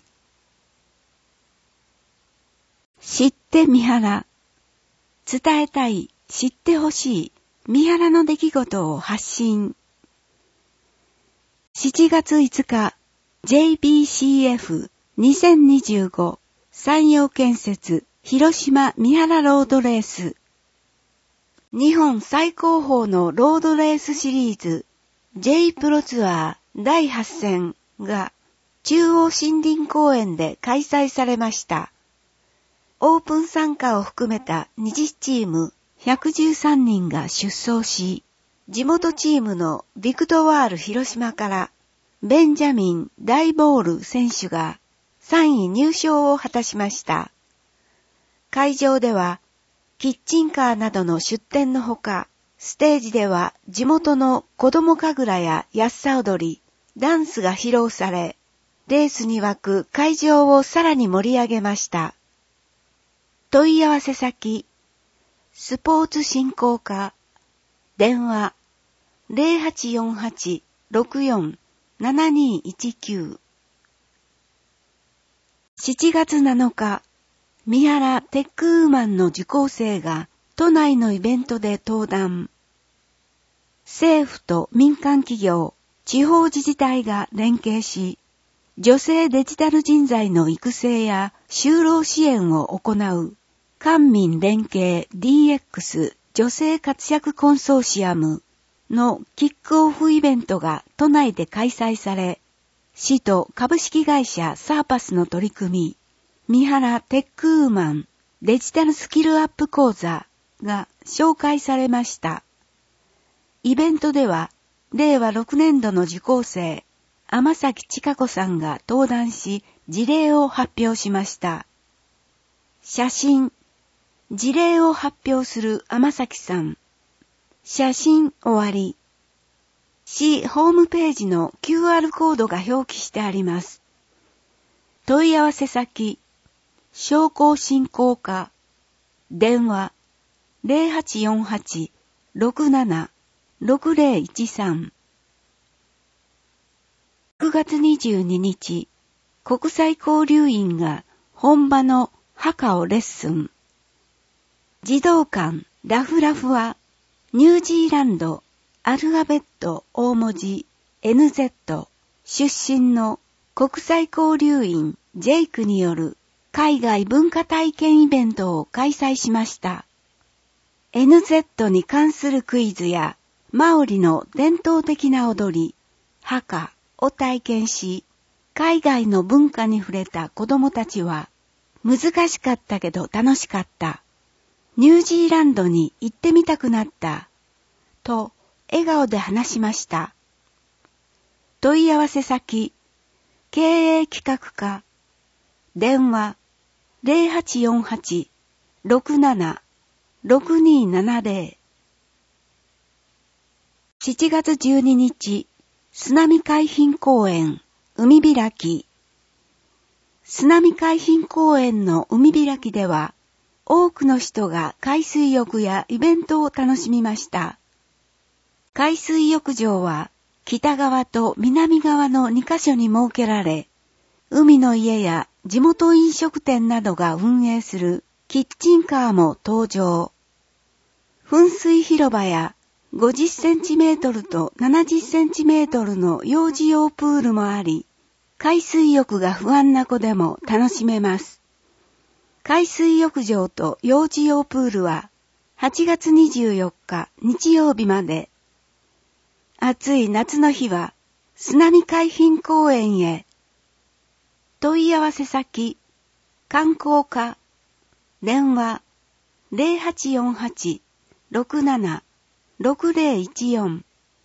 知って三原。伝えたい、知ってほしい、三原の出来事を発信。しちがついつか、ジェイビーシーエフにせんにじゅうご 山陽建設広島三原ロードレース。日本最高峰のロードレースシリーズ J プロツアーだいはち戦が中央森林公園で開催されました。オープン参加を含めたにじゅうチームひゃくじゅうさんにんが出走し、地元チームのビクトワール広島からベンジャミン・ダイボール選手がさんい入賞を果たしました。会場ではキッチンカーなどの出店のほか、ステージでは地元の子供神楽ややっさ踊り、ダンスが披露され、レースに沸く会場をさらに盛り上げました。問い合わせ先、スポーツ振興課、電話、ゼロはちよんはち ろくよん ななにいちきゅう。しちがつなのか、三原テックウーマンの受講生が都内のイベントで登壇。政府と民間企業、地方自治体が連携し、女性デジタル人材の育成や就労支援を行う官民連携 ディーエックス 女性活躍コンソーシアムのキックオフイベントが都内で開催され、市と株式会社サーパスの取り組み、三原テックウーマンデジタルスキルアップ講座が紹介されました。イベントでは、れいわろくねんどの受講生、天崎千佳子さんが登壇し、事例を発表しました。写真、事例を発表する天崎さん。写真終わり。市ホームページの キューアール コードが表記してあります。問い合わせ先、商工振興課、電話、ゼロはちよんはち ろくなな ろくゼロいちさん。 くがつにじゅうににち、国際交流員が本場のハカをレッスン。児童館ラフラフはニュージーランドアルファベット大文字 エヌゼット 出身の国際交流員ジェイクによる海外文化体験イベントを開催しました。エヌゼット に関するクイズやマオリの伝統的な踊り、ハカを体験し、海外の文化に触れた子供たちは、難しかったけど楽しかった。ニュージーランドに行ってみたくなった。と、笑顔で話しました。問い合わせ先、経営企画課、電話、ゼロはちよんはち ろくなな ろくにーななゼロ。しちがつじゅうににち、津波海浜公園、海開き。津波海浜公園の海開きでは、多くの人が海水浴やイベントを楽しみました。海水浴場は北側と南側のにかしょに設けられ、海の家や地元飲食店などが運営するキッチンカーも登場。噴水広場やごじゅっセンチメートルとななじゅっセンチメートルの幼児用プールもあり、海水浴が不安な子でも楽しめます。海水浴場と幼児用プールははちがつにじゅうよっか日曜日まで。暑い夏の日は津波海浜公園へ。問い合わせ先、観光課、電話、ゼロはちよんはち ろくなな ろくゼロいちよん。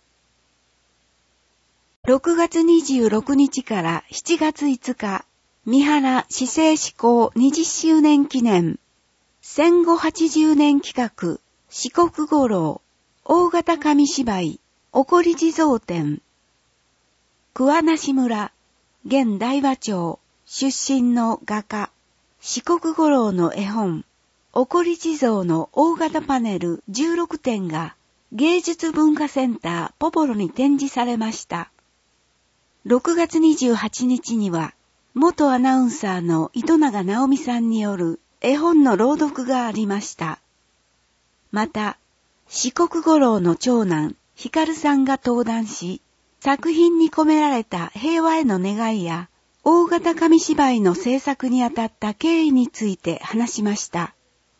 ろくがつにじゅうろくにちからしちがついつか、三原市政施行にじゅっしゅうねん記念、戦後はちじゅうねん企画、四国五郎、大型紙芝居、おこり地蔵展。桑名市村、現大和町、出身の画家、四国五郎の絵本、おこり地蔵の大型パネルじゅうろくてんが芸術文化センターポポロに展示されました。ろくがつにじゅうはちにちには、元アナウンサーの糸永直美さんによる絵本の朗読がありました。また、四国五郎の長男、光さんが登壇し、作品に込められた平和への願いや、大型紙芝居の制作にあたった経緯について話しました。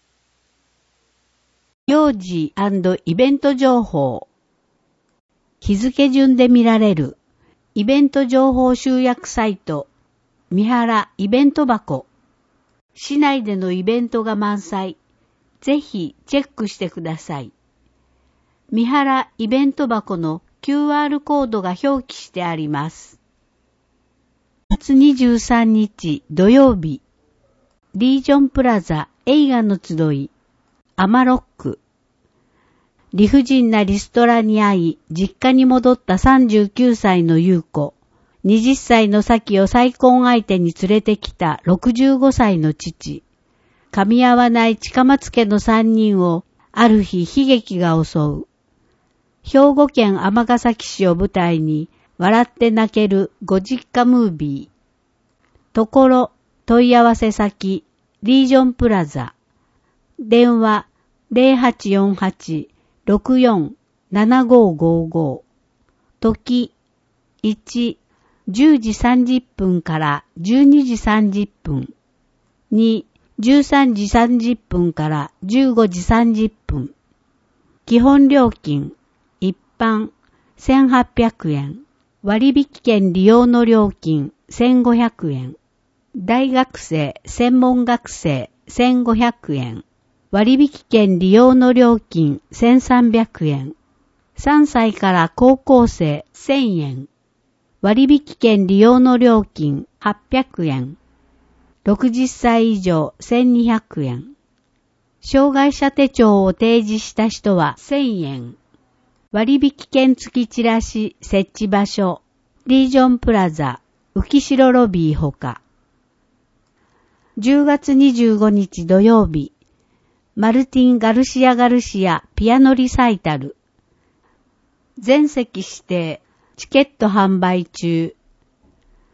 行事&イベント情報。日付順で見られるイベント情報集約サイト、三原イベント箱。市内でのイベントが満載。ぜひチェックしてください。三原イベント箱の キューアール コードが表記してあります。しがつにじゅうさんにち土曜日、リージョンプラザ映画の集い、アマロック。理不尽なリストラに遭い、実家に戻ったさんじゅうきゅうさいの優子、はたちの先を再婚相手に連れてきたろくじゅうごさいの父、噛み合わない近松家のさんにんをある日悲劇が襲う。兵庫県尼崎市を舞台に、笑って泣けるご実家ムービー。ところ、問い合わせ先、リージョンプラザ。電話、ゼロはちよんはち ろくよん ななごごご。時、いち、じゅうじさんじゅっぷんからじゅうにじさんじゅっぷん。に、じゅうさんじさんじゅっぷんからじゅうごじさんじゅっぷん。基本料金、一般、せんはっぴゃくえん。割引券利用の料金、せんごひゃくえん。大学生、専門学生、せんごひゃくえん。割引券利用の料金、せんさんびゃくえん。さんさいから高校生、せんえん。割引券利用の料金、はっぴゃくえん。ろくじゅっさい以上、せんにひゃくえん。障害者手帳を提示した人はせんえん。割引券付きチラシ設置場所、リージョンプラザ、浮城ロビーほか。じゅうがつにじゅうごにち土曜日、マルティン・ガルシア・ガルシアピアノリサイタル。全席指定、チケット販売中。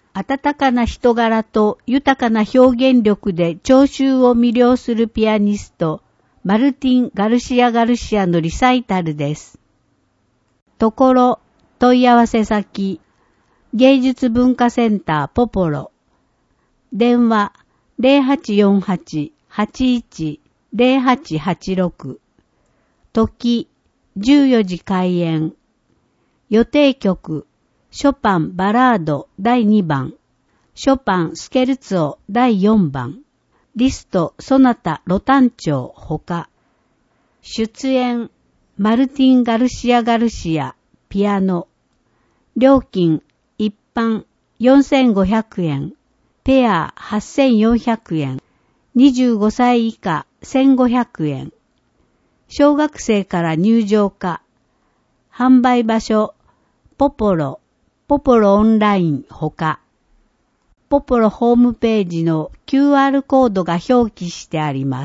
温かな人柄と豊かな表現力で聴衆を魅了するピアニスト、マルティン・ガルシア・ガルシアのリサイタルです。ところ、問い合わせ先、芸術文化センターポポロ。電話 ゼロはちよんはち はちいち ゼロはちはちろく。時、じゅうよじ開演。予定曲、ショパンバラードだいにばん。ショパンスケルツォだいよんばん。リストソナタロタン調ほか。出演、マルティン・ガルシア・ガルシア、ピアノ。料金、一般よんせんごひゃくえん。ペアはっせんよんひゃくえん。にじゅうごさい以下せんごひゃくえん。小学生から入場可。販売場所、ポポロ、ポポロオンラインほか。ポポロホームページの キューアール コードが表記してあります。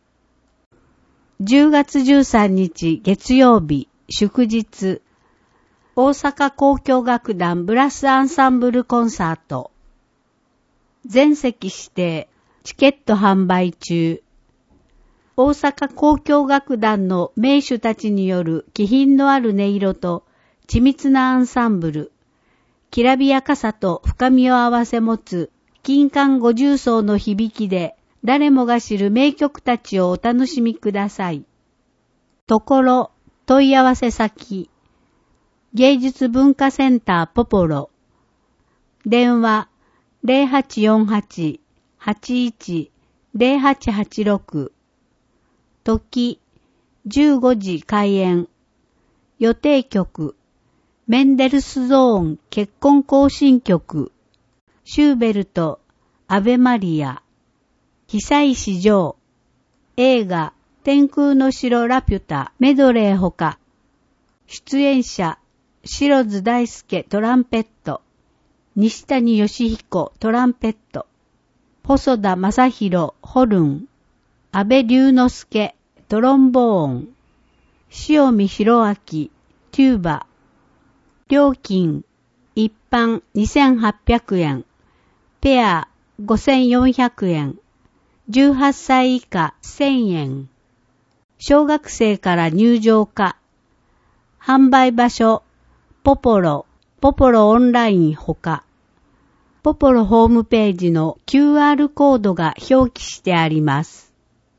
じゅうがつじゅうさんにち月曜日、祝日。大阪交響楽団ブラスアンサンブルコンサート。全席指定、チケット販売中。大阪交響楽団の名手たちによる気品のある音色と緻密なアンサンブル、きらびやかさと深みを合わせ持つ金管五重奏の響きで誰もが知る名曲たちをお楽しみください。ところ、問い合わせ先、芸術文化センターポポロ。電話ゼロはちよんはち はちいち ゼロはちはちろく。時、じゅうごじ開演。予定曲、メンデルスゾーン結婚行進曲。シューベルト、アベマリア。久石譲。映画、天空の城ラピュタメドレーほか。出演者、白津大輔トランペット。西谷義彦トランペット。細田正宏ホルン。安倍龍之介トロンボーン。塩見博明テューバ。料金一般にせんはっぴゃくえん。ペアごせんよんひゃくえん。じゅうはっさい以下せんえん。小学生から入場可。販売場所ポポロ、ポポロオンラインほか。ポポロホームページの キューアール コードが表記してあります。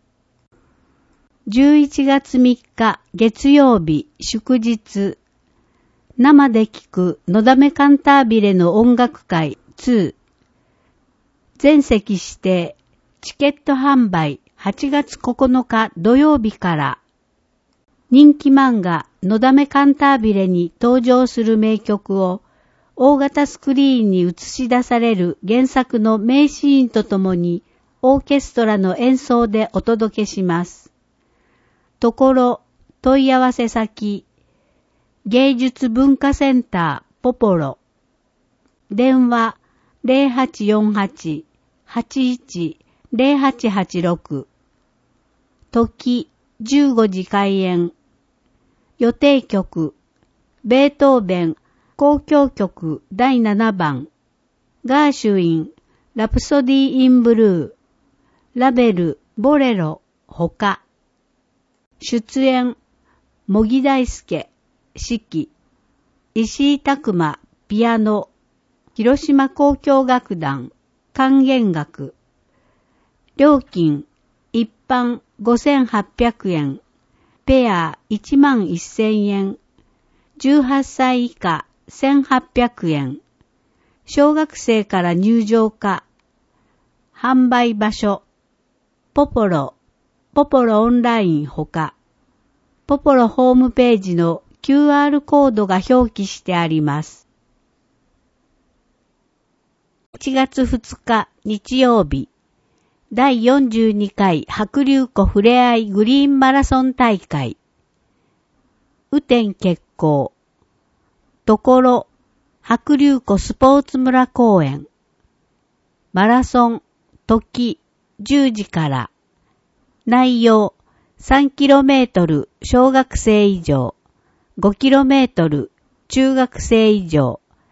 じゅういちがつみっか月曜日祝日。生で聴くのだめカンタービレの音楽会に。全席指定。チケット販売はちがつここのか土曜日から。人気漫画のだめカンタービレに登場する名曲を大型スクリーンに映し出される原作の名シーンとともにオーケストラの演奏でお届けします。ところ、問い合わせ先、芸術文化センターポポロ。電話ゼロはちよんはち はちいち ゼロはちはちろく。時じゅうごじ開演。予定曲、ベートーベン交響曲だいななばん。ガーシュイン、ラプソディー・イン・ブルー。ラベル、ボレロ、ほか。出演、茂木大輔、指揮。石井拓馬、ピアノ。広島交響楽団、管弦楽。料金、一般ごせんはっぴゃくえん。ペアいちまんせんえん。じゅうはっさい以下せんはっぴゃくえん。小学生から入場可。販売場所、ポポロ、ポポロオンラインほか。ポポロホームページの キューアール コードが表記してあります。いちがつふつか日曜日。だいよんじゅうにかい白竜湖ふれあいグリーンマラソン大会。雨天決行。ところ、白竜湖スポーツ村公園。マラソン、時、じゅうじから。内容、さんキロメートル小学生以上、ごキロメートル中学生以上。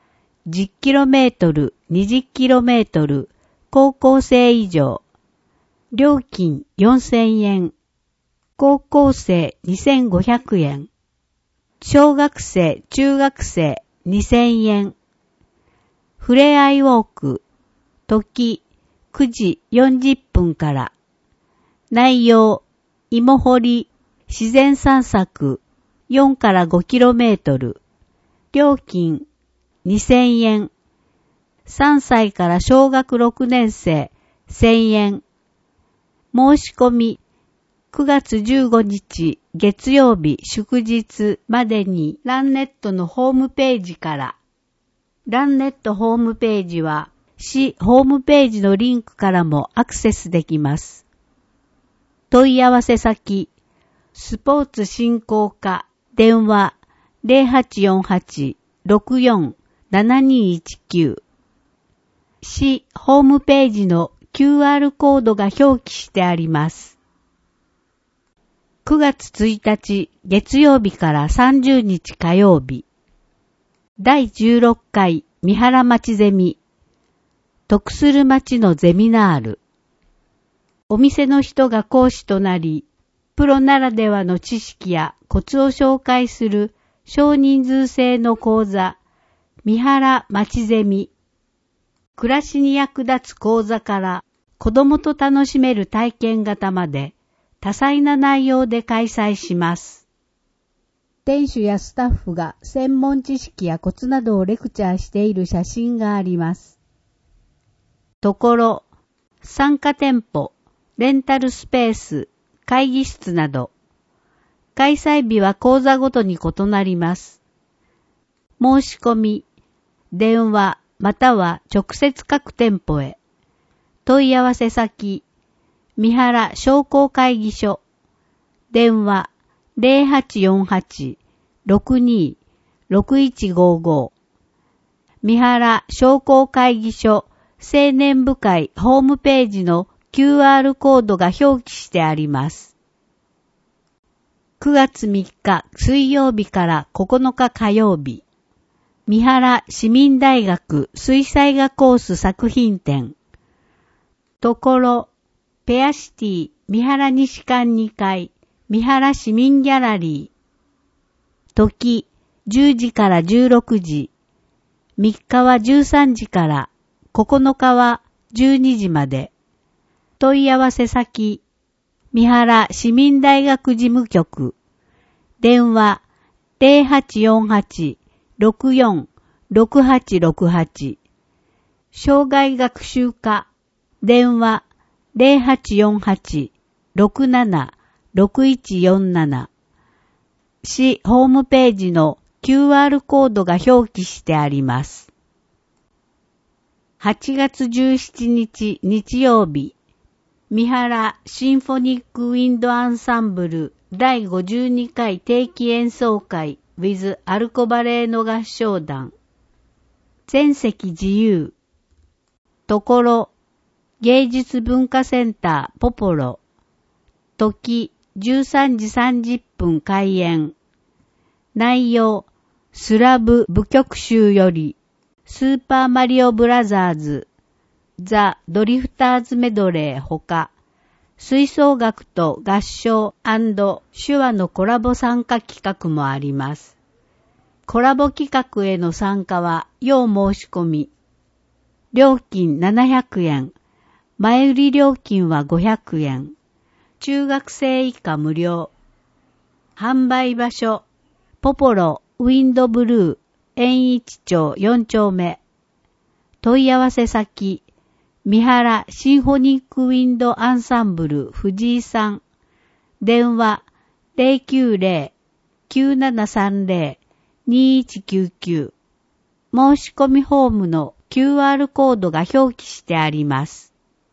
じゅっキロメートル、にじゅっキロメートル、高校生以上。料金よんせんえん。高校生にせんごひゃくえん。小学生、中学生にせんえん。ふれあいウォーク、時くじよんじゅっぷんから。内容、芋掘り、自然散策、よんからごキロメートル。料金にせんえん。さんさいから小学ろくねん生せんえん。申し込みくがつじゅうごにち月曜日祝日までにランネットのホームページから。ランネットホームページは市ホームページのリンクからもアクセスできます。問い合わせ先、スポーツ振興課、電話 ゼロはちよんはち ろくよん ななにいちきゅう。市ホームページの キューアール コードが表記してあります。くがつついたち月曜日からさんじゅうにち火曜日。だいじゅうろっかい三原町ゼミ。得する町のゼミナール。お店の人が講師となり、プロならではの知識やコツを紹介する少人数制の講座、三原町ゼミ。暮らしに役立つ講座から子供と楽しめる体験型まで多彩な内容で開催します。店主やスタッフが専門知識やコツなどをレクチャーしている写真があります。ところ、参加店舗、レンタルスペース、会議室など、開催日は講座ごとに異なります。申し込み、電話または直接各店舗へ。問い合わせ先、三原商工会議所、電話ゼロはちよんはち ろくに ろくいちごご。三原商工会議所青年部会ホームページの キューアール コードが表記してあります。くがつみっか水曜日からここのか火曜日。三原市民大学水彩画コース作品展。ところ、ペアシティ三原西館にかい三原市民ギャラリー。時、じゅうじからじゅうろくじ。みっかはじゅうさんじから、ここのかはじゅうにじまで。問い合わせ先、三原市民大学事務局。電話ゼロはちよんはち ろくよん ろくはちろくはち。障害学習課。電話ゼロはちよんはち ろくなな ろくいちよんなな。市ホームページの キューアール コードが表記してあります。はちがつじゅうしちにち日曜日。三原シンフォニックウィンドアンサンブルだいごじゅうにかい定期演奏会 with アルコバレーの合唱団。全席自由。ところ、芸術文化センターポポロ。時じゅうさんじさんじゅっぷん開演。内容、スラブ舞曲集より、スーパーマリオブラザーズ、ザ・ドリフターズメドレーほか、吹奏楽と合唱&手話のコラボ参加企画もあります。コラボ企画への参加は要申し込み。料金ななひゃくえん。前売り料金はごひゃくえん。中学生以下無料。販売場所、ポポロウィンドブルー円一町よんちょうめ。問い合わせ先、三原シンフォニックウィンドアンサンブル藤井さん。電話ゼロきゅうゼロ きゅうななさんゼロ にいちきゅうきゅう。申し込みフォームの キューアール コードが表記してあります。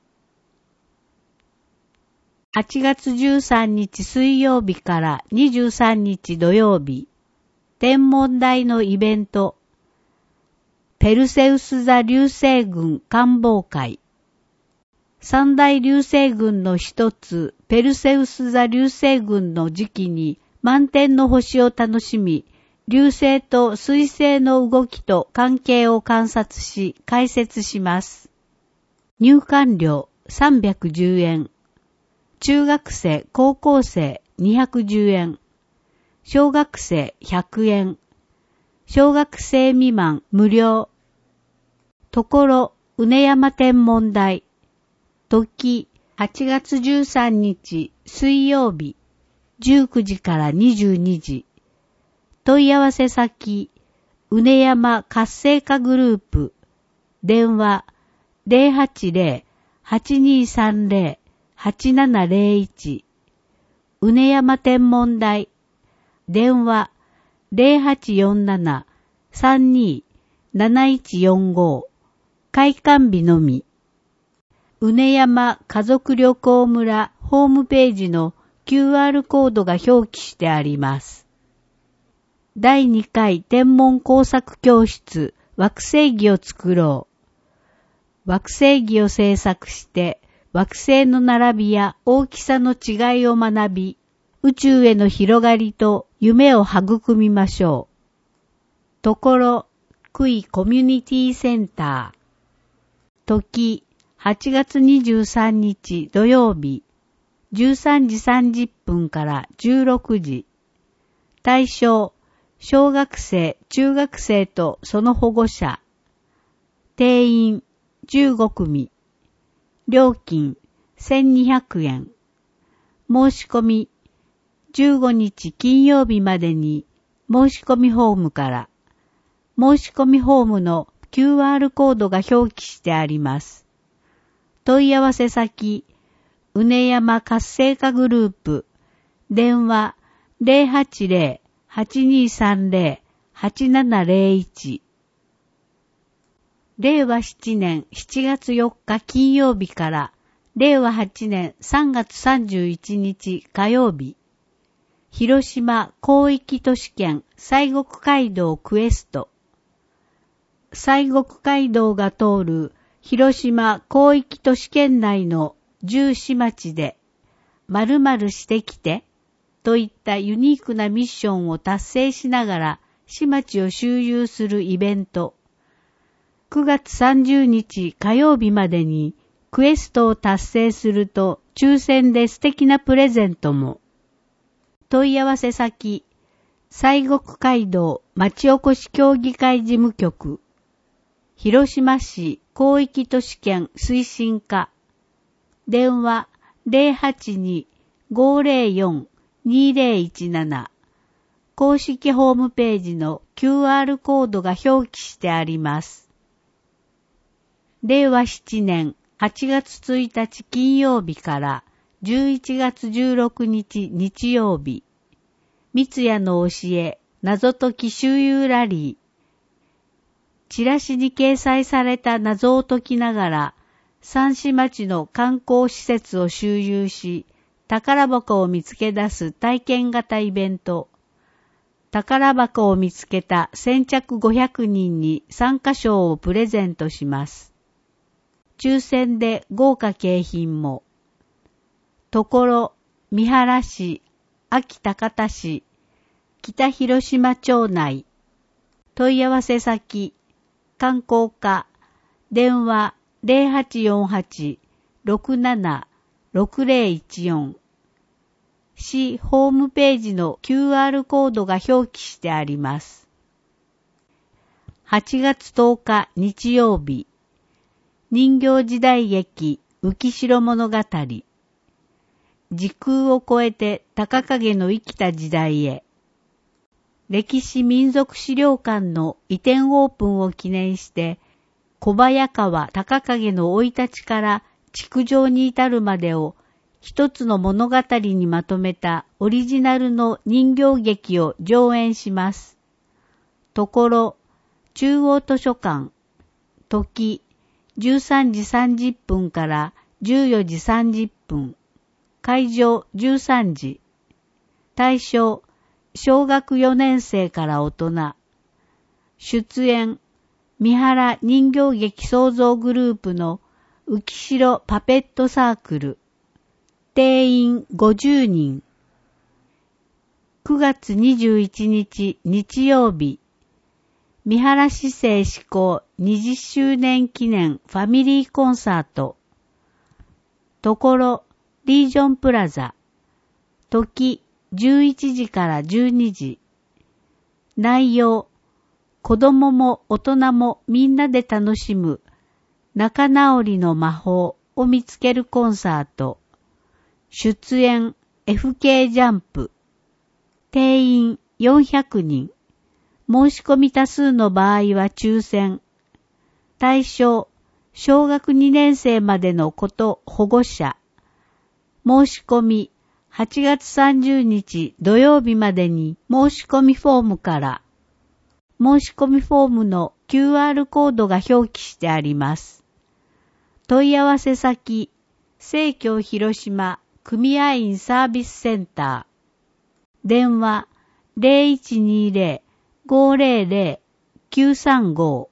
はちがつじゅうさんにち水曜日からにじゅうさんにち土曜日。天文台のイベント。ペルセウス座流星群観望会。三大流星群の一つ、ペルセウス座流星群の時期に満天の星を楽しみ、 流星と水星の動きと関係を観察し解説します。入館料さんびゃくじゅうえん。中学生、高校生にひゃくじゅうえん。小学生ひゃくえん。小学生未満無料。ところ、うね山天文台。時、はちがつじゅうさんにち水曜日、じゅうくじからにじゅうにじ。問い合わせ先、うね山活性化グループ。電話、ゼロはちゼロ はちにさんゼロ はちななゼロいち。うね山天文台。電話、ゼロはちよんなな さんになないちよんご。開館日のみ。うね山家族旅行村ホームページの キューアール コードが表記してあります。だいにかい天文工作教室惑星儀を作ろう。惑星儀を制作して惑星の並びや大きさの違いを学び、宇宙への広がりと夢を育みましょう。ところ、クイコミュニティセンター。時、はちがつにじゅうさんにち土曜日、じゅうさんじさんじゅっぷんからじゅうろくじ。対象、小学生、中学生とその保護者。定員、じゅうごくみ。料金、せんにひゃくえん。申し込み、じゅうごにち金曜日までに申し込みフォームから。申し込みフォームの キューアール コードが表記してあります。問い合わせ先、うね山活性化グループ。電話、ゼロはちゼロ はちにさんゼロ はちななゼロいち。れいわななねんしちがつよっか金曜日かられいわはちねんさんがつさんじゅういちにち火曜日。広島広域都市圏西国街道クエスト。西国街道が通る広島広域都市圏内のじゅうし町で〇〇してきてといったユニークなミッションを達成しながら市町を周遊するイベント。くがつさんじゅうにち火曜日までにクエストを達成すると抽選で素敵なプレゼントも。問い合わせ先、西国街道町おこし協議会事務局。広島市広域都市圏推進課。電話 ゼロはちに ごゼロよん にゼロいちなな。公式ホームページの キューアール コードが表記してあります。れいわななねんはちがつついたち金曜日からじゅういちがつじゅうろくにち日曜日。三ツ矢の教え謎解き周遊ラリー。チラシに掲載された謎を解きながら、三市町の観光施設を周遊し、宝箱を見つけ出す体験型イベント。宝箱を見つけた先着ごひゃくにんに参加賞をプレゼントします。抽選で豪華景品も。ところ、三原市、安芸高田市、北広島町内。問い合わせ先、観光課、電話ゼロはちよんはち ろくなな ろくゼロいちよん。市ホームページの キューアール コードが表記してあります。はちがつとおか日曜日。人形時代劇浮城物語。時空を超えて高影の生きた時代へ。歴史民族資料館の移転オープンを記念して、小早川高影の生い立ちから築城に至るまでを一つの物語にまとめたオリジナルの人形劇を上演します。ところ、中央図書館、時、じゅうさんじさんじゅっぷんからじゅうよじさんじゅっぷん、会場じゅうさんじ、対象、小学よねんせいから大人、出演、三原人形劇創造グループの浮城パペットサークル、定員ごじゅうにん。 くがつにじゅういちにち日曜日、三原市政施行にじゅっしゅうねん記念ファミリーコンサート。ところ、リージョンプラザ。時、じゅういちじからじゅうにじ。内容、子供も大人もみんなで楽しむ仲直りの魔法を見つけるコンサート。出演 エフケー ジャンプ。定員よんひゃくにん。申し込み多数の場合は抽選。対象、小学にねん生までの子と保護者。申し込み、はちがつさんじゅうにち土曜日までに申し込みフォームから。申し込みフォームの キューアール コードが表記してあります。問い合わせ先、生協広島組合員サービスセンター。電話 ゼロいちにゼロ ごゼロゼロ きゅうさんご。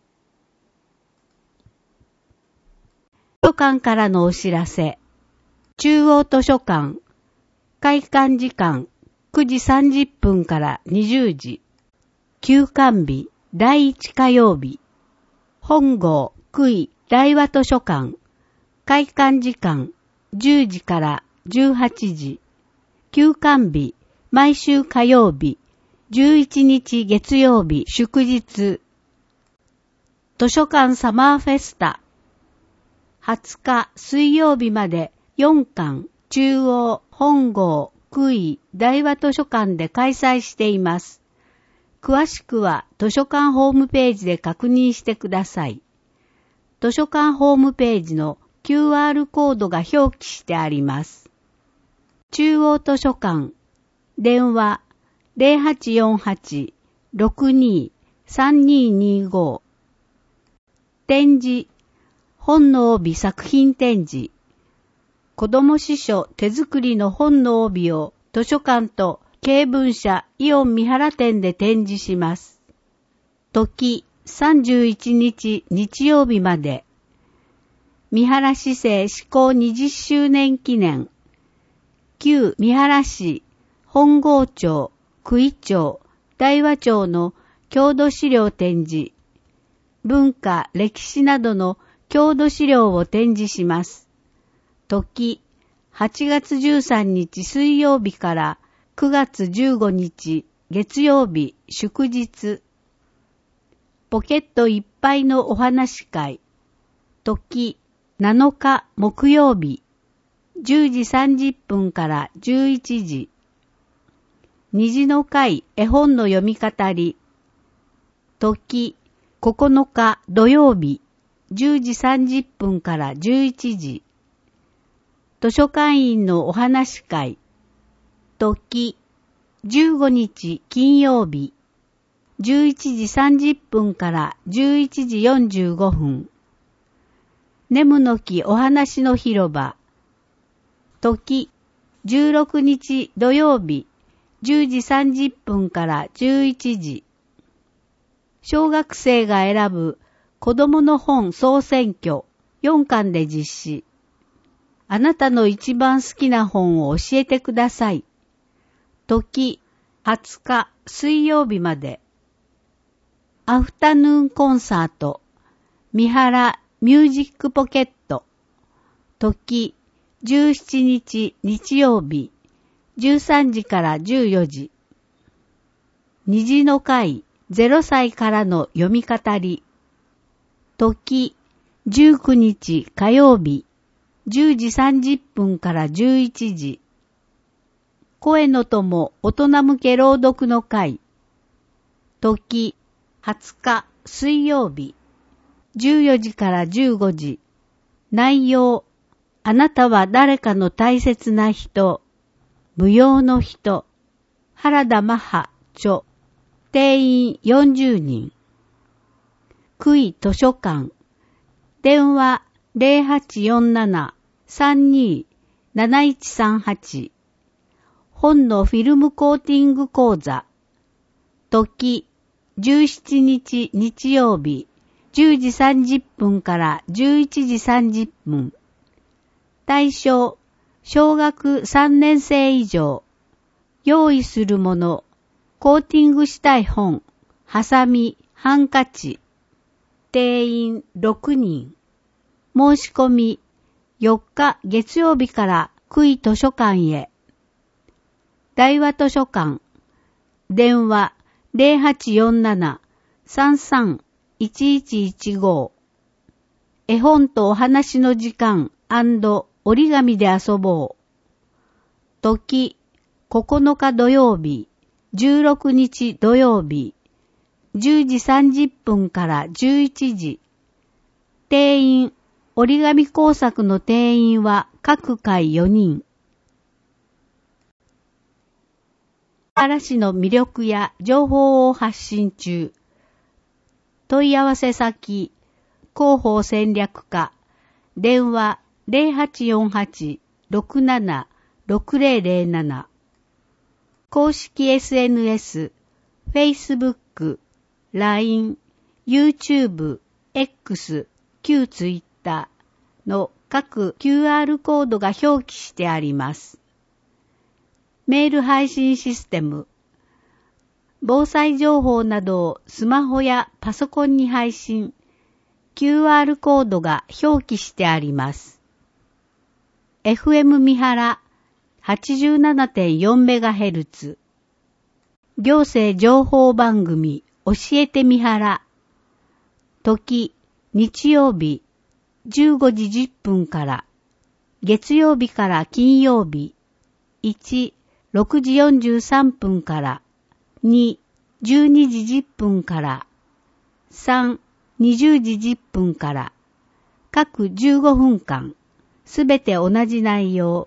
図書館からのお知らせ。中央図書館。開館時間くじさんじゅっぷんからにじゅうじ。休館日だいいち火曜日。本郷区井大和図書館。開館時間じゅうじからじゅうはちじ。休館日毎週火曜日。じゅういちにち月曜日祝日。図書館サマーフェスタ。はつか水曜日までよんかん中央本郷区井大和図書館で開催しています。詳しくは図書館ホームページで確認してください。図書館ホームページの キューアール コードが表記してあります。中央図書館。電話ゼロはちよんはち ろくにさんににご。展示本の帯作品展示。子供司書手作りの本の帯を図書館と経文社イオン三原店で展示します。時さんじゅういちにち日曜日まで。三原市政施行にじゅっしゅうねん記念。旧三原市本郷町、九井町、大和町の郷土資料展示。文化、歴史などの郷土資料を展示します。時、はちがつじゅうさんにち水曜日からくがつじゅうごにち月曜日祝日。ポケットいっぱいのお話会。時、なのか木曜日。じゅうじさんじゅっぷんからじゅういちじ。虹の会絵本の読み語り。時、ここのか土曜日。じゅうじさんじゅっぷんからじゅういちじ。図書館員のお話会。時、じゅうごにち金曜日。じゅういちじさんじゅっぷんからじゅういちじよんじゅうごふん。ネムの木お話の広場。時、じゅうろくにち土曜日。じゅうじさんじゅっぷんからじゅういちじ。小学生が選ぶ子供の本総選挙よんかんで実施。あなたの一番好きな本を教えてください。時、はつか水曜日まで。アフタヌーンコンサート。三原ミュージックポケット。時、じゅうしちにち日曜日。じゅうさんじからじゅうよじ。虹の会ゼロさいからの読み語り。時、じゅうくにち火曜日。じゅうじさんじゅっぷんからじゅういちじ。声の友大人向け朗読の会。時、はつか水曜日。じゅうよじからじゅうごじ。内容、あなたは誰かの大切な人。無用の人。原田マハ著。定員よんじゅうにん。区井図書館。電話ゼロはちよんなな さんにー なないちさんはち。本のフィルムコーティング講座。時、じゅうしちにち日曜日。じゅうじさんじゅっぷんからじゅういちじさんじゅっぷん。対象、小学さんねん生以上。 用意するもの、コーティングしたい本、ハサミ、ハンカチ、定員ろくにん、申し込み、よっか月曜日から区域図書館へ。大和図書館、電話 ゼロはちよんなな さんさん いちいちいちご。絵本とお話の時間&折り紙で遊ぼう。時、ここのか土曜日、じゅうろくにち土曜日、じゅうじさんじゅっぷんからじゅういちじ。定員、折り紙工作の定員は各回よにん。嵐の魅力や情報を発信中。問い合わせ先、広報戦略課、電話 ゼロはちよんはち ろくなな ろくゼロゼロなな。公式 エスエヌエス、Facebook、ライン、YouTube、X、旧 Twitter の各 キューアール コードが表記してあります。メール配信システム。防災情報などをスマホやパソコンに配信。キューアール コードが表記してあります。エフエム 三原 はちじゅうななてんよんメガヘルツ。行政情報番組教えて三原。時、日曜日じゅうごじじゅっぷんから。月曜日から金曜日。いち、ろくじよんじゅうさんぷんから。に、じゅうにじじゅっぷんから。さん、にじゅうじじゅっぷんから。各じゅうごふんかん。すべて同じ内容。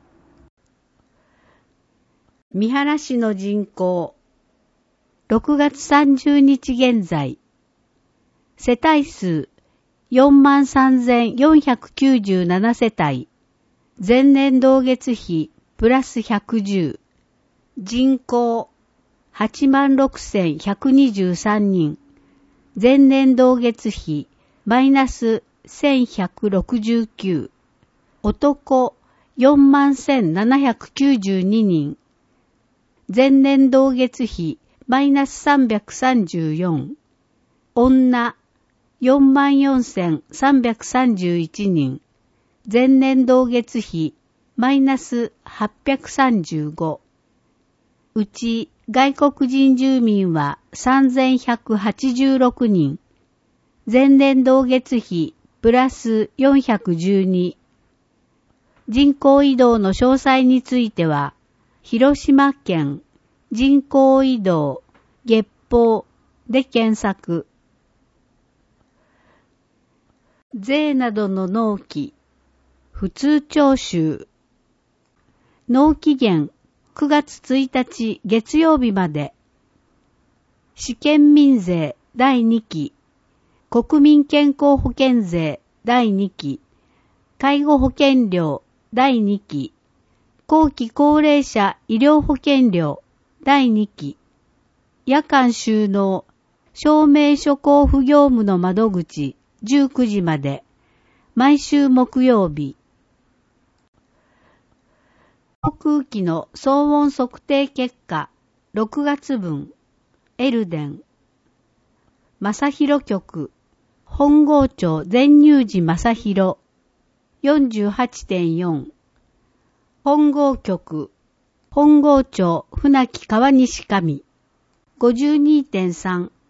三原市の人口。ろくがつさんじゅうにち現在。世帯数 よんまんさんぜんよんひゃくきゅうじゅうなな 世帯。前年同月比プラスひゃくじゅう。人口はちまんろくせんひゃくにじゅうさんにん。前年同月比マイナスせんひゃくろくじゅうきゅう。男よんまんせんななひゃくきゅうじゅうににん。前年同月比マイナスさんびゃくさんじゅうよん。女よんまんよんせんさんびゃくさんじゅういちにん。前年同月比マイナスはっぴゃくさんじゅうご。うち外国人住民はさんぜんひゃくはちじゅうろくにん。前年同月比プラスよんひゃくじゅうに。人口移動の詳細については、広島県人口移動月報で検索。税などの納期、普通徴収。納期限くがつついたち月曜日まで。試験民税だいにき、国民健康保険税だいにき、介護保険料だいにき、後期高齢者医療保険料だいにき、夜間収納証明書交付業務の窓口じゅうくじまで、毎週木曜日。航空機の騒音測定結果ろくがつぶん、エルデン。正広局、本郷町全入寺正広 よんじゅうはちてんよん。本郷局、本郷町船木川西上 ごじゅうにてんさん。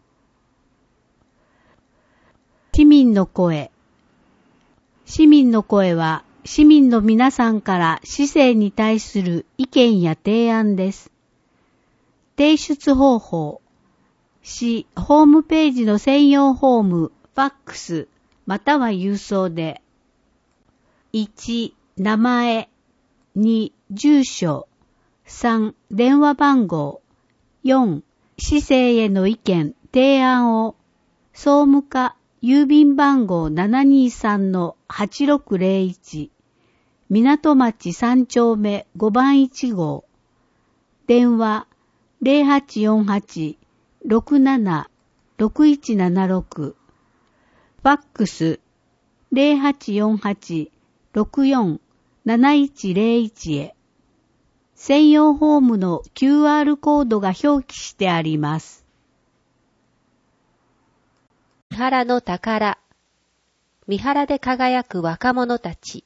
市民の声。市民の声は市民の皆さんから市政に対する意見や提案です。提出方法。市ホームページの専用フォーム、ファックス、または郵送で。いち、名前。に、住所。さん、電話番号。よん、市政への意見、提案を、総務課、郵便番号 ななにさんのはちろくゼロいち、港町さんちょうめごばんいちごう、電話ゼロはちよんはち ろくなな ろくいちななろく、ファックスゼロはちよんはち ろくよん なないちゼロいちへ、 専用フォームの キューアール コードが表記してあります。 三原の宝。三原で輝く若者たち。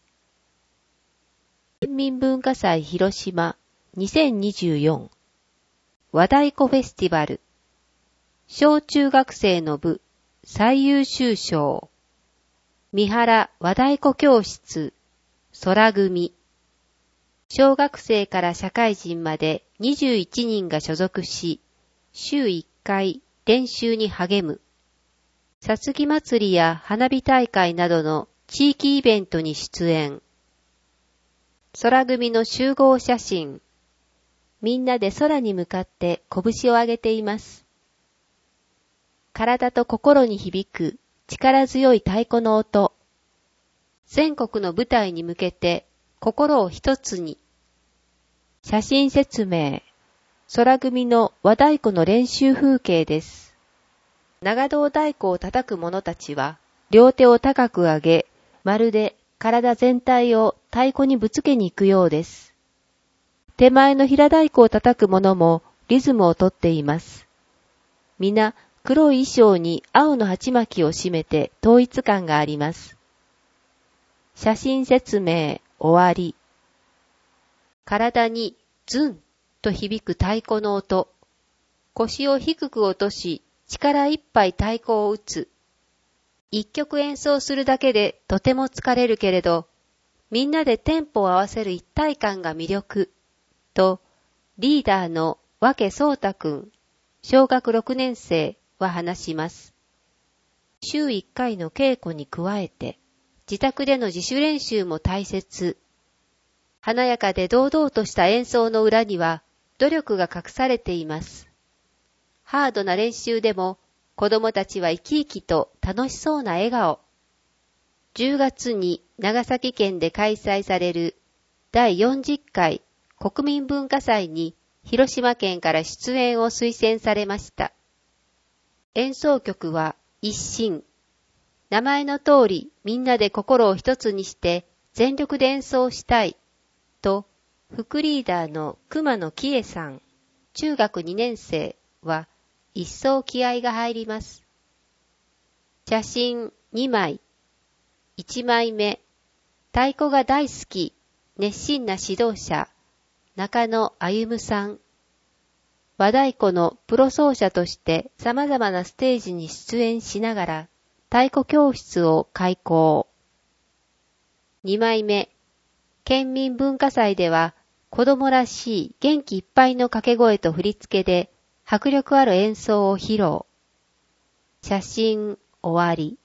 県民文化祭広島にせんにじゅうよん和太鼓フェスティバル。小中学生の部最優秀賞。三原和太鼓教室空組。小学生から社会人までにじゅういちにんが所属し、週いっかい練習に励む。さつき祭りや花火大会などの地域イベントに出演。空組の集合写真。みんなで空に向かって拳を上げています。体と心に響く力強い太鼓の音。全国の舞台に向けて心を一つに。写真説明。空組の和太鼓の練習風景です。長胴太鼓を叩く者たちは、両手を高く上げ、まるで体全体を太鼓にぶつけに行くようです。手前の平太鼓を叩く者もリズムをとっています。皆、黒い衣装に青の鉢巻きを締めて統一感があります。写真説明終わり。体にズンと響く太鼓の音。腰を低く落とし、力いっぱい太鼓を打つ。一曲演奏するだけでとても疲れるけれど、みんなでテンポを合わせる一体感が魅力。と、リーダーの分宗太くん、小学ろくねん生は話します。週いっかいの稽古に加えて、自宅での自主練習も大切。華やかで堂々とした演奏の裏には努力が隠されています。ハードな練習でも子供たちは生き生きと楽しそうな笑顔。じゅうがつに長崎県で開催されるだいよんじゅっかい国民文化祭に広島県から出演を推薦されました。演奏曲は一心。名前の通りみんなで心を一つにして全力で演奏したい。と、副リーダーの熊野喜恵さん、中学にねん生は一層気合が入ります。写真にまい。いちまいめ、太鼓が大好き、熱心な指導者、中野歩さん。和太鼓のプロ奏者として様々なステージに出演しながら太鼓教室を開講。にまいめ、県民文化祭では子供らしい元気いっぱいの掛け声と振り付けで迫力ある演奏を披露。写真終わり。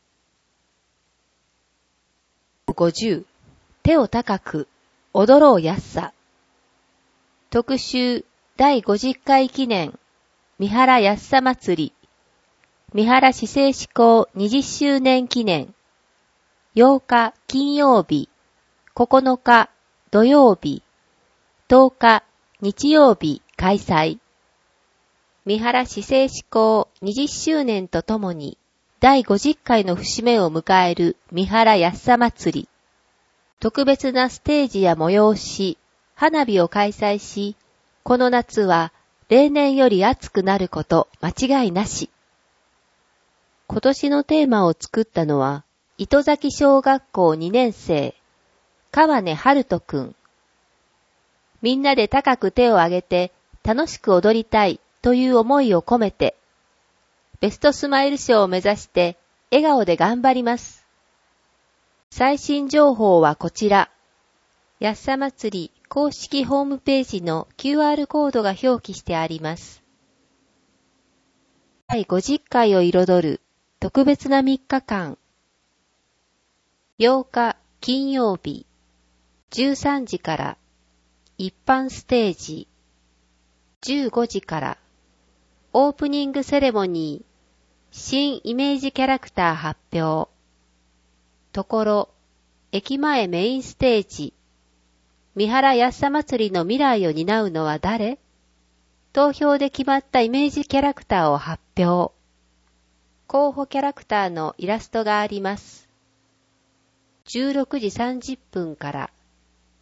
ごじゅう手を高く踊ろう安さ。特集だいごじゅっかい記念三原安さ祭り三原市政施行にじゅっしゅうねん記念ようか金曜日ここのか土曜日とおか日曜日開催。三原市政施行にじゅっしゅうねんとともにだいごじゅっかいの節目を迎える三原安さ祭り。特別なステージや催し、花火を開催し、この夏は例年より暑くなること間違いなし。今年のテーマを作ったのは、糸崎小学校にねん生、川根春人くん。みんなで高く手を挙げて楽しく踊りたいという思いを込めて、ベストスマイル賞を目指して笑顔で頑張ります。最新情報はこちら。安さ祭り公式ホームページの キューアール コードが表記してあります。だいごじゅっかいを彩る特別なみっかかん。ようか金曜日じゅうさんじから一般ステージ、じゅうごじからオープニングセレモニー、新イメージキャラクター発表。ところ、駅前メインステージ、三原安さ祭りの未来を担うのは誰？投票で決まったイメージキャラクターを発表。候補キャラクターのイラストがあります。じゅうろくじさんじゅっぷんから、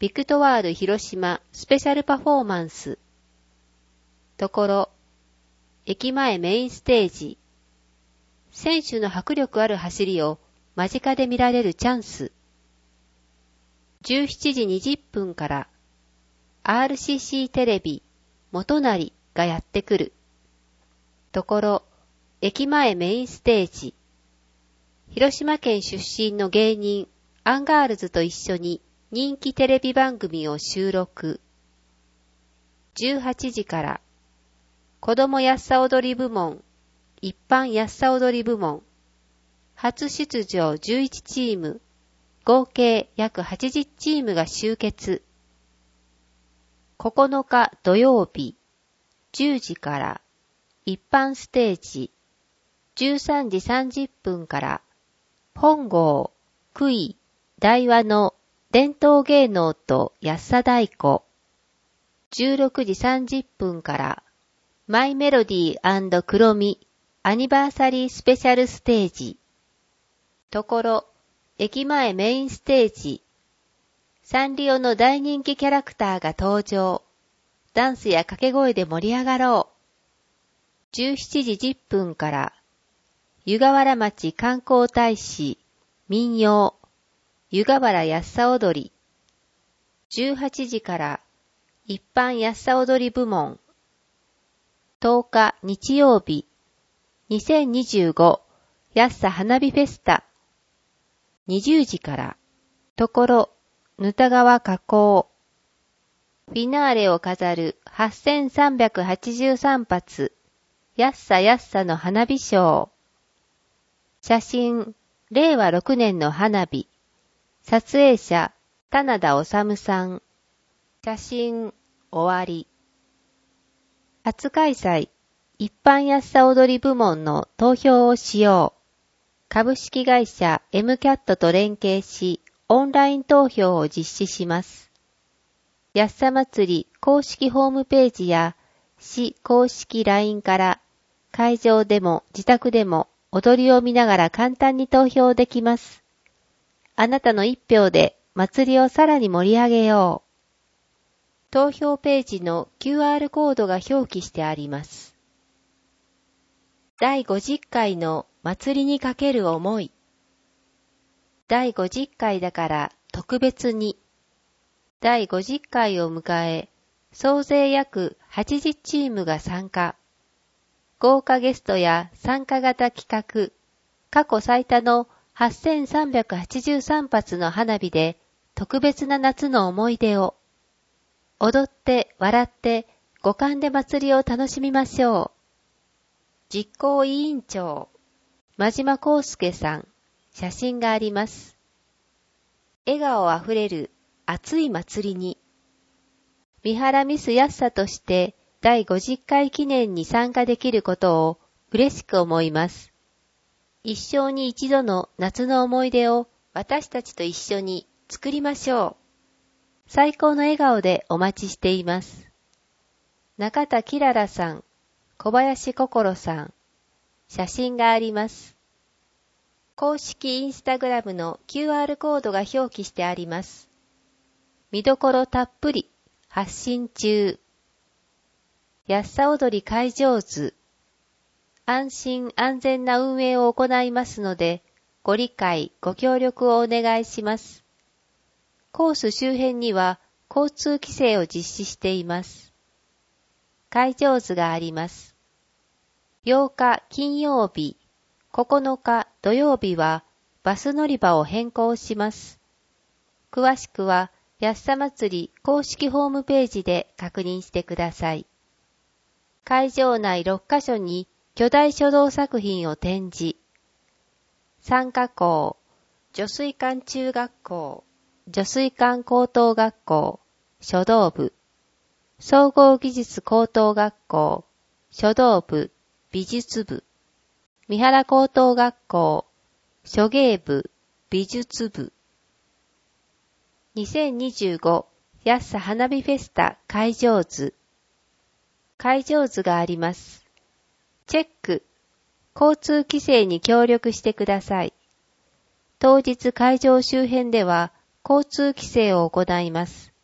ビクトワール広島スペシャルパフォーマンス。ところ、駅前メインステージ。選手の迫力ある走りを間近で見られるチャンス。じゅうしちじにじゅっぷんから アールシーシー テレビ元成がやってくる。ところ、駅前メインステージ。広島県出身の芸人アンガールズと一緒に人気テレビ番組を収録。じゅうはちじから子供安さ踊り部門、一般安さ踊り部門、初出場じゅういちチーム、合計約はちじゅうチームが集結。ここのか土曜日、じゅうじから一般ステージ、じゅうさんじさんじゅっぷんから本郷、杭、大和の伝統芸能と安さ太鼓、じゅうろくじさんじゅっぷんからマイメロディー&黒みアニバーサリースペシャルステージ。ところ、駅前メインステージ。サンリオの大人気キャラクターが登場。ダンスや掛け声で盛り上がろう。じゅうしちじじゅっぷんから、湯河原町観光大使、民謡、湯河原安さ踊り。じゅうはちじから、一般安さ踊り部門。とおか日曜日、にせんにじゅうご安さ花火フェスタ。にじゅうじから、ところ、ぬた川河口。フィナーレを飾るはっせんさんびゃくはちじゅうさんぱつ、安さ安さの花火ショー。写真、れいわろくねんの花火。撮影者、棚田治さん。写真、終わり。初開催、一般安さ踊り部門の投票をしよう。株式会社 エムキャット と連携し、オンライン投票を実施します。安さ祭り公式ホームページや市公式 ライン から会場でも自宅でも踊りを見ながら簡単に投票できます。あなたの一票で祭りをさらに盛り上げよう。投票ページの キューアール コードが表記してあります。だいごじゅっかいの祭りにかける思い。だいごじゅっかいだから特別に。だいごじゅっかいを迎え、総勢約はちじゅうチームが参加。豪華ゲストや参加型企画、過去最多のはっせんさんびゃくはちじゅうさんぱつの花火で特別な夏の思い出を。踊って笑って五感で祭りを楽しみましょう。実行委員長、真島康介さん、写真があります。笑顔あふれる熱い祭りに。三原ミス安さとしてだいごじゅっかい記念に参加できることを嬉しく思います。一生に一度の夏の思い出を私たちと一緒に作りましょう。最高の笑顔でお待ちしています。中田きららさん、小林心さん、写真があります。公式インスタグラムの キューアール コードが表記してあります。見どころたっぷり発信中。安さ踊り会場図。安心安全な運営を行いますので、ご理解ご協力をお願いします。コース周辺には交通規制を実施しています。会場図があります。ようか金曜日、ここのか土曜日はバス乗り場を変更します。詳しくは安さ祭り公式ホームページで確認してください。会場内ろっかしょに巨大書道作品を展示。参加校、女水館中学校、女水館高等学校、書道部、総合技術高等学校、書道部、美術部、三原高等学校、書芸部、美術部。にせんにじゅうご安さ花火フェスタ会場図。会場図があります。チェック。交通規制に協力してください。当日会場周辺では交通規制を行います。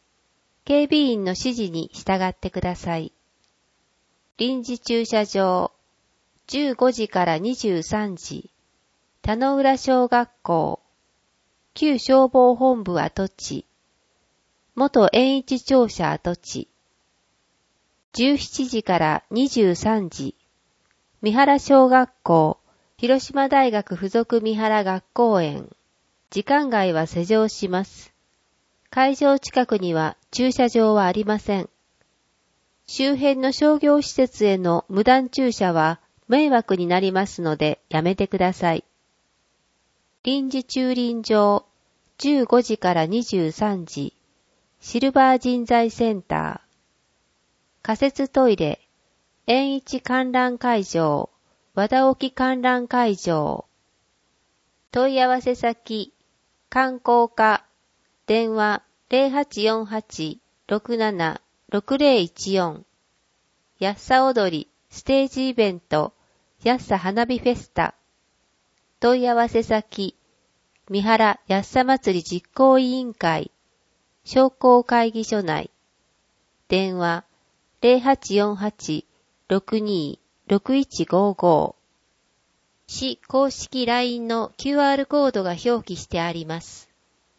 警備員の指示に従ってください。臨時駐車場、じゅうごじからにじゅうさんじ、田野浦小学校、旧消防本部跡地、元円一庁舎跡地、じゅうしちじからにじゅうさんじ、三原小学校、広島大学附属三原学校園、時間外は施錠します。会場近くには駐車場はありません。周辺の商業施設への無断駐車は迷惑になりますのでやめてください。臨時駐輪場、じゅうごじからにじゅうさんじ、シルバー人材センター、仮設トイレ、円一観覧会場、和田沖観覧会場、問い合わせ先、観光課、電話 ゼロはちよんはち ろくなな ろくゼロいちよん、安さ踊り、ステージイベント、安さ花火フェスタ、問い合わせ先、三原安さ祭り実行委員会、商工会議所内、電話 ゼロはちよんはち ろくにろくいちごご、市公式 ライン の キューアール コードが表記してあります。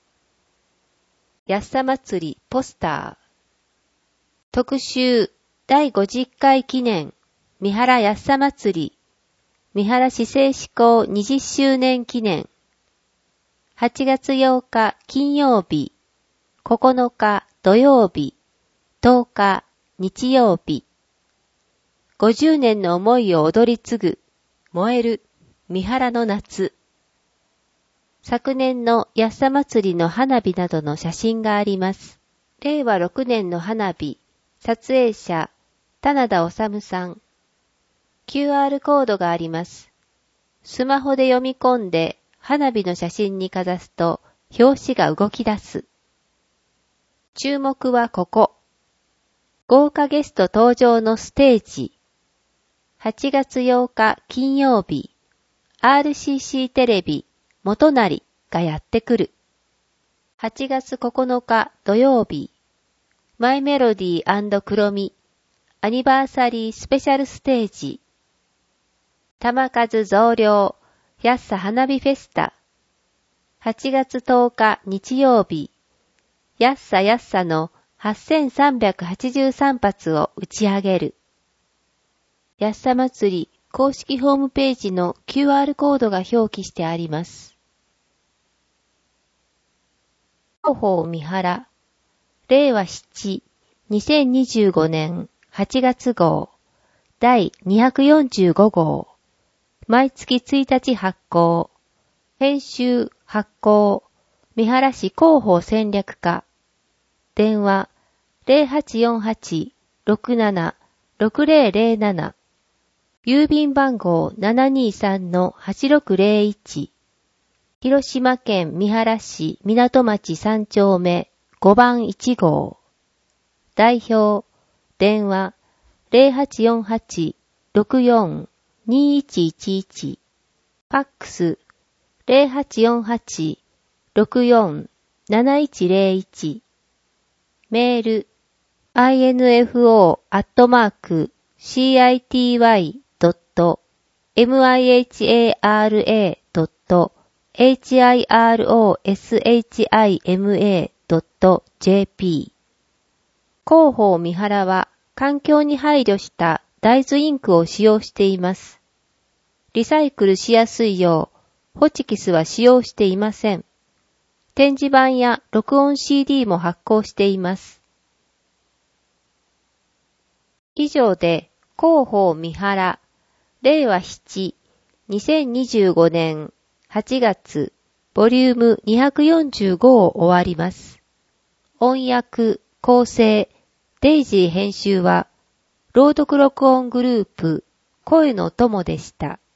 安さ祭りポスター、特集だいごじゅっかい記念三原安さ祭り、三原市政施行にじゅっしゅうねん記念、はちがつようか金曜日、ここのか土曜日、とおか日曜日、ごじゅうねんの思いを踊り継ぐ、燃える三原の夏。昨年の安さ祭りの花火などの写真があります。れいわろくねんの花火、撮影者、棚田治さん。キューアール コードがあります。スマホで読み込んで花火の写真にかざすと表紙が動き出す。注目はここ。豪華ゲスト登場のステージ。はちがつようか金曜日、アールシーシー テレビ元成がやってくる。はちがつここのか土曜日、マイメロディー&クロミアニバーサリースペシャルステージ。玉数増量安さ花火フェスタ。はちがつとおか日曜日、安さ安さのはっせんさんびゃくはちじゅうさんぱつを打ち上げる。安さ祭り公式ホームページの キューアール コードが表記してあります。広報三原、れいわなな、にせんにじゅうごねんはちがつ号、だいにひゃくよんじゅうごごう、毎月ついたち発行、編集発行、三原市広報戦略課、電話 ゼロはちよんはち ろくなな ろくゼロゼロなな、郵便番号 ななにさん はちろくゼロいち、広島県三原市港町さんちょうめごばんいちごう、代表、電話 ゼロはちよんはち ろくよん にいちいちいち、ファックス ゼロはちよんはち ろくよん なないちゼロいち、メール アイエヌエフオー アットマーク シーアイティーワイ ドット ミハラ ドット ヒロシマ ドット ジェーピー。広報三原は環境に配慮した大豆インクを使用しています。リサイクルしやすいようホチキスは使用していません。展示板や録音 シーディー も発行しています。以上で広報三原、れいわなな、にせんにじゅうごねんはちがつ、ボリュームにひゃくよんじゅうごを終わります。音訳、構成、デイジー編集は、朗読録音グループ、声の友でした。